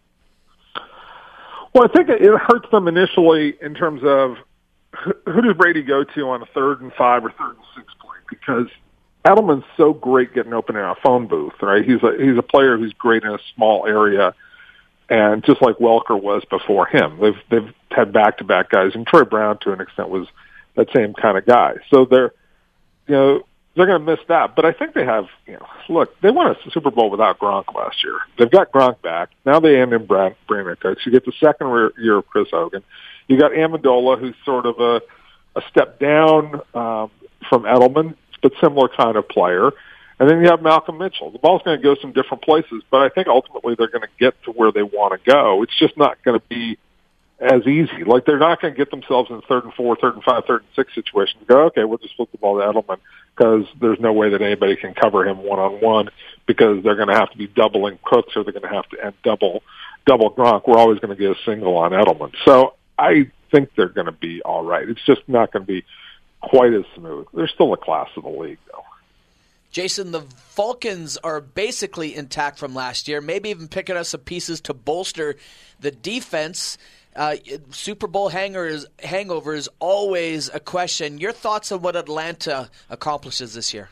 Well, I think it hurts them initially in terms of who does Brady go to on a third and five or third and six play, because Edelman's so great getting open in a phone booth, right? He's a he's a player who's great in a small area, and just like Welker was before him, they've they've had back to back guys, and Troy Brown to an extent was that same kind of guy. So they're you know they're going to miss that, but I think they have you know look they won a Super Bowl without Gronk last year. They've got Gronk back now. They end in Brand Brandon Cooks. You get the second year of Chris Hogan. You got Amendola, who's sort of a a step down um, from Edelman, but similar kind of player. And then you have Malcolm Mitchell. The ball's going to go some different places, but I think ultimately they're going to get to where they want to go. It's just not going to be as easy. Like, they're not going to get themselves in third and four, third and five, third and six situations. Go, okay, we'll just flip the ball to Edelman because there's no way that anybody can cover him one-on-one because they're going to have to be doubling Cooks or they're going to have to and double double Gronk. We're always going to get a single on Edelman. So I think they're going to be all right. It's just not going to be quite as smooth. They're still a class of the league, though. Jason, the Falcons are basically intact from last year, maybe even picking up some pieces to bolster the defense. Uh, Super Bowl hanger is, hangover is always a question. Your thoughts on what Atlanta accomplishes this year?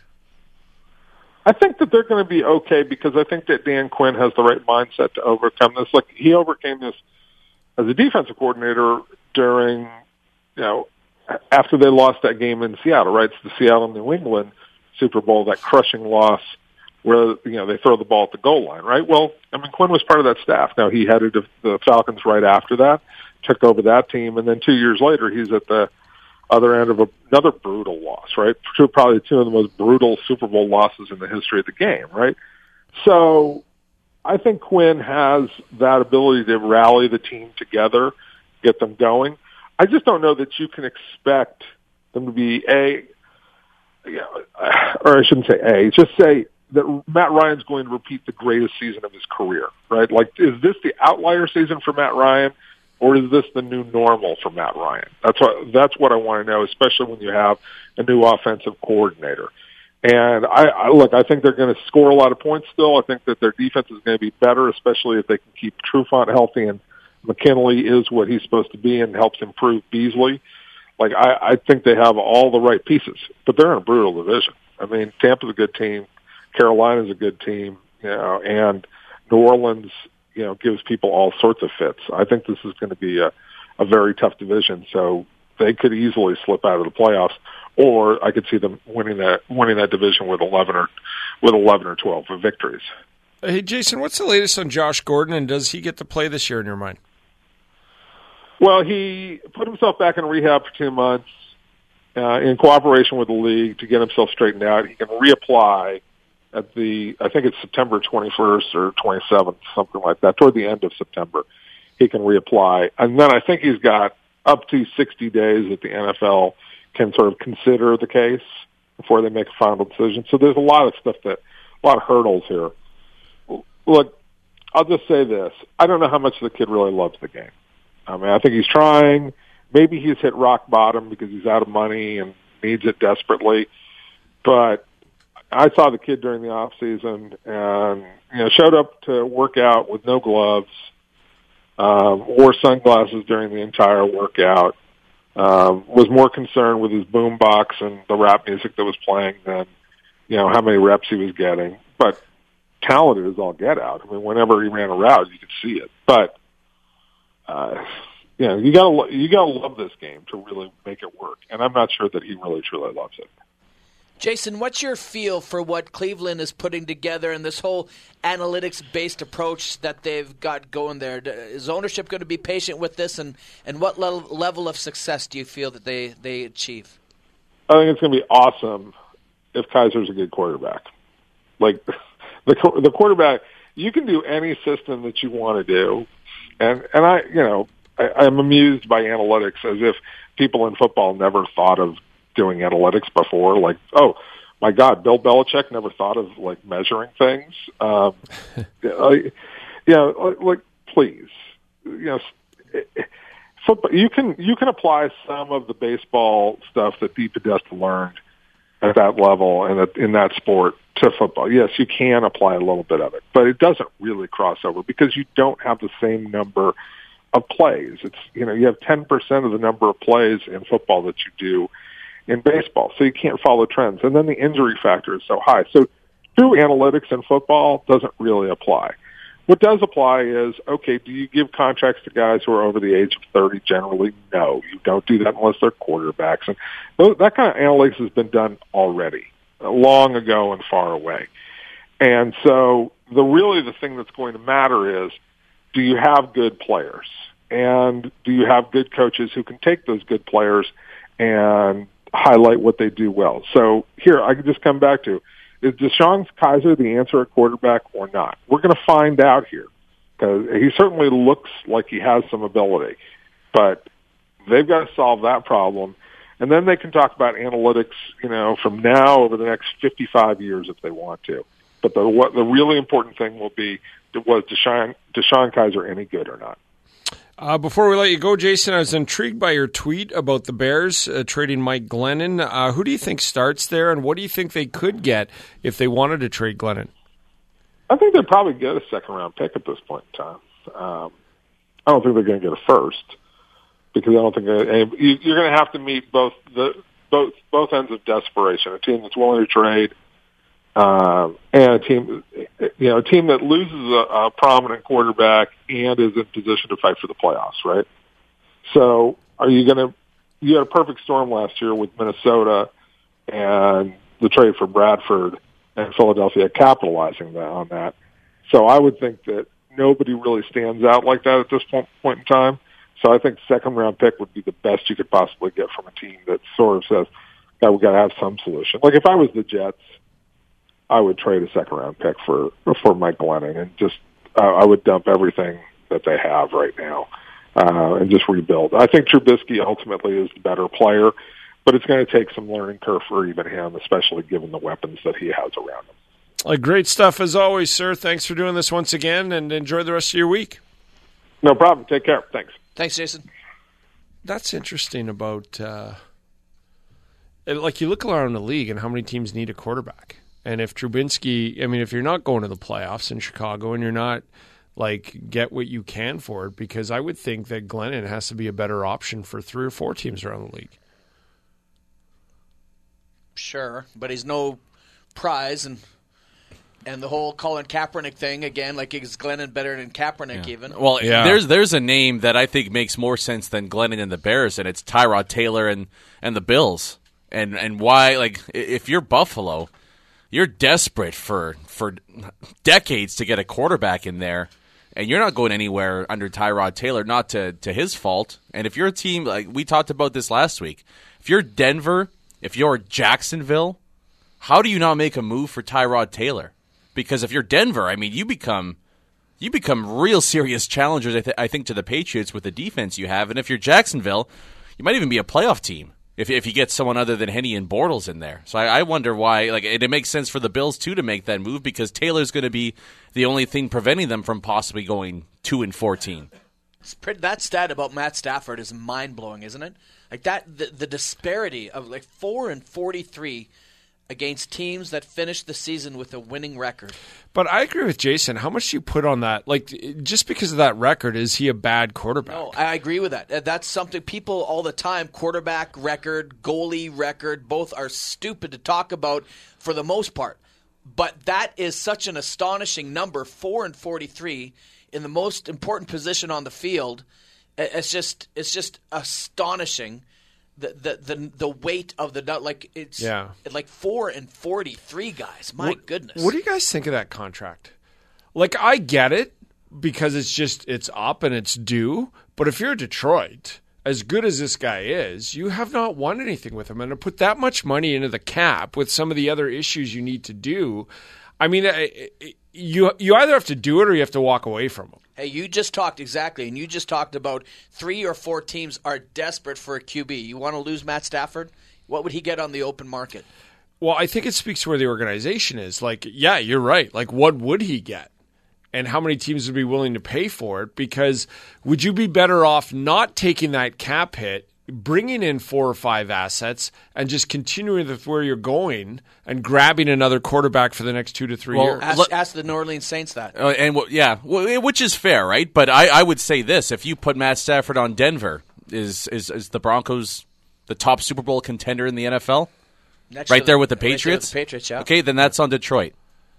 I think that they're going to be okay because I think that Dan Quinn has the right mindset to overcome this. Like, he overcame this as a defensive coordinator during, you know, after they lost that game in Seattle, right? It's the Seattle-New England Super Bowl, that crushing loss where, you know, they throw the ball at the goal line, right? Well, I mean, Quinn was part of that staff. Now, he headed the Falcons right after that, took over that team, and then two years later, he's at the other end of a, another brutal loss, right? Two, probably two of the most brutal Super Bowl losses in the history of the game, right? So I think Quinn has that ability to rally the team together, get them going. I just don't know that you can expect them to be a, or I shouldn't say a, just say that Matt Ryan's going to repeat the greatest season of his career, right? Like, is this the outlier season for Matt Ryan, or is this the new normal for Matt Ryan? That's what that's what I want to know, especially when you have a new offensive coordinator. And I, I look, I think they're going to score a lot of points still. I think that their defense is going to be better, especially if they can keep Trufant healthy and McKinley is what he's supposed to be and helps improve Beasley. Like, I, I think they have all the right pieces, but they're in a brutal division. I mean, Tampa's a good team, Carolina's a good team, you know, and New Orleans, you know, gives people all sorts of fits. I think this is going to be a, a very tough division, so they could easily slip out of the playoffs, or I could see them winning that winning that division with eleven or with eleven or twelve victories. Hey, Jason, what's the latest on Josh Gordon, and does he get to play this year in your mind? Well, he put himself back in rehab for two months uh, in cooperation with the league to get himself straightened out. He can reapply at the, I think it's September twenty-first or twenty-seventh, something like that, toward the end of September. He can reapply. And then I think he's got up to sixty days that the N F L can sort of consider the case before they make a final decision. So there's a lot of stuff that, a lot of hurdles here. Look, I'll just say this. I don't know how much the kid really loves the game. I mean, I think he's trying. Maybe he's hit rock bottom because he's out of money and needs it desperately. But I saw the kid during the off season and, you know, showed up to work out with no gloves, um, wore sunglasses during the entire workout, um, was more concerned with his boom box and the rap music that was playing than, you know, how many reps he was getting. But talented as all get out. I mean, whenever he ran a route, you could see it. But Uh, you know, you gotta you gotta love this game to really make it work. And I'm not sure that he really truly loves it. Jason, what's your feel for what Cleveland is putting together and this whole analytics-based approach that they've got going there? Is ownership going to be patient with this, and, and what level, level of success do you feel that they, they achieve? I think it's going to be awesome if Kaiser's a good quarterback. Like, the the quarterback, you can do any system that you want to do. And, and I, you know, I, I'm amused by analytics as if people in football never thought of doing analytics before, like, oh my God, Bill Belichick never thought of like measuring things. Um, I, you know, like, please, you know, football. You can you can apply some of the baseball stuff that Dee Podesta learned at that level and in that sport to football. Yes, you can apply a little bit of it, but it doesn't really cross over because you don't have the same number of plays. It's, you know, you have ten percent of the number of plays in football that you do in baseball, so you can't follow trends. And then the injury factor is so high. So true analytics in football doesn't really apply. What does apply is, okay, do you give contracts to guys who are over the age of thirty generally? No, you don't do that unless they're quarterbacks. And that kind of analytics has been done already, long ago and far away. And so the really the thing that's going to matter is, do you have good players? And do you have good coaches who can take those good players and highlight what they do well? So here, I can just come back to, is Deshaun Kaiser the answer at quarterback or not? We're going to find out here, because he certainly looks like he has some ability, but they've got to solve that problem. And then they can talk about analytics, you know, from now over the next fifty-five years if they want to. But the what the really important thing will be, was Deshaun, Deshaun Kaiser any good or not? Uh, before we let you go, Jason, I was intrigued by your tweet about the Bears uh, trading Mike Glennon. Uh, who do you think starts there, and what do you think they could get if they wanted to trade Glennon? I think they'd probably get a second-round pick at this point in time. Um, I don't think they're going to get a first, because I don't think they, you're going to have to meet both the both both ends of desperation. A team that's willing to trade, uh, and a team, you know, a team that loses a, a prominent quarterback and is in position to fight for the playoffs, right? So, are you going to? You had a perfect storm last year with Minnesota and the trade for Bradford, and Philadelphia capitalizing on that. So, I would think that nobody really stands out like that at this point, point in time. So, I think second round pick would be the best you could possibly get from a team that sort of says, "God, we got to have some solution." Like if I was the Jets, I would trade a second round pick for for Mike Glennon, and just uh, I would dump everything that they have right now uh, and just rebuild. I think Trubisky ultimately is the better player, but it's going to take some learning curve for even him, especially given the weapons that he has around him. Uh, great stuff as always, sir. Thanks for doing this once again, and enjoy the rest of your week. No problem. Take care. Thanks. Thanks, Jason. That's interesting about, uh, like, you look around the league and how many teams need a quarterback. And if Trubisky, I mean, if you're not going to the playoffs in Chicago and you're not, like, get what you can for it, because I would think that Glennon has to be a better option for three or four teams around the league. Sure, but he's no prize, and and the whole Colin Kaepernick thing, again, like, is Glennon better than Kaepernick yeah. even? Well, yeah. there's there's a name that I think makes more sense than Glennon and the Bears, and it's Tyrod Taylor and, and the Bills. And and why, like, if you're Buffalo, you're desperate for for decades to get a quarterback in there, and you're not going anywhere under Tyrod Taylor, not to, to his fault. And if you're a team, like we talked about this last week, if you're Denver, if you're Jacksonville, how do you not make a move for Tyrod Taylor? Because if you're Denver, I mean, you become you become real serious challengers, I, th- I think, to the Patriots with the defense you have. And if you're Jacksonville, you might even be a playoff team if if you get someone other than Henne and Bortles in there. So I, I wonder why. Like, it, it makes sense for the Bills too to make that move, because Taylor's going to be the only thing preventing them from possibly going two and fourteen. That stat about Matt Stafford is mind blowing, isn't it? Like that, the, the disparity of like four and forty-three against teams that finished the season with a winning record. But I agree with Jason. How much do you put on that? Like, just because of that record, is he a bad quarterback? No, I agree with that. That's something people all the time, quarterback record, goalie record, both are stupid to talk about for the most part. But that is such an astonishing number, four and forty-three, in the most important position on the field. It's just it's just astonishing. The, the the the weight of the nut, like it's yeah. like four and forty three guys. My what, goodness. What do you guys think of that contract? Like, I get it because it's just it's up and it's due. But if you're Detroit, as good as this guy is, you have not won anything with him, and to put that much money into the cap with some of the other issues you need to do, I mean, you you either have to do it or you have to walk away from him. Hey, you just talked exactly, and you just talked about three or four teams are desperate for a Q B. You want to lose Matt Stafford? What would he get on the open market? Well, I think it speaks to where the organization is. Like, yeah, you're right. Like, what would he get? And how many teams would be willing to pay for it? Because would you be better off not taking that cap hit, bringing in four or five assets, and just continuing with where you're going and grabbing another quarterback for the next two to three well, years? Ask, ask the New Orleans Saints that. Uh, and yeah, well, which is fair, right? But I, I would say this: if you put Matt Stafford on Denver, is is is the Broncos the top Super Bowl contender in the N F L? Next right the, there with the right Patriots. With the Patriots, yeah. Okay, then that's on Detroit.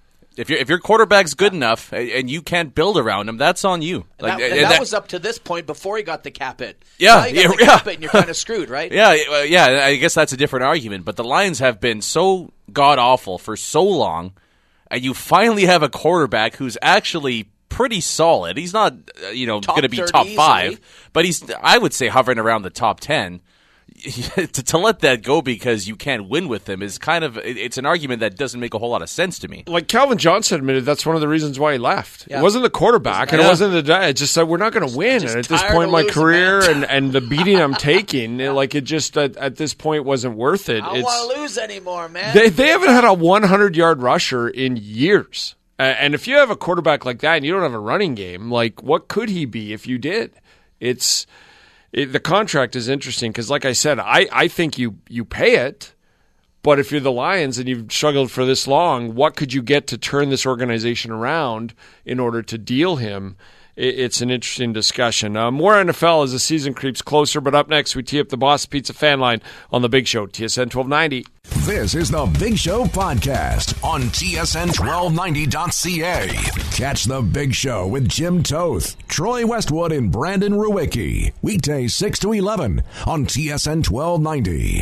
If your if your quarterback's good enough and you can't build around him, that's on you. And like, that, and that, that was up to this point before he got the cap hit. Yeah, now you got yeah, the yeah. cap hit and you're kind of screwed, right? Yeah, uh, yeah. I guess that's a different argument. But the Lions have been so god awful for so long, and you finally have a quarterback who's actually pretty solid. He's not, uh, you know, going to be top five, easily. But he's, I would say, hovering around the top ten. to, to let that go because you can't win with him is kind of it, it's an argument that doesn't make a whole lot of sense to me. Like Calvin Johnson admitted, that's one of the reasons why he left. Yeah. It wasn't the quarterback, and yeah. it wasn't the guy. It just said we're not going to win. And at this point in my losing, career, and, and the beating I'm taking, yeah. like it just at, at this point wasn't worth it. I don't want to lose anymore, man. They they haven't had a hundred yard rusher in years, uh, and if you have a quarterback like that and you don't have a running game, like what could he be if you did? It's. It, the contract is interesting because, like I said, I, I think you, you pay it, but if you're the Lions and you've struggled for this long, what could you get to turn this organization around in order to deal him? It, it's an interesting discussion. Uh, more N F L as the season creeps closer, but up next we tee up the Boston Pizza fan line on The Big Show, T S N twelve ninety. This is The Big Show podcast on T S N twelve ninety dot C A. Catch The Big Show with Jim Toth, Troy Westwood, and Brandon Ruwicki. Weekdays six to eleven on T S N twelve ninety.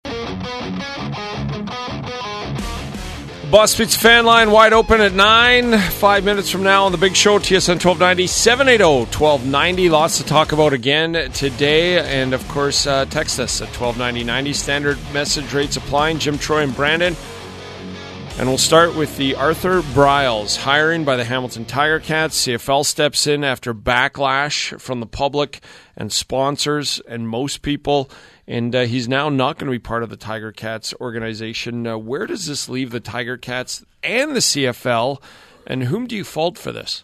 Boss Pizza fan line wide open at nine. Five minutes from now on The Big Show, T S N twelve ninety, seven eight zero, one two nine zero. Lots to talk about again today. And, of course, uh, text us at twelve ninety ninety. Standard message rates applying. Jim, Troy, and Brandon. And we'll start with the Arthur Briles hiring by the Hamilton Tiger Cats. C F L steps in after backlash from the public and sponsors and most people. And uh, he's now not going to be part of the Tiger Cats organization. Uh, where does this leave the Tiger Cats and the C F L? And whom do you fault for this?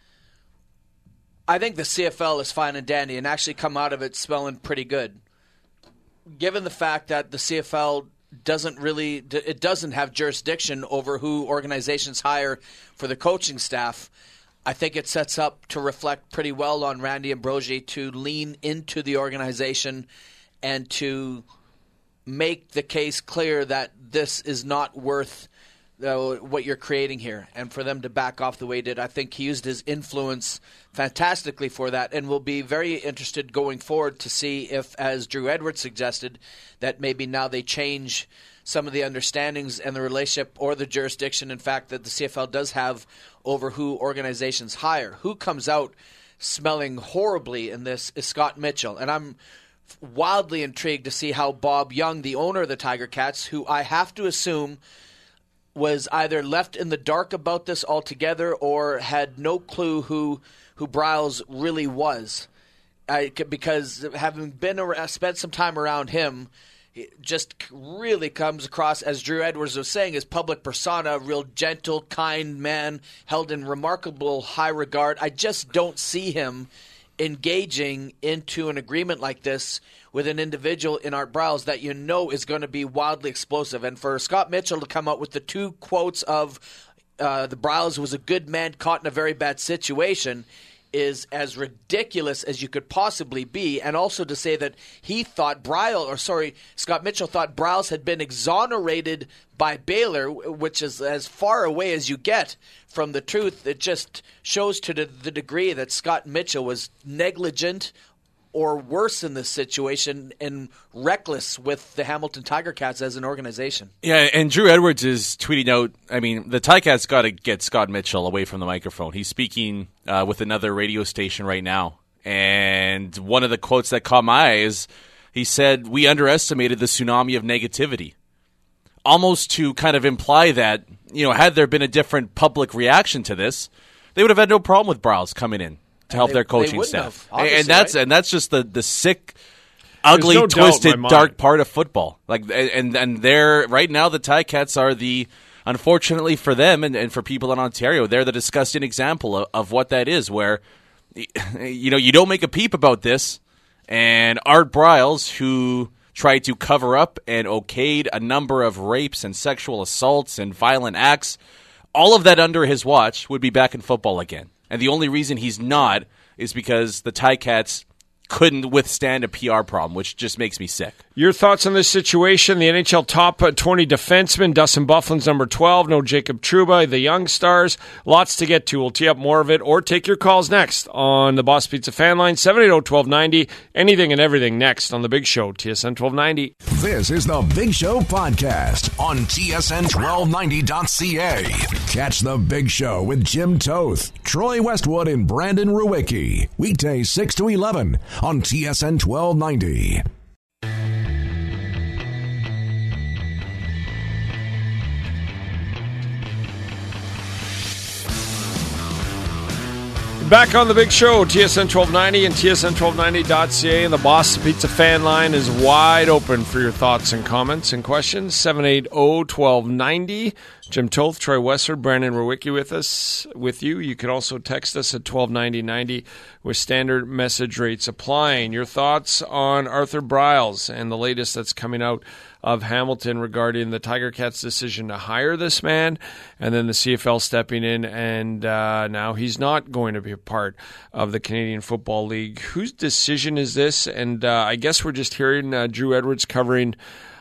I think the C F L is fine and dandy and actually come out of it smelling pretty good. Given the fact that the C F L doesn't really, it doesn't have jurisdiction over who organizations hire for the coaching staff, I think it sets up to reflect pretty well on Randy Ambrosie to lean into the organization and to make the case clear that this is not worth uh, what you're creating here, and for them to back off the way he did. I think he used his influence fantastically for that, and will be very interested going forward to see if, as Drew Edwards suggested, that maybe now they change some of the understandings and the relationship or the jurisdiction, in fact, that the C F L does have over who organizations hire. Who comes out smelling horribly in this is Scott Mitchell, and I'm wildly intrigued to see how Bob Young, the owner of the Tiger Cats, who I have to assume was either left in the dark about this altogether or had no clue who who Briles really was, I, because having been around, spent some time around him, it just really comes across, as Drew Edwards was saying, his public persona, a real gentle, kind man, held in remarkable high regard. I just don't see him engaging into an agreement like this with an individual in Art Briles that you know is going to be wildly explosive. And for Scott Mitchell to come out with the two quotes of uh, the Briles was a good man caught in a very bad situation is as ridiculous as you could possibly be. And also to say that he thought Briles, or sorry, Scott Mitchell thought Briles had been exonerated by Baylor, which is as far away as you get from the truth. It just shows to the, the degree that Scott Mitchell was negligent or worse in this situation and reckless with the Hamilton Tiger Cats as an organization. Yeah, and Drew Edwards is tweeting out, I mean, the Ticats got to get Scott Mitchell away from the microphone. He's speaking uh, with another radio station right now. And one of the quotes that caught my eye is, he said, "We underestimated the tsunami of negativity." Almost to kind of imply that, you know, had there been a different public reaction to this, they would have had no problem with Briles coming in to help they, their coaching staff. Have, and that's right? and that's just the, the sick, ugly, no twisted, dark part of football. Like and and they're right now the Ticats are the, unfortunately for them and, and for people in Ontario, they're the disgusting example of, of what that is, where you know you don't make a peep about this, and Art Briles, who tried to cover up and okayed a number of rapes and sexual assaults and violent acts, all of that under his watch, would be back in football again. And the only reason he's not is because the Ticats couldn't withstand a P R problem, which just makes me sick. Your thoughts on this situation? The N H L top twenty defenseman, Dustin Byfuglien's number twelve, no Jacob Trouba, the Young Stars. Lots to get to. We'll tee up more of it or take your calls next on the Boss Pizza fan line, seven eight zero, one two nine zero. Anything and everything next on The Big Show, T S N twelve ninety. This is The Big Show podcast on T S N twelve ninety dot C A. Catch The Big Show with Jim Toth, Troy Westwood, and Brandon Ruwicki. Weekdays six to eleven on T S N twelve ninety. Back on The Big Show, T S N twelve ninety and T S N twelve ninety dot C A, and the Boss Pizza fan line is wide open for your thoughts and comments and questions. seven eight zero, one two nine zero. Jim Toth, Troy Westwood, Brandon Ruwicki with us, with you. You can also text us at twelve ninety ninety with standard message rates applying. Your thoughts on Arthur Briles and the latest that's coming out of Hamilton regarding the Tiger Cats' decision to hire this man, and then the C F L stepping in, and uh, now he's not going to be a part of the Canadian Football League. Whose decision is this? And uh, I guess we're just hearing uh, Drew Edwards covering...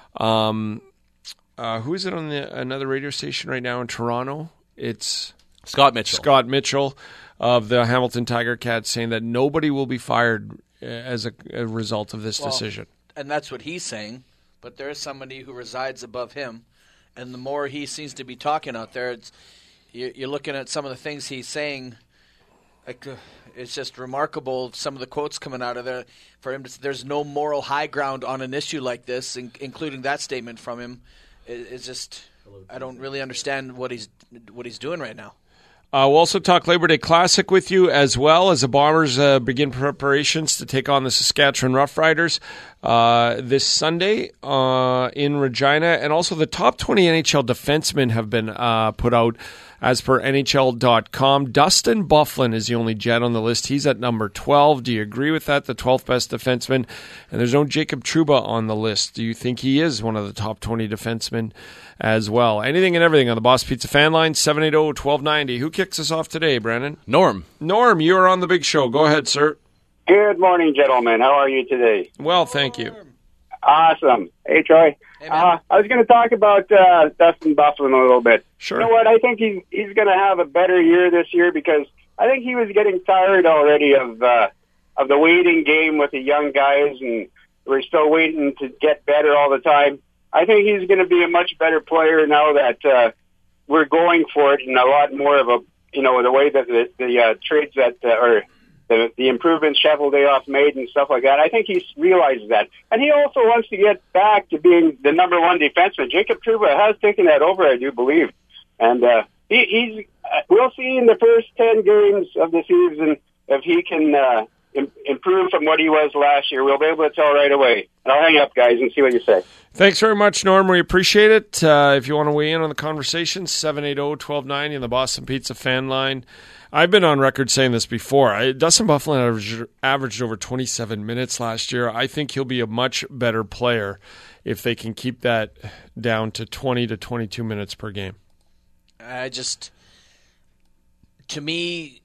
Um, Uh, who is it on the, another radio station right now in Toronto? It's Scott Mitchell. Scott Mitchell of the Hamilton Tiger Cats saying that nobody will be fired as a, a result of this well, decision. And that's what he's saying, but there is somebody who resides above him, and the more he seems to be talking out there, it's, you're looking at some of the things he's saying. Like, uh, it's just remarkable, some of the quotes coming out of there. For him, to, there's no moral high ground on an issue like this, in, including that statement from him. It's just, I don't really understand what he's what he's doing right now. Uh, we'll also talk Labor Day Classic with you, as well as the Bombers uh, begin preparations to take on the Saskatchewan Roughriders uh, this Sunday uh, in Regina. And also the top twenty N H L defensemen have been uh, put out as per N H L dot com. Dustin Byfuglien is the only Jet on the list. He's at number twelve. Do you agree with that? The twelfth best defenseman. And there's no Jacob Trouba on the list. Do you think he is one of the top twenty defensemen as well? Anything and everything on the Boss Pizza fan line, seven eight zero, one two nine zero. Who kicks us off today, Brandon? Norm. Norm, you are on the Big Show. Go ahead, sir. Good morning, gentlemen. How are you today? Well, thank you. Awesome. Hey, Troy. Hey, uh, I was going to talk about uh, Dustin Byfuglien a little bit. Sure. You know what? I think he's he's going to have a better year this year because I think he was getting tired already of uh, of the waiting game with the young guys, and we're still waiting to get better all the time. I think he's going to be a much better player now that uh, we're going for it, and a lot more of a you know the way that the, the uh, trades that uh, or the the improvements Cheveldayoff made and stuff like that. I think he's realized that, and he also wants to get back to being the number one defenseman. Jacob Trouba has taken that over, I do believe, and uh, he, he's. Uh, we'll see in the first ten games of the season if he can uh, im- improve from what he was last year. We'll be able to tell right away. And I'll hang up, guys, and see what you say. Thanks very much, Norm. We appreciate it. Uh, if you want to weigh in on the conversation, seven eight zero, one two nine zero in the Boston Pizza fan line. I've been on record saying this before. I, Dustin Byfuglien averaged, averaged over twenty-seven minutes last year. I think he'll be a much better player if they can keep that down to twenty to twenty-two minutes per game. I just, to me,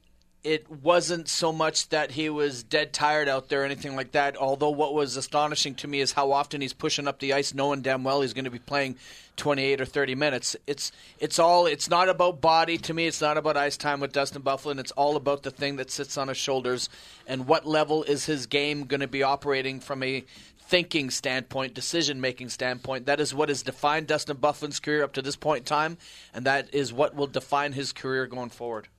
it wasn't so much that he was dead tired out there or anything like that, although what was astonishing to me is how often he's pushing up the ice knowing damn well he's going to be playing twenty-eight or thirty minutes. It's it's all it's not about body to me. It's not about ice time with Dustin Byfuglien. It's all about the thing that sits on his shoulders and what level is his game going to be operating from a thinking standpoint, decision-making standpoint. That is what has defined Dustin Byfuglien's career up to this point in time, and that is what will define his career going forward.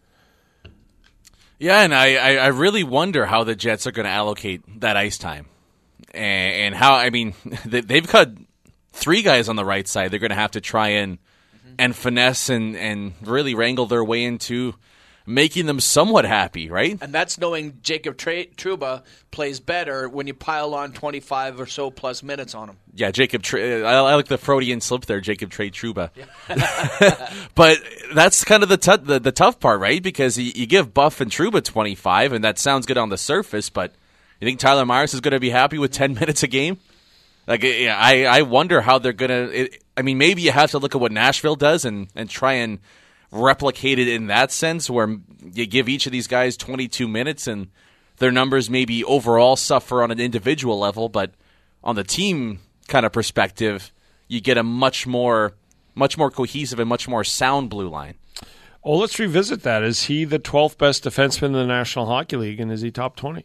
Yeah, and I, I, I really wonder how the Jets are going to allocate that ice time. And, and how, I mean, they've got three guys on the right side. They're going to have to try and mm-hmm. and finesse and, and really wrangle their way into making them somewhat happy, right? And that's knowing Jacob Tra- Trouba plays better when you pile on twenty-five or so plus minutes on him. Yeah, Jacob. Tra- I, I like the Freudian slip there, Jacob Trey Trouba. Yeah. But that's kind of the, t- the the tough part, right? Because you, you give Buff and Trouba twenty-five, and that sounds good on the surface. But you think Tyler Myers is going to be happy with ten minutes a game? Like, I I wonder how they're going to. I mean, maybe you have to look at what Nashville does and and try and replicate it in that sense, where you give each of these guys twenty-two minutes and their numbers maybe overall suffer on an individual level, but on the team kind of perspective, you get a much more much more cohesive and much more sound blue line. Oh, let's revisit that. Is he the twelfth best defenseman in the National Hockey League, and is he top twenty?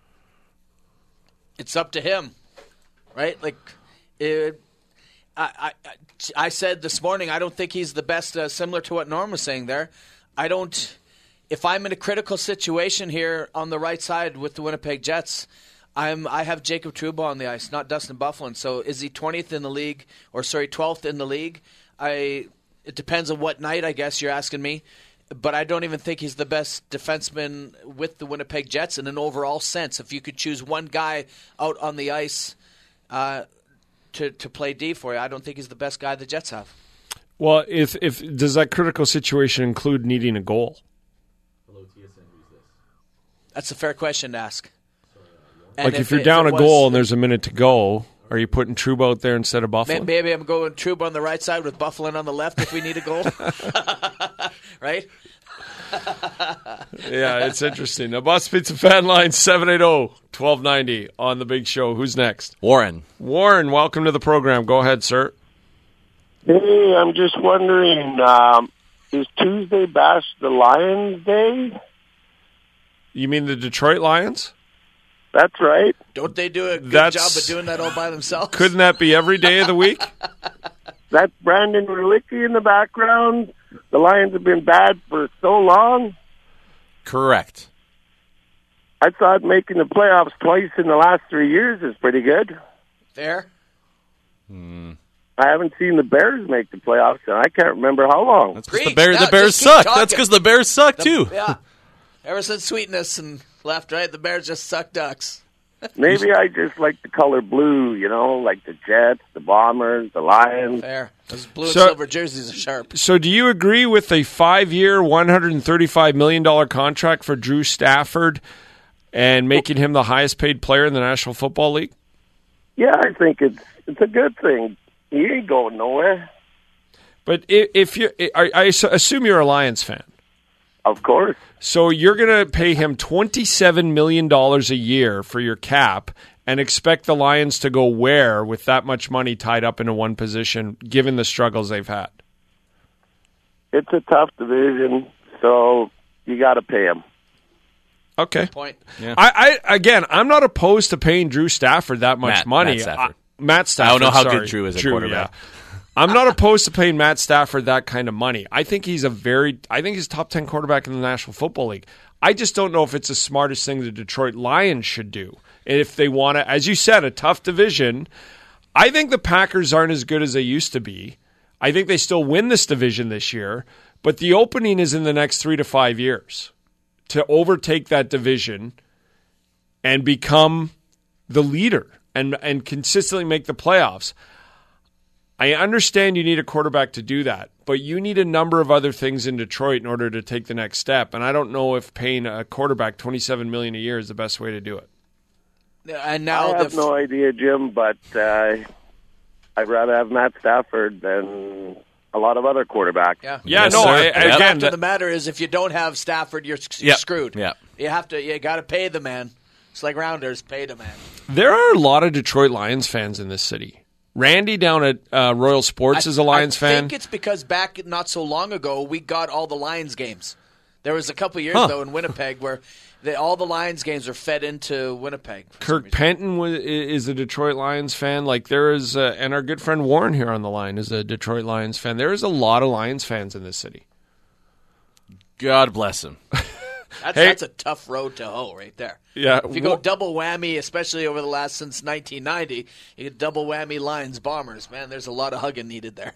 It's up to him, right? Like, it, I, I, I said this morning, I don't think he's the best, uh, similar to what Norm was saying there. I don't – if I'm in a critical situation here on the right side with the Winnipeg Jets, I'm I have Jacob Trouba on the ice, not Dustin Byfuglien. So is he twentieth in the league – or, sorry, twelfth in the league? I It depends on what night, I guess you're asking me. But I don't even think he's the best defenseman with the Winnipeg Jets in an overall sense. If you could choose one guy out on the ice uh, – To, to play D for you, I don't think he's the best guy the Jets have. Well, if if does that critical situation include needing a goal? That's a fair question to ask. Like if, if you're it, down if a was, goal and there's a minute to go, are you putting Trouba out there instead of Byfuglien? Maybe I'm going Trouba on the right side with Byfuglien on the left if we need a goal. Right? Yeah, it's interesting. Now, Boss Pizza Fan Line seven eight zero, one two nine zero on the Big Show. Who's next? Warren. Warren, welcome to the program. Go ahead, sir. Hey, I'm just wondering, um, is Tuesday Bash the Lions Day? You mean the Detroit Lions? That's right. Don't they do a good That's, job of doing that all by themselves? Couldn't that be every day of the week? That's Brandon Rewicki in the background. The Lions have been bad for so long. Correct. I thought making the playoffs twice in the last three years is pretty good. Fair. Hmm. I haven't seen the Bears make the playoffs, and I can't remember how long. That's because the, Bear, no, the Bears suck. That's because the Bears suck, the, too. Yeah. Ever since Sweetness and left, right, the Bears just suck ducks. Maybe I just like the color blue, you know, like the Jets, the Bombers, the Lions. Fair. Those blue so, and silver jerseys are sharp. So do you agree with a five-year, one hundred thirty-five million dollars contract for Drew Stafford and making him the highest-paid player in the National Football League? Yeah, I think it's it's a good thing. He ain't going nowhere. But if, if you, I, I assume you're a Lions fan. Of course. So you're going to pay him twenty-seven million dollars a year for your cap and expect the Lions to go where with that much money tied up into one position, given the struggles they've had? It's a tough division, so you got to pay him. Okay. Good point. Yeah. I, I again, I'm not opposed to paying Drew Stafford that much Matt, money. Matt Stafford. I, Matt Stafford. I don't know how sorry. good Drew is at Drew, quarterback. Yeah. I'm not opposed to paying Matt Stafford that kind of money. I think he's a very, I think he's top ten quarterback in the National Football League. I just don't know if it's the smartest thing the Detroit Lions should do. And if they want to, as you said, a tough division, I think the Packers aren't as good as they used to be. I think they still win this division this year, but the opening is in the next three to five years to overtake that division and become the leader and, and consistently make the playoffs. I understand you need a quarterback to do that, but you need a number of other things in Detroit in order to take the next step. And I don't know if paying a quarterback twenty-seven million dollars a year is the best way to do it. And now I have the... no idea, Jim, but uh, I'd rather have Matt Stafford than a a lot of other quarterbacks. Yeah, yeah. Yes, no, sir. I, Yep. I, The again, fact of that- the matter is, if you don't have Stafford, you're, you're Yep. screwed. Yep. You have to. You got to pay the man. It's like Rounders, pay the man. there are a lot of Detroit Lions fans in this city. Randy down at uh, Royal Sports I, is a Lions I fan. I think it's because back not so long ago we got all the Lions games. There was a couple years Huh. though in Winnipeg where they, all the Lions games are fed into Winnipeg. Kirk Penton was, is a Detroit Lions fan. Like there is, uh, and our good friend Warren here on the line is a Detroit Lions fan. There is a lot of Lions fans in this city. God bless him. That's, Hey. that's a tough road to hoe right there. Yeah, If you go double whammy, especially over the last since nineteen ninety, you get double whammy Lions Bombers. Man, there's a lot of hugging needed there.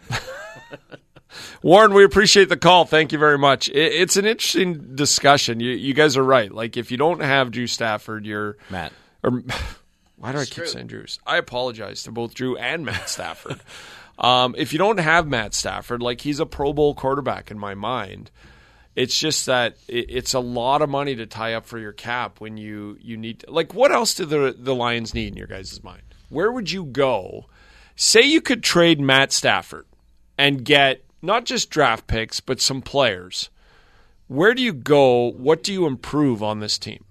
Warren, we appreciate the call. Thank you very much. It, it's an interesting discussion. You, you guys are right. Like if you don't have Drew Stafford, you're Matt. Or why do I keep Drew. saying Drews? I apologize to both Drew and Matt Stafford. um, if you don't have Matt Stafford, like he's a Pro Bowl quarterback in my mind. It's just that it, it's a lot of money to tie up for your cap when you, you need to, like what else do the the Lions need in your guys' mind? Where would you go? Say you could trade Matt Stafford and get not just draft picks but some players. Where do you go? What do you improve on this team?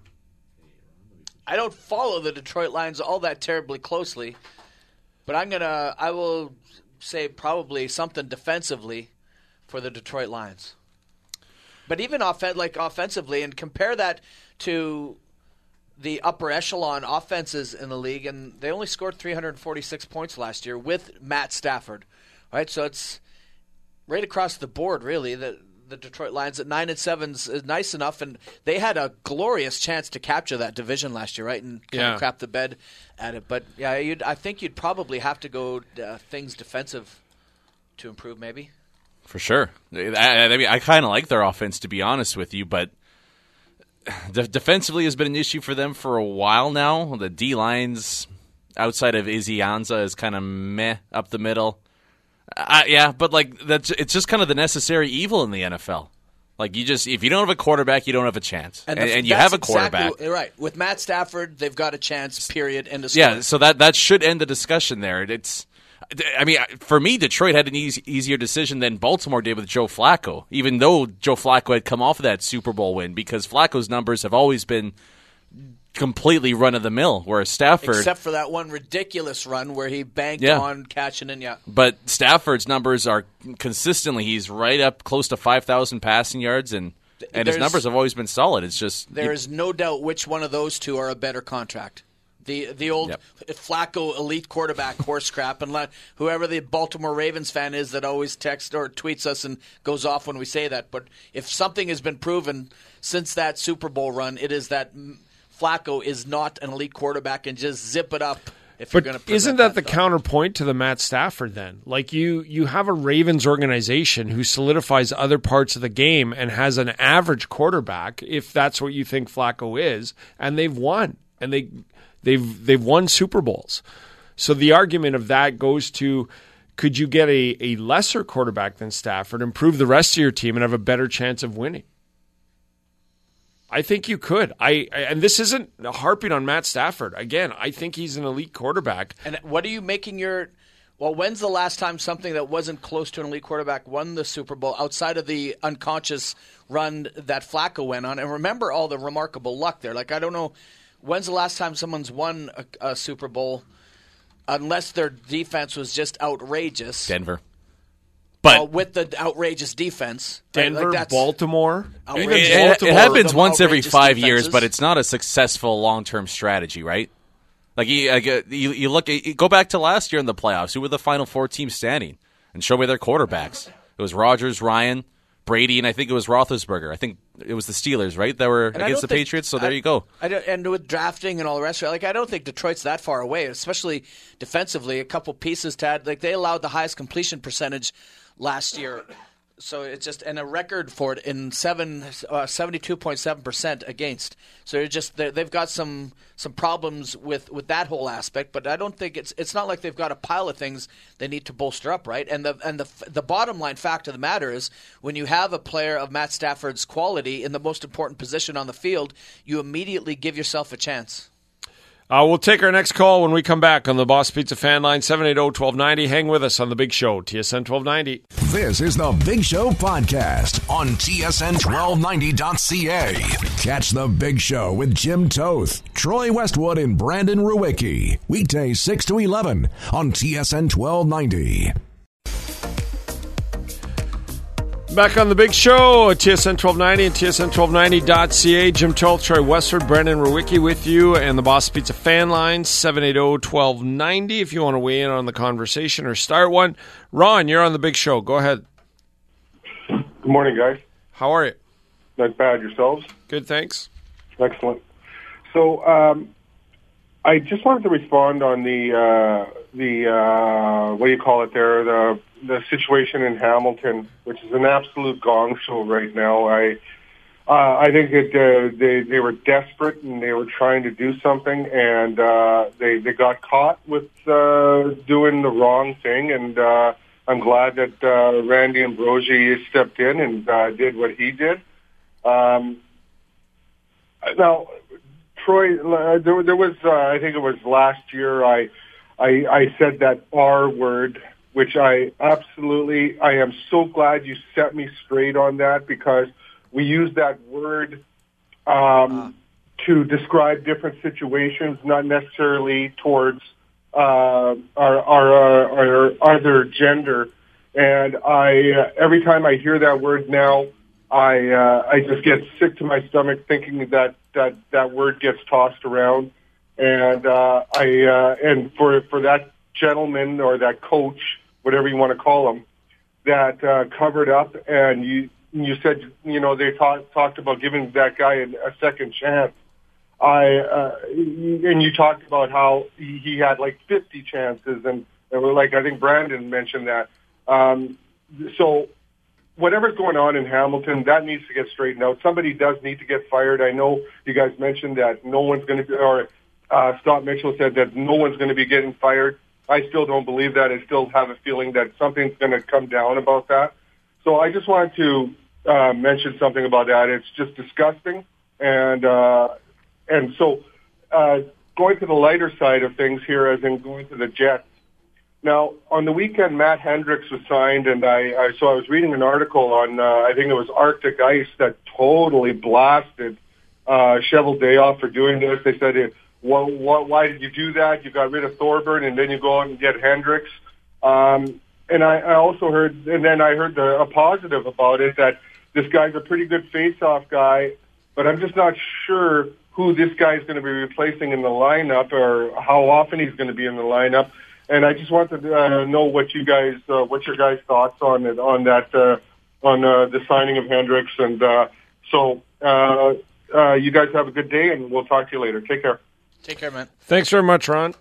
I don't follow the Detroit Lions all that terribly closely, but I'm gonna. I will say probably something defensively for the Detroit Lions. But even off- like offensively, and compare that to the upper echelon offenses in the league, and they only scored three hundred forty-six points last year with Matt Stafford. Right, so it's right across the board, really. The the Detroit Lions at nine and seven is nice enough, and they had a glorious chance to capture that division last year, right? And kind Yeah. of crap the bed at it. But yeah, you'd, I think you'd probably have to go uh, things defensive to improve, maybe. For sure. I, I mean, I kind of like their offense, to be honest with you, but de- defensively has been an issue for them for a while now. The D lines outside of Izzy Ansah is kind of meh up the middle. Uh, yeah, but like that's it's just kind of the necessary evil in the N F L. Like you just if you don't have a quarterback, you don't have a chance, and, the- and you that's have a quarterback. exactly, right. With Matt Stafford, they've got a chance. Period. End of Yeah, story. so that that should end the discussion there. It's, I mean, for me, Detroit had an easy, easier decision than Baltimore did with Joe Flacco, even though Joe Flacco had come off of that Super Bowl win, because Flacco's numbers have always been completely run-of-the-mill, whereas Stafford... Except for that one ridiculous run where he banked Yeah. on catching and yeah. But Stafford's numbers are consistently, he's right up close to five thousand passing yards, and, and his There's- numbers have always been solid. It's just... There is no doubt which one of those two are a better contract. The the old Yep. Flacco elite quarterback horse crap, and let whoever the Baltimore Ravens fan is that always texts or tweets us and goes off when we say that. But if something has been proven since that Super Bowl run, it is that Flacco is not an elite quarterback, and just zip it up if you're But going to. isn't that, the counterpoint to the Matt Stafford then? Like you, you have a Ravens organization who solidifies other parts of the game and has an average quarterback, if that's what you think Flacco is, and they've won. And they they've they've won Super Bowls. So the argument of that goes to, could you get a, a lesser quarterback than Stafford, improve the rest of your team, and have a better chance of winning? I think you could. I, I and this isn't harping on Matt Stafford. Again, I think he's an elite quarterback. And what are you making your? Well, when's the last time something that wasn't close to an elite quarterback won the Super Bowl outside of the unconscious run that Flacco went on? And remember all the remarkable luck there. Like, I don't know, when's the last time someone's won a, a Super Bowl unless their defense was just outrageous? Denver. But uh, with the outrageous defense. right? Denver, Like, that's Baltimore. outrageous. It, it, Baltimore it happens of once every outrageous five years, defenses. but it's not a successful long-term strategy, right? Like you, like, uh, you, you look, you go back to last year in the playoffs. Who were the final four teams standing? And show me their quarterbacks. It was Rodgers, Ryan, Brady, and I think it was Roethlisberger. I think it was the Steelers, right, that were And I against the don't think- Patriots. So there I- you go. I don't, and with drafting and all the rest of it, like I don't think Detroit's that far away, especially defensively. A couple pieces to add, like they allowed the highest completion percentage last year, so it's just and a record for it in seven uh, seventy-two point seven percent against. So it's just they're- they've got some some problems with, with that whole aspect, but I don't think it's it's not like they've got a pile of things they need to bolster up, right? And the and the the bottom line fact of the matter is when you have a player of Matt Stafford's quality in the most important position on the field, you immediately give yourself a chance. Uh, we'll take our next call when we come back on the Boss Pizza fan line, seven eight zero, one two nine zero. Hang with us on The Big Show, T S N twelve ninety. This is The Big Show podcast on T S N twelve ninety dot C A. Catch The Big Show with Jim Toth, Troy Westwood, and Brandon Ruwicki. Weekdays six to eleven on T S N twelve ninety. Back on The Big Show at T S N twelve ninety and T S N twelve ninety dot C A. Jim Toth, Troy Westwood, Brandon Ruwicki with you, and the Boss Pizza fan line, seven eight zero, one two nine zero if you want to weigh in on the conversation or start one. Ron, you're on The Big Show. Go ahead. Good morning, guys. How are you? Not bad. Yourselves? Good, thanks. Excellent. So um, I just wanted to respond on the, uh, the uh, what do you call it there, the the situation in Hamilton, which is an absolute gong show right now. I uh, I think that uh, they they were desperate and they were trying to do something, and uh, they they got caught with uh, doing the wrong thing. And uh, I'm glad that uh, Randy Ambrosie stepped in and uh, did what he did. Um, now, Troy, uh, there, there was uh, I think it was last year. I I, I said that R word, which I absolutely, I am so glad you set me straight on that, because we use that word um, to describe different situations, not necessarily towards uh, our, our, our, our other gender. And I, uh, every time I hear that word now, I, uh, I just get sick to my stomach thinking that that, that word gets tossed around. And uh, I, uh, and for for that gentleman or that coach, whatever you want to call them, that uh, covered up, and you you said, you know, they talk, talked about giving that guy a, a second chance. I uh, and you talked about how he, he had like fifty chances, and, and we're like, I think Brandon mentioned that. Um, so whatever's going on in Hamilton, that needs to get straightened out. Somebody does need to get fired. I know you guys mentioned that no one's going to be, or uh, Scott Mitchell said that no one's going to be getting fired. I still don't believe that. I still have a feeling that something's going to come down about that. So I just wanted to uh, mention something about that. It's just disgusting. And uh, and so uh, going to the lighter side of things here, as in going to the Jets. Now, on the weekend, Matt Hendricks was signed, and I, I so I was reading an article on, uh, I think it was Arctic Ice, that totally blasted uh, Cheveldayoff for doing this. They said, it, Well, what, why did you do that? You got rid of Thorburn, and then you go out and get Hendricks. Um, and I, I also heard, and then I heard the, a positive about it, that this guy's a pretty good face-off guy, but I'm just not sure who this guy's going to be replacing in the lineup, or how often he's going to be in the lineup. And I just wanted to uh, know what you guys, uh, what your guys' thoughts on it, on that, uh, on uh, the signing of Hendricks. And uh, so, uh, uh, you guys have a good day, and we'll talk to you later. Take care. Take care, man. Thanks very much, Ron.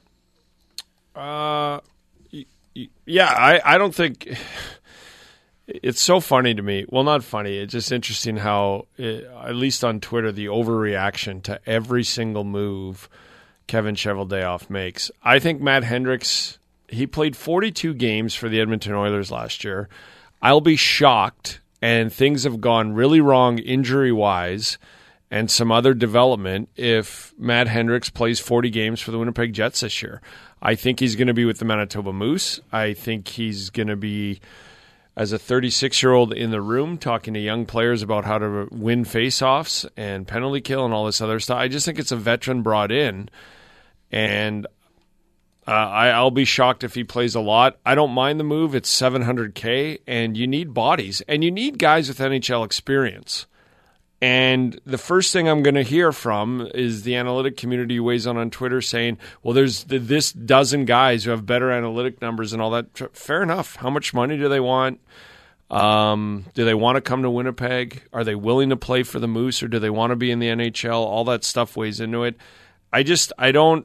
Uh, y- y- yeah, I, I don't think it's so funny to me. Well, not funny. It's just interesting how, it, at least on Twitter, the overreaction to every single move Kevin Cheveldayoff makes. I think Matt Hendricks, he played forty-two games for the Edmonton Oilers last year. I'll be shocked, and things have gone really wrong injury-wise and some other development if Matt Hendricks plays forty games for the Winnipeg Jets this year. I think he's going to be with the Manitoba Moose. I think he's going to be, as a thirty-six-year-old in the room, talking to young players about how to win faceoffs and penalty kill and all this other stuff. I just think it's a veteran brought in, and uh, I, I'll be shocked if he plays a lot. I don't mind the move. It's seven hundred K, and you need bodies, and you need guys with N H L experience. And the first thing I'm going to hear from is the analytic community who weighs on on Twitter saying, well, there's this dozen guys who have better analytic numbers and all that. Fair enough. How much money do they want? Um, do they want to come to Winnipeg? Are they willing to play for the Moose, or do they want to be in the N H L? All that stuff weighs into it. I just, I don't,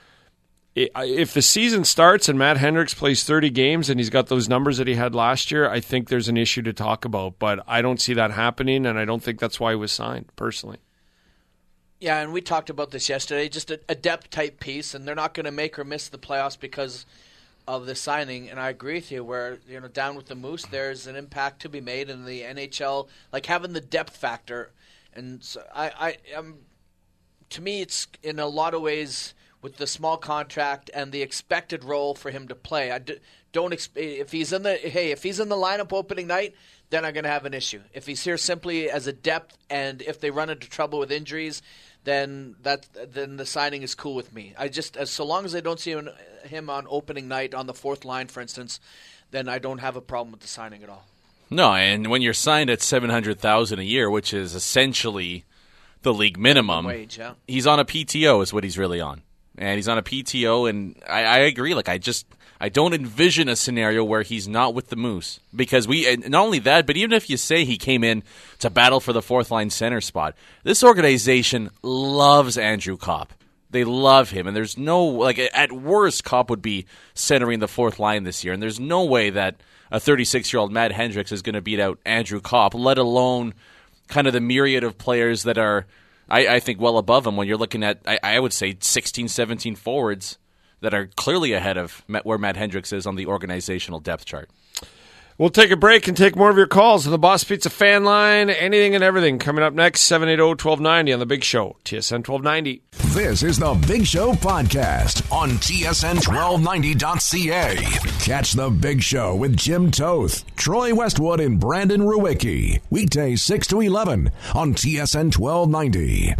if the season starts and Matt Hendricks plays thirty games and he's got those numbers that he had last year, I think there's an issue to talk about. But I don't see that happening, and I don't think that's why he was signed, personally. Yeah, and we talked about this yesterday, just a, a depth-type piece, and they're not going to make or miss the playoffs because of the signing. And I agree with you, where, you know, down with the Moose, there's an impact to be made in the N H L, like having the depth factor. And so I, I, um, to me, it's in a lot of ways with the small contract and the expected role for him to play. I d- don't exp- if he's in the hey if he's in the lineup opening night, then I'm going to have an issue. If he's here simply as a depth, and if they run into trouble with injuries, then that then the signing is cool with me. I just as so long as I don't see him, him on opening night on the fourth line, for instance, then I don't have a problem with the signing at all. No, and when you're signed at seven hundred thousand dollars a year, which is essentially the league minimum, wage, yeah. He's on a P T O is what he's really on. And he's on a P T O, and I, I agree. Like, I just I don't envision a scenario where he's not with the Moose. Because we, and not only that, but even if you say he came in to battle for the fourth-line center spot, this organization loves Andrew Kopp. They love him, and there's no, like, at worst, Kopp would be centering the fourth line this year, and there's no way that a thirty-six-year-old Matt Hendricks is going to beat out Andrew Kopp, let alone kind of the myriad of players that are, I, I think, well above him when you're looking at, I, I would say, sixteen, seventeen forwards that are clearly ahead of where Matt Hendricks is on the organizational depth chart. We'll take a break and take more of your calls on the Boss Pizza fan line. Anything and everything coming up next, seven eight zero, one two nine zero on The Big Show, T S N twelve ninety. This is The Big Show podcast on T S N twelve ninety dot C A. Catch The Big Show with Jim Toth, Troy Westwood, and Brandon Ruwicki. Weekdays six to eleven on T S N twelve ninety.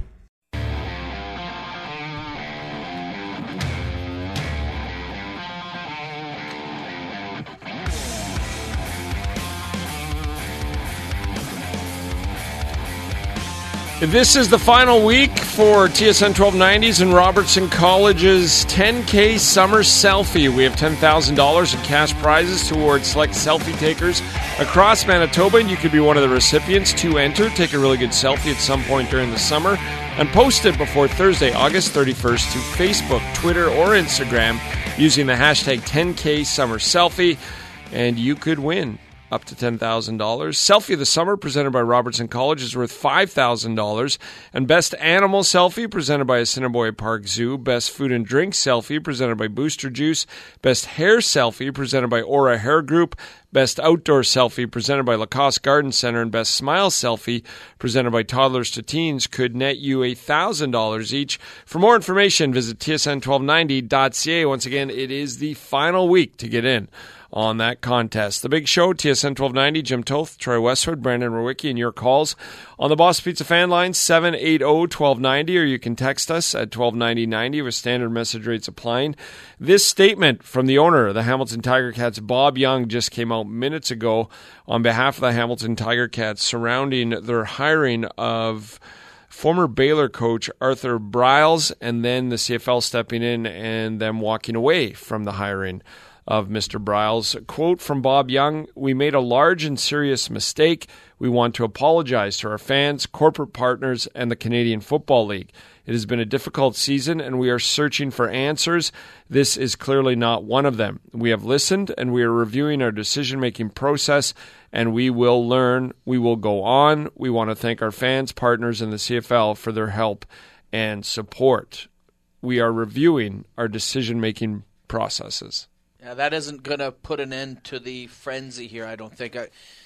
This is the final week for T S N twelve ninety's and Robertson College's ten K Summer Selfie. We have ten thousand dollars in cash prizes towards select selfie takers across Manitoba, and you could be one of the recipients to enter. Take a really good selfie at some point during the summer and post it before Thursday, August thirty-first to Facebook, Twitter, or Instagram using the hashtag ten K Summer Selfie, and you could win up to ten thousand dollars. Selfie of the Summer, presented by Robertson College, is worth five thousand dollars. And Best Animal Selfie, presented by Assiniboia Park Zoo. Best Food and Drink Selfie, presented by Booster Juice. Best Hair Selfie, presented by Aura Hair Group. Best Outdoor Selfie, presented by Lacoste Garden Center. And Best Smile Selfie, presented by Toddlers to Teens, could net you one thousand dollars each. For more information, visit T S N twelve ninety dot C A. Once again, it is the final week to get in on that contest. The Big Show, T S N twelve ninety, Jim Toth, Troy Westwood, Brandon Ruwicki, and your calls on the Boss Pizza fan line, seven eight zero, one two nine zero, or you can text us at twelve ninety ninety with standard message rates applying. This statement from the owner of the Hamilton Tiger Cats, Bob Young, just came out minutes ago on behalf of the Hamilton Tiger Cats surrounding their hiring of former Baylor coach Arthur Briles, and then the C F L stepping in and them walking away from the hiring of Mister Briles. A quote from Bob Young: "We made a large and serious mistake. We want to apologize to our fans, corporate partners, and the Canadian Football League. It has been a difficult season, and we are searching for answers. This is clearly not one of them. We have listened, and we are reviewing our decision-making process, and we will learn. We will go on. We want to thank our fans, partners, and the C F L for their help and support. We are reviewing our decision-making processes." Yeah, that isn't going to put an end to the frenzy here, I don't think. I,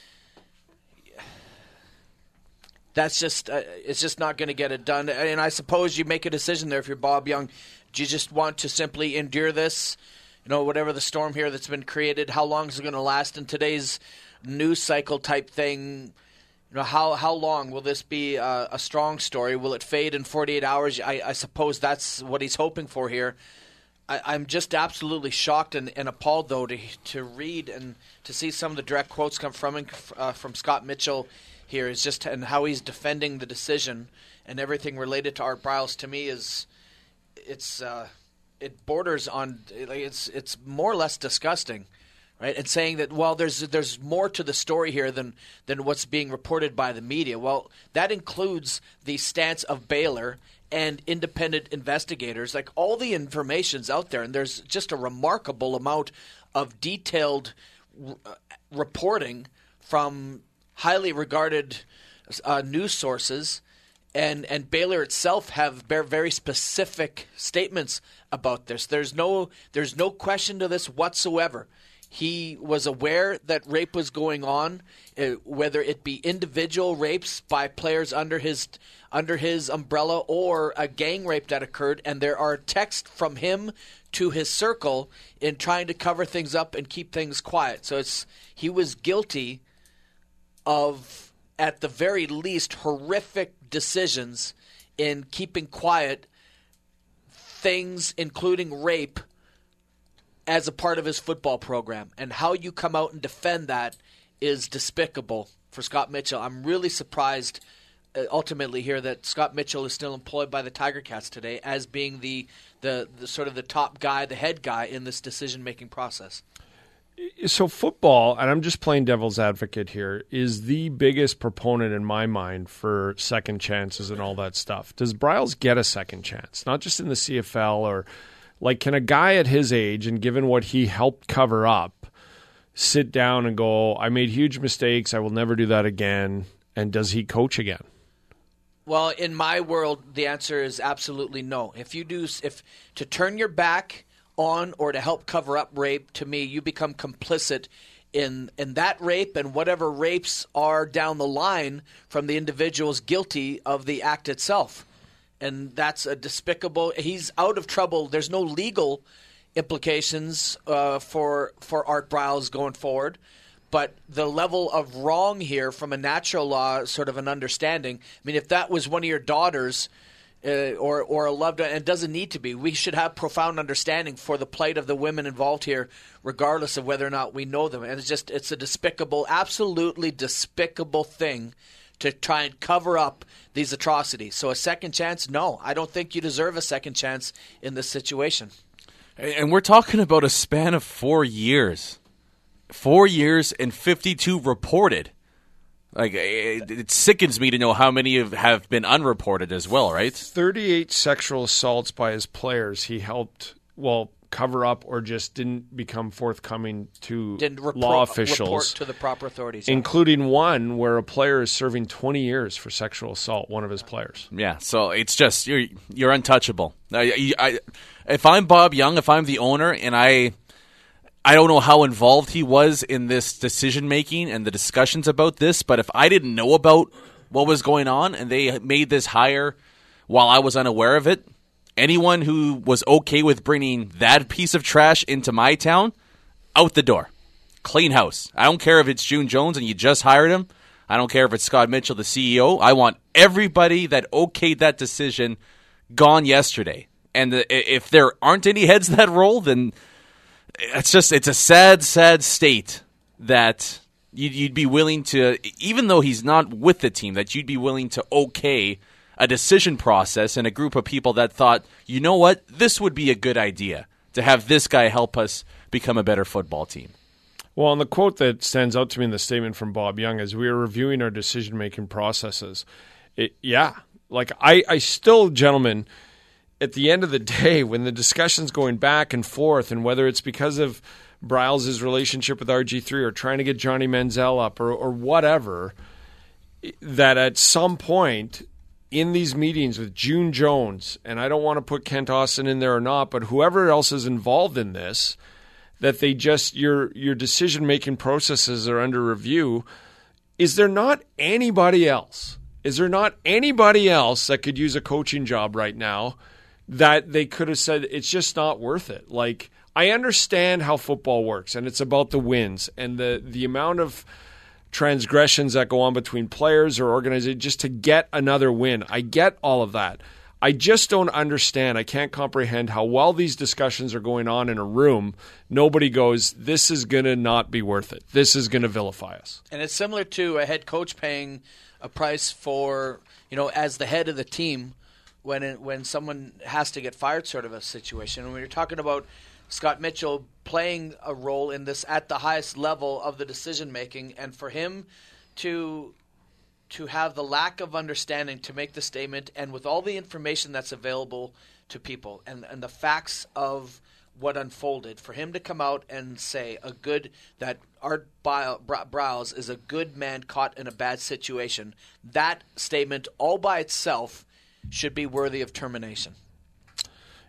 that's just, uh, it's just not going to get it done. And I suppose you make a decision there if you're Bob Young. Do you just want to simply endure this? You know, whatever the storm here that's been created, how long is it going to last in today's news cycle type thing? You know, how how long will this be uh, a strong story? Will it fade in forty-eight hours? I, I suppose that's what he's hoping for here. I, I'm just absolutely shocked and, and appalled, though, to to read and to see some of the direct quotes come from uh, from Scott Mitchell here is just and how he's defending the decision and everything related to Art Briles. To me, is it's uh, it borders on like it's it's more or less disgusting, right? And saying that well, there's there's more to the story here than than what's being reported by the media. Well, that includes the stance of Baylor and independent investigators. Like, all the information's out there, and there's just a remarkable amount of detailed r- reporting from highly regarded uh, news sources, and, and Baylor itself have very specific statements about this. There's no there's no question to this whatsoever. he was aware that rape was going on, uh, whether it be individual rapes by players under his under his umbrella or a gang rape that occurred, and there are texts from him to his circle in trying to cover things up and keep things quiet. So it's he was guilty of, at the very least, horrific decisions in keeping quiet things, including rape, as a part of his football program. And how you come out and defend that is despicable for Scott Mitchell. I'm really surprised uh, ultimately here that Scott Mitchell is still employed by the Tiger Cats today as being the, the, the sort of the top guy, the head guy in this decision-making process. So football, and I'm just playing devil's advocate here, is the biggest proponent in my mind for second chances and all that stuff. Does Briles get a second chance? Not just in the C F L, or like, can a guy at his age, and given what he helped cover up, sit down and go, I made huge mistakes, I will never do that again, and does he coach again? Well, in my world, the answer is absolutely no. If you do, if to turn your back on or to help cover up rape, to me, you become complicit in in that rape and whatever rapes are down the line from the individuals guilty of the act itself. And that's a despicable. He's out of trouble. There's no legal implications uh, for for Art Briles going forward. But the level of wrong here from a natural law, sort of an understanding. I mean, if that was one of your daughters uh, or or a loved one, and it doesn't need to be, we should have profound understanding for the plight of the women involved here, regardless of whether or not we know them. And it's just, it's a despicable, absolutely despicable thing to try and cover up these atrocities. So a second chance? No, I don't think you deserve a second chance in this situation. And we're talking about a span of four years. Four years and fifty-two reported. Like, it, it sickens me to know how many have, have been unreported as well, right? thirty-eight sexual assaults by his players he helped, well, cover up or just didn't become forthcoming to didn't repro- law officials. Report to the proper authorities. Including one where a player is serving twenty years for sexual assault, one of his players. Yeah, so it's just, you're you're untouchable. I, I, if I'm Bob Young, if I'm the owner, and I... I don't know how involved he was in this decision-making and the discussions about this, but if I didn't know about what was going on and they made this hire while I was unaware of it, anyone who was okay with bringing that piece of trash into my town, out the door. Clean house. I don't care if it's June Jones and you just hired him. I don't care if it's Scott Mitchell, the C E O. I want everybody that okayed that decision gone yesterday. And the, if there aren't any heads that roll, then... It's just, it's a sad, sad state that you'd, you'd be willing to, even though he's not with the team, that you'd be willing to okay a decision process and a group of people that thought, you know what, this would be a good idea to have this guy help us become a better football team. Well, and the quote that stands out to me in the statement from Bob Young is, we are reviewing our decision-making processes. It, yeah, like I, I still, gentlemen... At the end of the day, when the discussion's going back and forth, and whether it's because of Briles' relationship with R G three or trying to get Johnny Manziel up or, or whatever, that at some point in these meetings with June Jones, and I don't want to put Kent Austin in there or not, but whoever else is involved in this, that they just, your your decision-making processes are under review. Is there not anybody else? Is there not anybody else that could use a coaching job right now that they could have said, it's just not worth it? Like, I understand how football works, and it's about the wins and the, the amount of transgressions that go on between players or organizations just to get another win. I get all of that. I just don't understand. I can't comprehend how while these discussions are going on in a room, nobody goes, this is going to not be worth it. This is going to vilify us. And it's similar to a head coach paying a price for, you know, as the head of the team, when it, when someone has to get fired, sort of a situation. And when you're talking about Scott Mitchell playing a role in this at the highest level of the decision-making, and for him to to have the lack of understanding to make the statement, and with all the information that's available to people and, and the facts of what unfolded, for him to come out and say a good that Art Briles is a good man caught in a bad situation, that statement all by itself should be worthy of termination.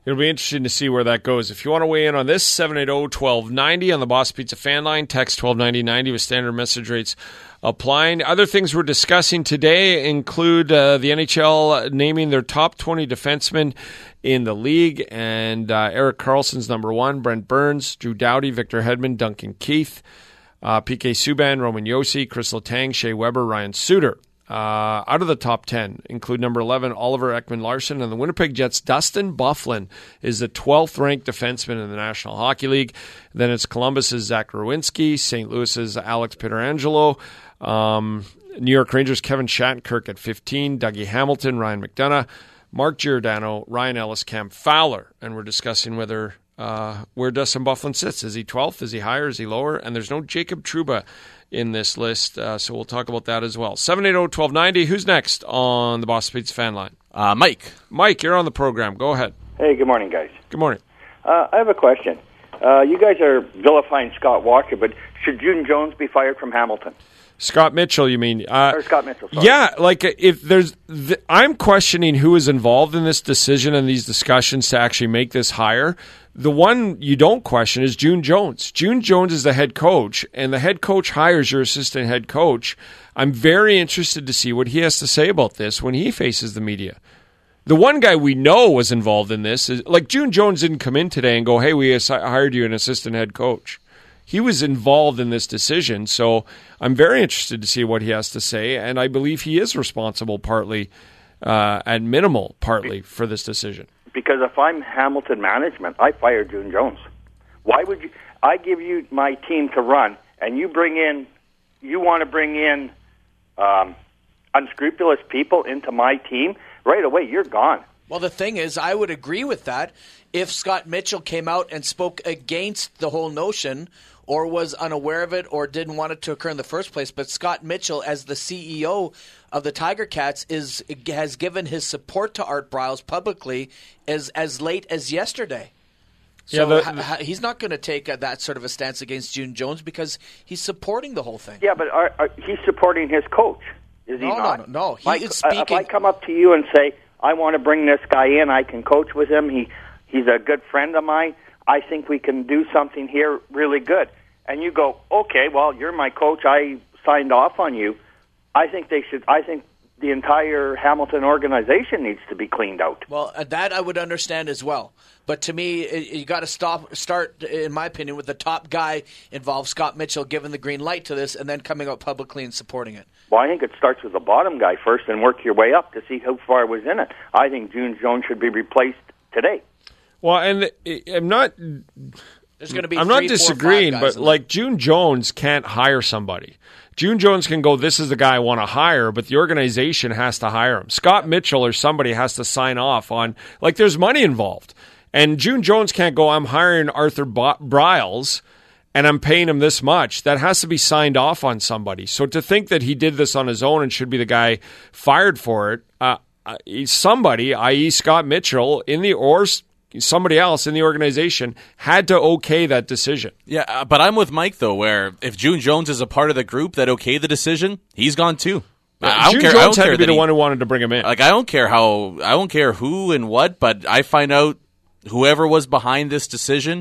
It'll be interesting to see where that goes. If you want to weigh in on this, seven eight zero, one two nine zero on the Boss Pizza fan line. Text twelve ninety ninety with standard message rates applying. Other things we're discussing today include uh, the N H L naming their top twenty defensemen in the league, and uh, Erik Karlsson's number one, Brent Burns, Drew Doughty, Victor Hedman, Duncan Keith, uh, P K Subban, Roman Josi, Chris Letang, Shea Weber, Ryan Suter. Uh, out of the top ten include number eleven, Oliver Ekman-Larsson, and the Winnipeg Jets' Dustin Byfuglien is the twelfth ranked defenseman in the National Hockey League. Then it's Columbus's Zach Rowinski, Saint Louis's Alex Pietrangelo, um, New York Rangers' Kevin Shattenkirk at fifteen, Dougie Hamilton, Ryan McDonough, Mark Giordano, Ryan Ellis, Cam Fowler, and we're discussing whether uh, where Dustin Byfuglien sits. Is he twelfth? Is he higher? Is he lower? And there's no Jacob Trouba in this list, uh, so we'll talk about that as well. seven eight zero, one two nine zero. Who's next on the Boss Pizza fan line? Uh, Mike. Mike, you're on the program. Go ahead. Hey, good morning, guys. Good morning. Uh, I have a question. Uh, you guys are vilifying Scott Walker, but should June Jones be fired from Hamilton? Scott Mitchell, you mean? Uh, or Scott Mitchell, sorry. Yeah, like if there's, th- I'm questioning who is involved in this decision and these discussions to actually make this hire. The one you don't question is June Jones. June Jones is the head coach, and the head coach hires your assistant head coach. I'm very interested to see what he has to say about this when he faces the media. The one guy we know was involved in this is, like, June Jones didn't come in today and go, hey, we hired you an assistant head coach. He was involved in this decision, so I'm very interested to see what he has to say, and I believe he is responsible partly, uh, at minimal, partly, for this decision. Because if I'm Hamilton management, I fire June Jones. Why would you? I give you my team to run, and you bring in, you want to bring in um, unscrupulous people into my team, right away, you're gone. Well, the thing is, I would agree with that if Scott Mitchell came out and spoke against the whole notion or was unaware of it or didn't want it to occur in the first place. But Scott Mitchell, as the C E O of the Tiger Cats, is has given his support to Art Briles publicly as as late as yesterday. So yeah, the, ha, ha, he's not going to take a, that sort of a stance against June Jones because he's supporting the whole thing. Yeah, but are, are, he's supporting his coach, is he no, not? No, no, no. He Mike, is speaking. If I come up to you and say, I want to bring this guy in, I can coach with him, he he's a good friend of mine, I think we can do something here really good. And you go, okay, well, you're my coach, I signed off on you. I think they should, I think the entire Hamilton organization needs to be cleaned out. Well, that I would understand as well. But to me, you got to stop, start, in my opinion, with the top guy involved, Scott Mitchell, giving the green light to this and then coming out publicly and supporting it. Well, I think it starts with the bottom guy first and work your way up to see how far was in it. I think June Jones should be replaced today. Well, and I'm not... There's going to be I'm three, not disagreeing, four, five guys but like June Jones can't hire somebody. June Jones can go, this is the guy I want to hire, but the organization has to hire him. Scott Mitchell or somebody has to sign off on, like there's money involved. And June Jones can't go, I'm hiring Arthur Briles and I'm paying him this much. That has to be signed off on somebody. So to think that he did this on his own and should be the guy fired for it, uh, somebody, that is. Scott Mitchell, in the or somebody else in the organization had to okay that decision. Yeah, uh, but I'm with Mike, though, where if June Jones is a part of the group that okayed the decision, he's gone too. Yeah, I don't June care, Jones I don't had care to be the he, one who wanted to bring him in. Like, I don't care how, I don't care who and what, but I find out whoever was behind this decision,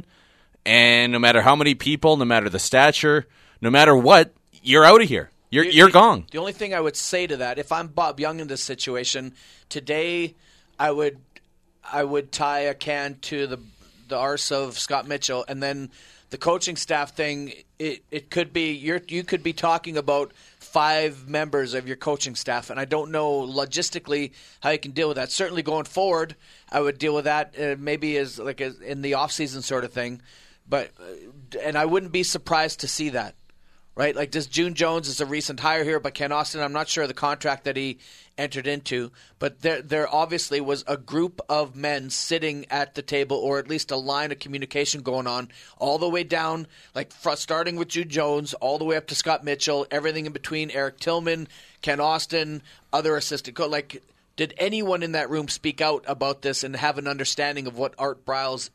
and no matter how many people, no matter the stature, no matter what, you're out of here. You're the, you're the, gone. The only thing I would say to that, if I'm Bob Young in this situation, today I would I would tie a can to the the arse of Scott Mitchell, and then the coaching staff thing, it, it could be you're you could be talking about five members of your coaching staff, and I don't know logistically how you can deal with that. Certainly going forward, I would deal with that uh, maybe as like a, in the off season sort of thing, but uh, and I wouldn't be surprised to see that. Right, like this June Jones is a recent hire here, but Ken Austin, I'm not sure of the contract that he entered into, but there there obviously was a group of men sitting at the table, or at least a line of communication going on all the way down, like starting with June Jones, all the way up to Scott Mitchell, everything in between, Eric Tillman, Ken Austin, other assistant coach. Like, did anyone in that room speak out about this and have an understanding of what Art Briles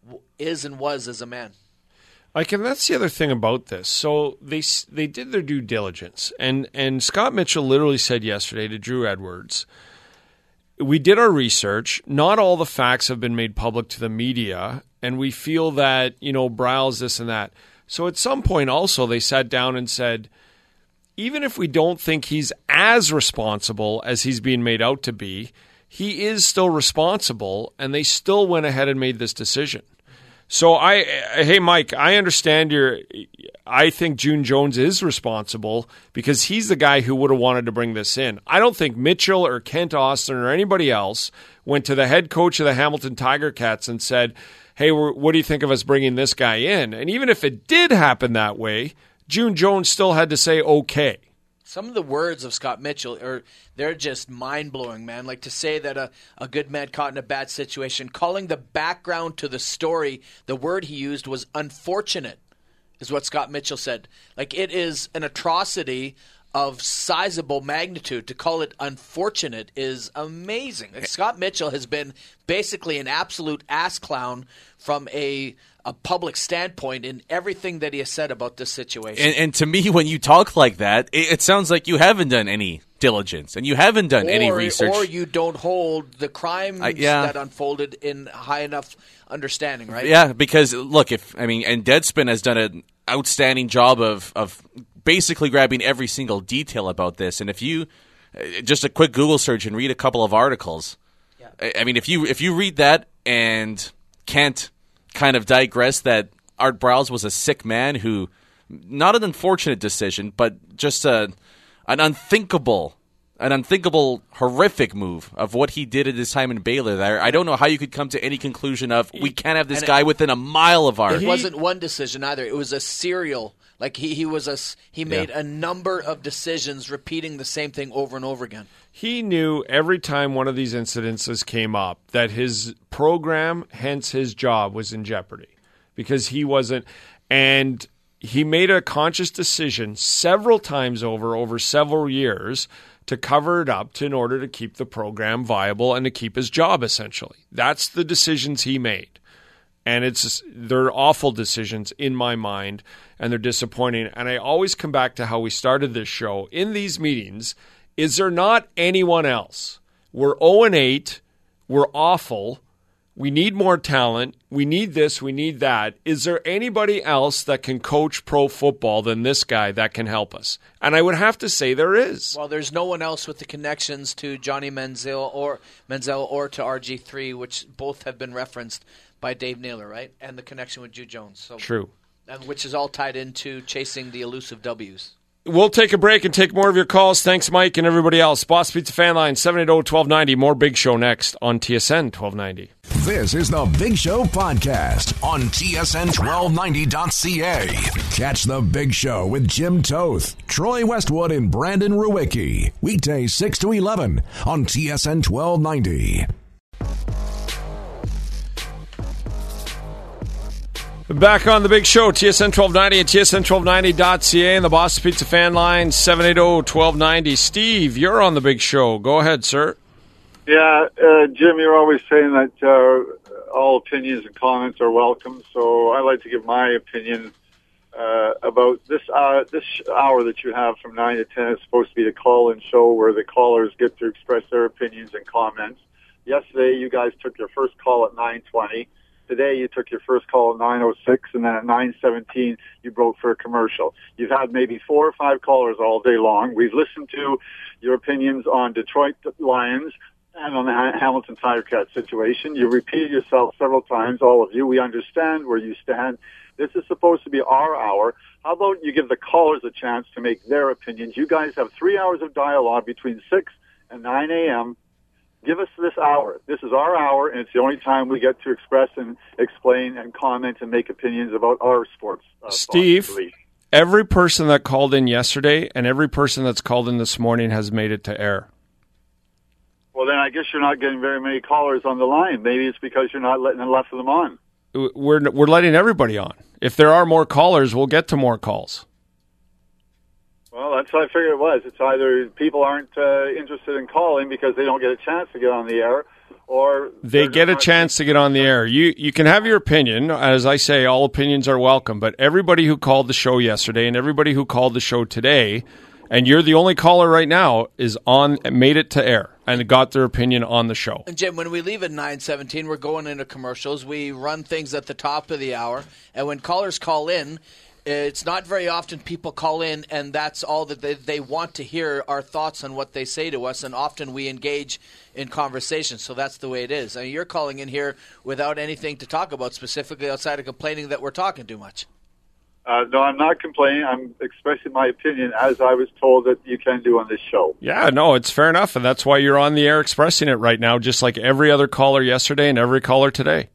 is and was as a man? Like, and that's the other thing about this. So they they did their due diligence, and and Scott Mitchell literally said yesterday to Drew Edwards, we did our research. Not all the facts have been made public to the media, and we feel that, you know, Briles, this and that. So at some point also they sat down and said, even if we don't think he's as responsible as he's being made out to be, he is still responsible, and they still went ahead and made this decision. So I, hey Mike, I understand your. I think June Jones is responsible because he's the guy who would have wanted to bring this in. I don't think Mitchell or Kent Austin or anybody else went to the head coach of the Hamilton Tiger Cats and said, "Hey, what do you think of us bringing this guy in?" And even if it did happen that way, June Jones still had to say okay. Some of the words of Scott Mitchell are they're just mind-blowing, man. Like to say that a, a good man caught in a bad situation, calling the background to the story, the word he used was unfortunate, is what Scott Mitchell said. Like it is an atrocity of sizable magnitude. To call it unfortunate is amazing. Like Scott Mitchell has been basically an absolute ass clown from a a public standpoint in everything that he has said about this situation. And, and to me, when you talk like that, it, it sounds like you haven't done any diligence and you haven't done or, any research. Or you don't hold the crimes uh, yeah. that unfolded in high enough understanding, right? Yeah, because look, if I mean, and Deadspin has done an outstanding job of of basically grabbing every single detail about this. And if you just a quick Google search and read a couple of articles, yeah. I, I mean, if you if you read that and can't kind of digress that Art Briles was a sick man who, not an unfortunate decision, but just a an unthinkable, an unthinkable, horrific move of what he did at his time in Baylor there. I don't know how you could come to any conclusion of we can't have this and guy it, within a mile of our. It wasn't one decision either. It was a serial. Like he, he was a he made yeah. a number of decisions, repeating the same thing over and over again. He knew every time one of these incidences came up that his program, hence his job, was in jeopardy because he wasn't. And he made a conscious decision several times over, over several years to cover it up to, in order to keep the program viable and to keep his job, essentially. That's the decisions he made. And it's they're awful decisions in my mind, and they're disappointing. And I always come back to how we started this show. In these meetings, is there not anyone else? We're oh and eight. We're awful. We need more talent. We need this. We need that. Is there anybody else that can coach pro football than this guy that can help us? And I would have to say there is. Well, there's no one else with the connections to Johnny Manziel or Manziel or to R G three, which both have been referenced by Dave Naylor, right? And the connection with June Jones. So, true. And which is all tied into chasing the elusive W's. We'll take a break and take more of your calls. Thanks, Mike, and everybody else. Boss Pizza Fan Line, seven eight zero, one two nine zero. More Big Show next on T S N twelve ninety. This is the Big Show podcast on T S N twelve ninety dot C A. Catch the Big Show with Jim Toth, Troy Westwood, and Brandon Ruwicki. Weekdays six to eleven on T S N twelve ninety. Back on the Big Show, T S N twelve ninety and T S N twelve ninety dot C A and the Boss Pizza Fan Line, seven eight zero, one two nine zero. Steve, you're on the Big Show. Go ahead, sir. Yeah, uh, Jim, you're always saying that uh, all opinions and comments are welcome, so I like to give my opinion uh, about this uh, this hour that you have from nine to ten is supposed to be the call-in show where the callers get to express their opinions and comments. Yesterday, you guys took your first call at nine twenty. Today, you took your first call at nine oh six, and then at nine seventeen, you broke for a commercial. You've had maybe four or five callers all day long. We've listened to your opinions on Detroit Lions and on the Hamilton Tiger Cat situation. You repeated yourself several times, all of you. We understand where you stand. This is supposed to be our hour. How about you give the callers a chance to make their opinions? You guys have three hours of dialogue between six and nine a.m., Give us this hour. This is our hour, and it's the only time we get to express and explain and comment and make opinions about our sports. Uh, Steve, every person that called in yesterday and every person that's called in this morning has made it to air. Well, then I guess you're not getting very many callers on the line. Maybe it's because you're not letting enough of them on. We're we're letting everybody on. If there are more callers, we'll get to more calls. Well, that's what I figured it was. It's either people aren't uh, interested in calling because they don't get a chance to get on the air, or they get a chance to get on the air. You you can have your opinion. As I say, all opinions are welcome, but everybody who called the show yesterday and everybody who called the show today, and you're the only caller right now, is on made it to air. and got their opinion on the show. And Jim, when we leave at nine seventeen, we're going into commercials. We run things at the top of the hour. And when callers call in, it's not very often people call in and that's all that they, they want to hear, our thoughts on what they say to us. And often we engage in conversation. So that's the way it is. I mean, you're calling in here without anything to talk about specifically outside of complaining that we're talking too much. Uh, no, I'm not complaining. I'm expressing my opinion as I was told that you can do on this show. Yeah, no, it's fair enough, and that's why you're on the air expressing it right now, just like every other caller yesterday and every caller today.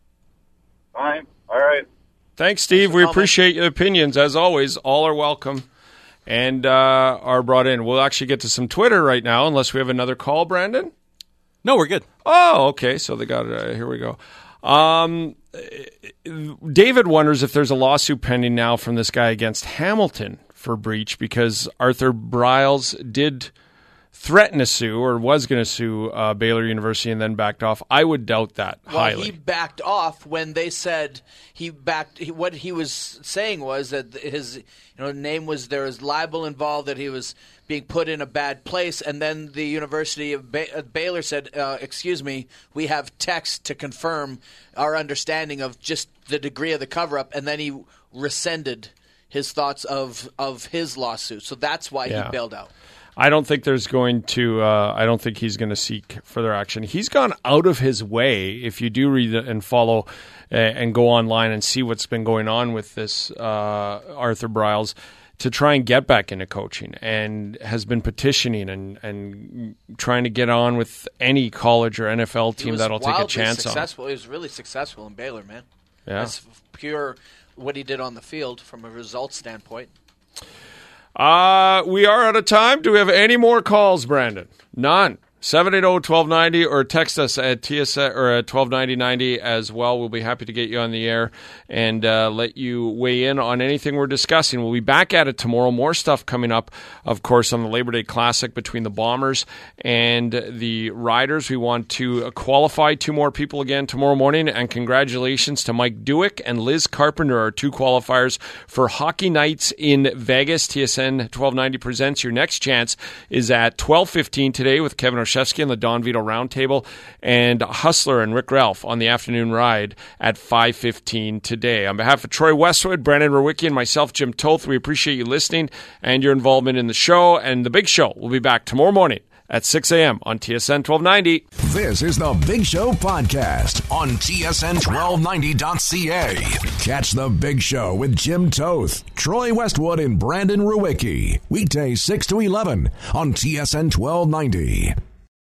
Fine. All right. Thanks, Steve. We appreciate your opinions. As always, all are welcome and uh, are brought in. We'll actually get to some Twitter right now, unless we have another call, Brandon? No, we're good. Oh, okay, so they got it. Uh, here we go. Um, David wonders if there's a lawsuit pending now from this guy against Hamilton for breach because Arthur Briles did threaten to sue or was going to sue uh, Baylor University and then backed off. I would doubt that well, highly. He backed off when they said he backed. He, what he was saying was that his you know name was there was libel involved, that he was being put in a bad place, and then the University of ba- Baylor said, uh, excuse me, we have text to confirm our understanding of just the degree of the cover-up, and then he rescinded his thoughts of, of his lawsuit. So that's why Yeah. he bailed out. I don't think there's going to. Uh, I don't think he's going to seek further action. He's gone out of his way. If you do read and follow uh, and go online and see what's been going on with this uh, Arthur Briles, to try and get back into coaching, and has been petitioning and, and trying to get on with any college or N F L team that'll take a chance successful. on. He was really successful in Baylor, man. Yeah. That's pure what he did on the field from a results standpoint. Uh, we are out of time. Do we have any more calls, Brandon? None. seven eight zero, one two nine zero or text us at T S or at twelve ninety ninety as well. We'll be happy to get you on the air and uh, let you weigh in on anything we're discussing. We'll be back at it tomorrow. More stuff coming up, of course, on the Labor Day Classic between the Bombers and the Riders. We want to qualify two more people again tomorrow morning, and congratulations to Mike Dewick and Liz Carpenter, our two qualifiers for Hockey Nights in Vegas. T S N twelve ninety presents. Your next chance is at twelve fifteen today with Kevin Olszewski on the Don Vito Roundtable, and Hustler and Rick Ralph on the afternoon ride at five fifteen today. On behalf of Troy Westwood, Brandon Rowicki, and myself, Jim Toth, we appreciate you listening and your involvement in the show. And the Big Show will be back tomorrow morning at six a.m. on T S N twelve ninety. This is the Big Show podcast on T S N twelve ninety dot C A. Catch the Big Show with Jim Toth, Troy Westwood, and Brandon Rowicki. Weekdays six to eleven on T S N twelve ninety.